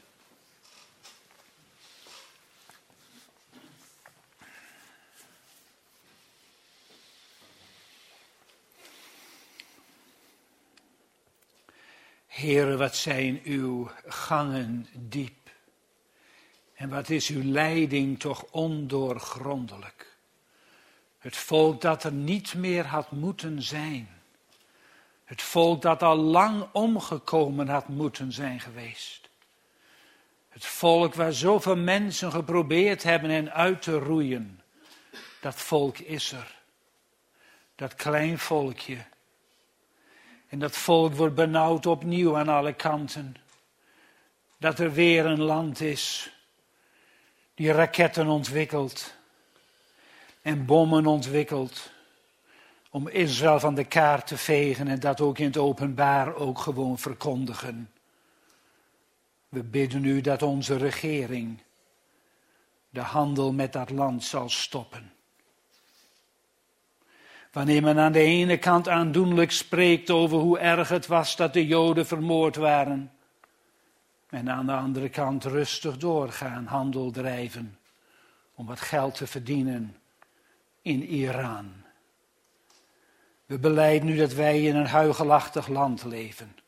Heere, wat zijn uw gangen diep. En wat is uw leiding toch ondoorgrondelijk. Het volk dat er niet meer had moeten zijn. Het volk dat al lang omgekomen had moeten zijn geweest. Het volk waar zoveel mensen geprobeerd hebben hen uit te roeien. Dat volk is er. Dat klein volkje. En dat volk wordt benauwd opnieuw aan alle kanten. Dat er weer een land is die raketten ontwikkelt en bommen ontwikkelt om Israël van de kaart te vegen en dat ook in het openbaar ook gewoon verkondigen. We bidden u dat onze regering de handel met dat land zal stoppen. Wanneer men aan de ene kant aandoenlijk spreekt over hoe erg het was dat de Joden vermoord waren. En aan de andere kant rustig doorgaan, handel drijven. Om wat geld te verdienen in Iran. We belijden nu dat wij in een huigelachtig land leven.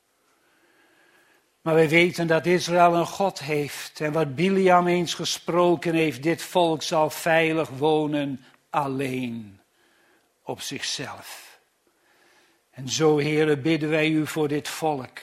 Maar wij weten dat Israël een God heeft. En wat Biliam eens gesproken heeft, dit volk zal veilig wonen alleen. Op zichzelf. En zo, Heere, bidden wij u voor dit volk.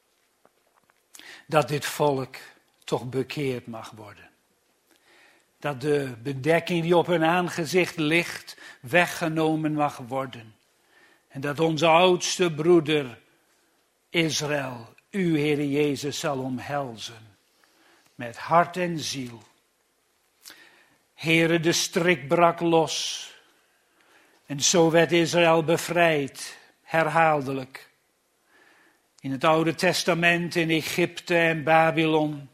Dat dit volk toch bekeerd mag worden. Dat de bedekking die op hun aangezicht ligt, weggenomen mag worden. En dat onze oudste broeder Israël, u, Heere Jezus, zal omhelzen. Met hart en ziel. Heere, de strik brak los. En zo werd Israël bevrijd, herhaaldelijk. In het Oude Testament, in Egypte en Babylon.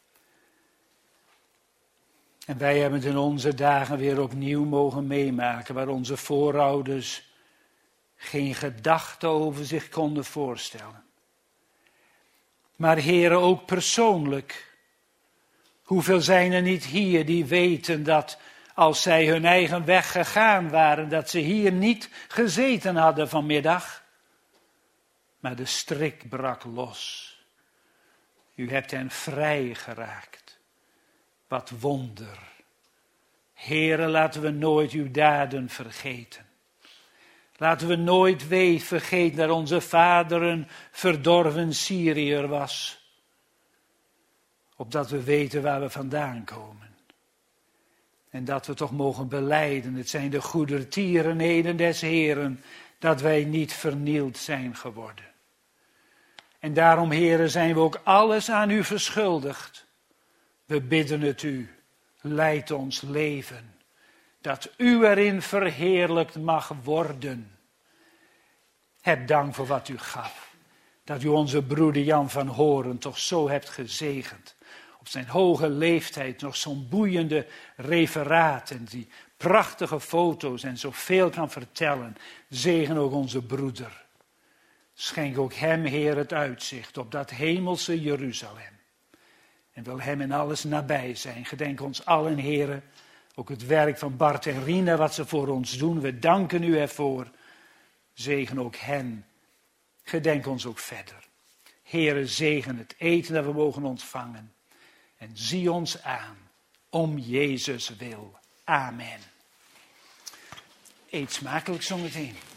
En wij hebben het in onze dagen weer opnieuw mogen meemaken, waar onze voorouders geen gedachte over zich konden voorstellen. Maar Heere, ook persoonlijk, hoeveel zijn er niet hier die weten dat als zij hun eigen weg gegaan waren, dat ze hier niet gezeten hadden vanmiddag. Maar de strik brak los. U hebt hen vrij geraakt. Wat wonder. Heere, laten we nooit uw daden vergeten. Laten we nooit vergeten dat onze vader een verdorven Syriër was. Opdat we weten waar we vandaan komen. En dat we toch mogen belijden, het zijn de goedertierenheden des Heeren, dat wij niet vernield zijn geworden. En daarom, Heere, zijn we ook alles aan u verschuldigd. We bidden het u, leid ons leven, dat u erin verheerlijkt mag worden. Heb dank voor wat u gaf, dat u onze broeder Jan van Horen toch zo hebt gezegend. Op zijn hoge leeftijd nog zo'n boeiende referaat en die prachtige foto's en zoveel kan vertellen. Zegen ook onze broeder. Schenk ook hem, Heer, het uitzicht op dat hemelse Jeruzalem. En wil hem in alles nabij zijn. Gedenk ons allen, Heer, ook het werk van Bart en Rina, wat ze voor ons doen. We danken u ervoor. Zegen ook hen. Gedenk ons ook verder. Heere, zegen het eten dat we mogen ontvangen. En zie ons aan, om Jezus wil. Amen. Eet smakelijk zometeen.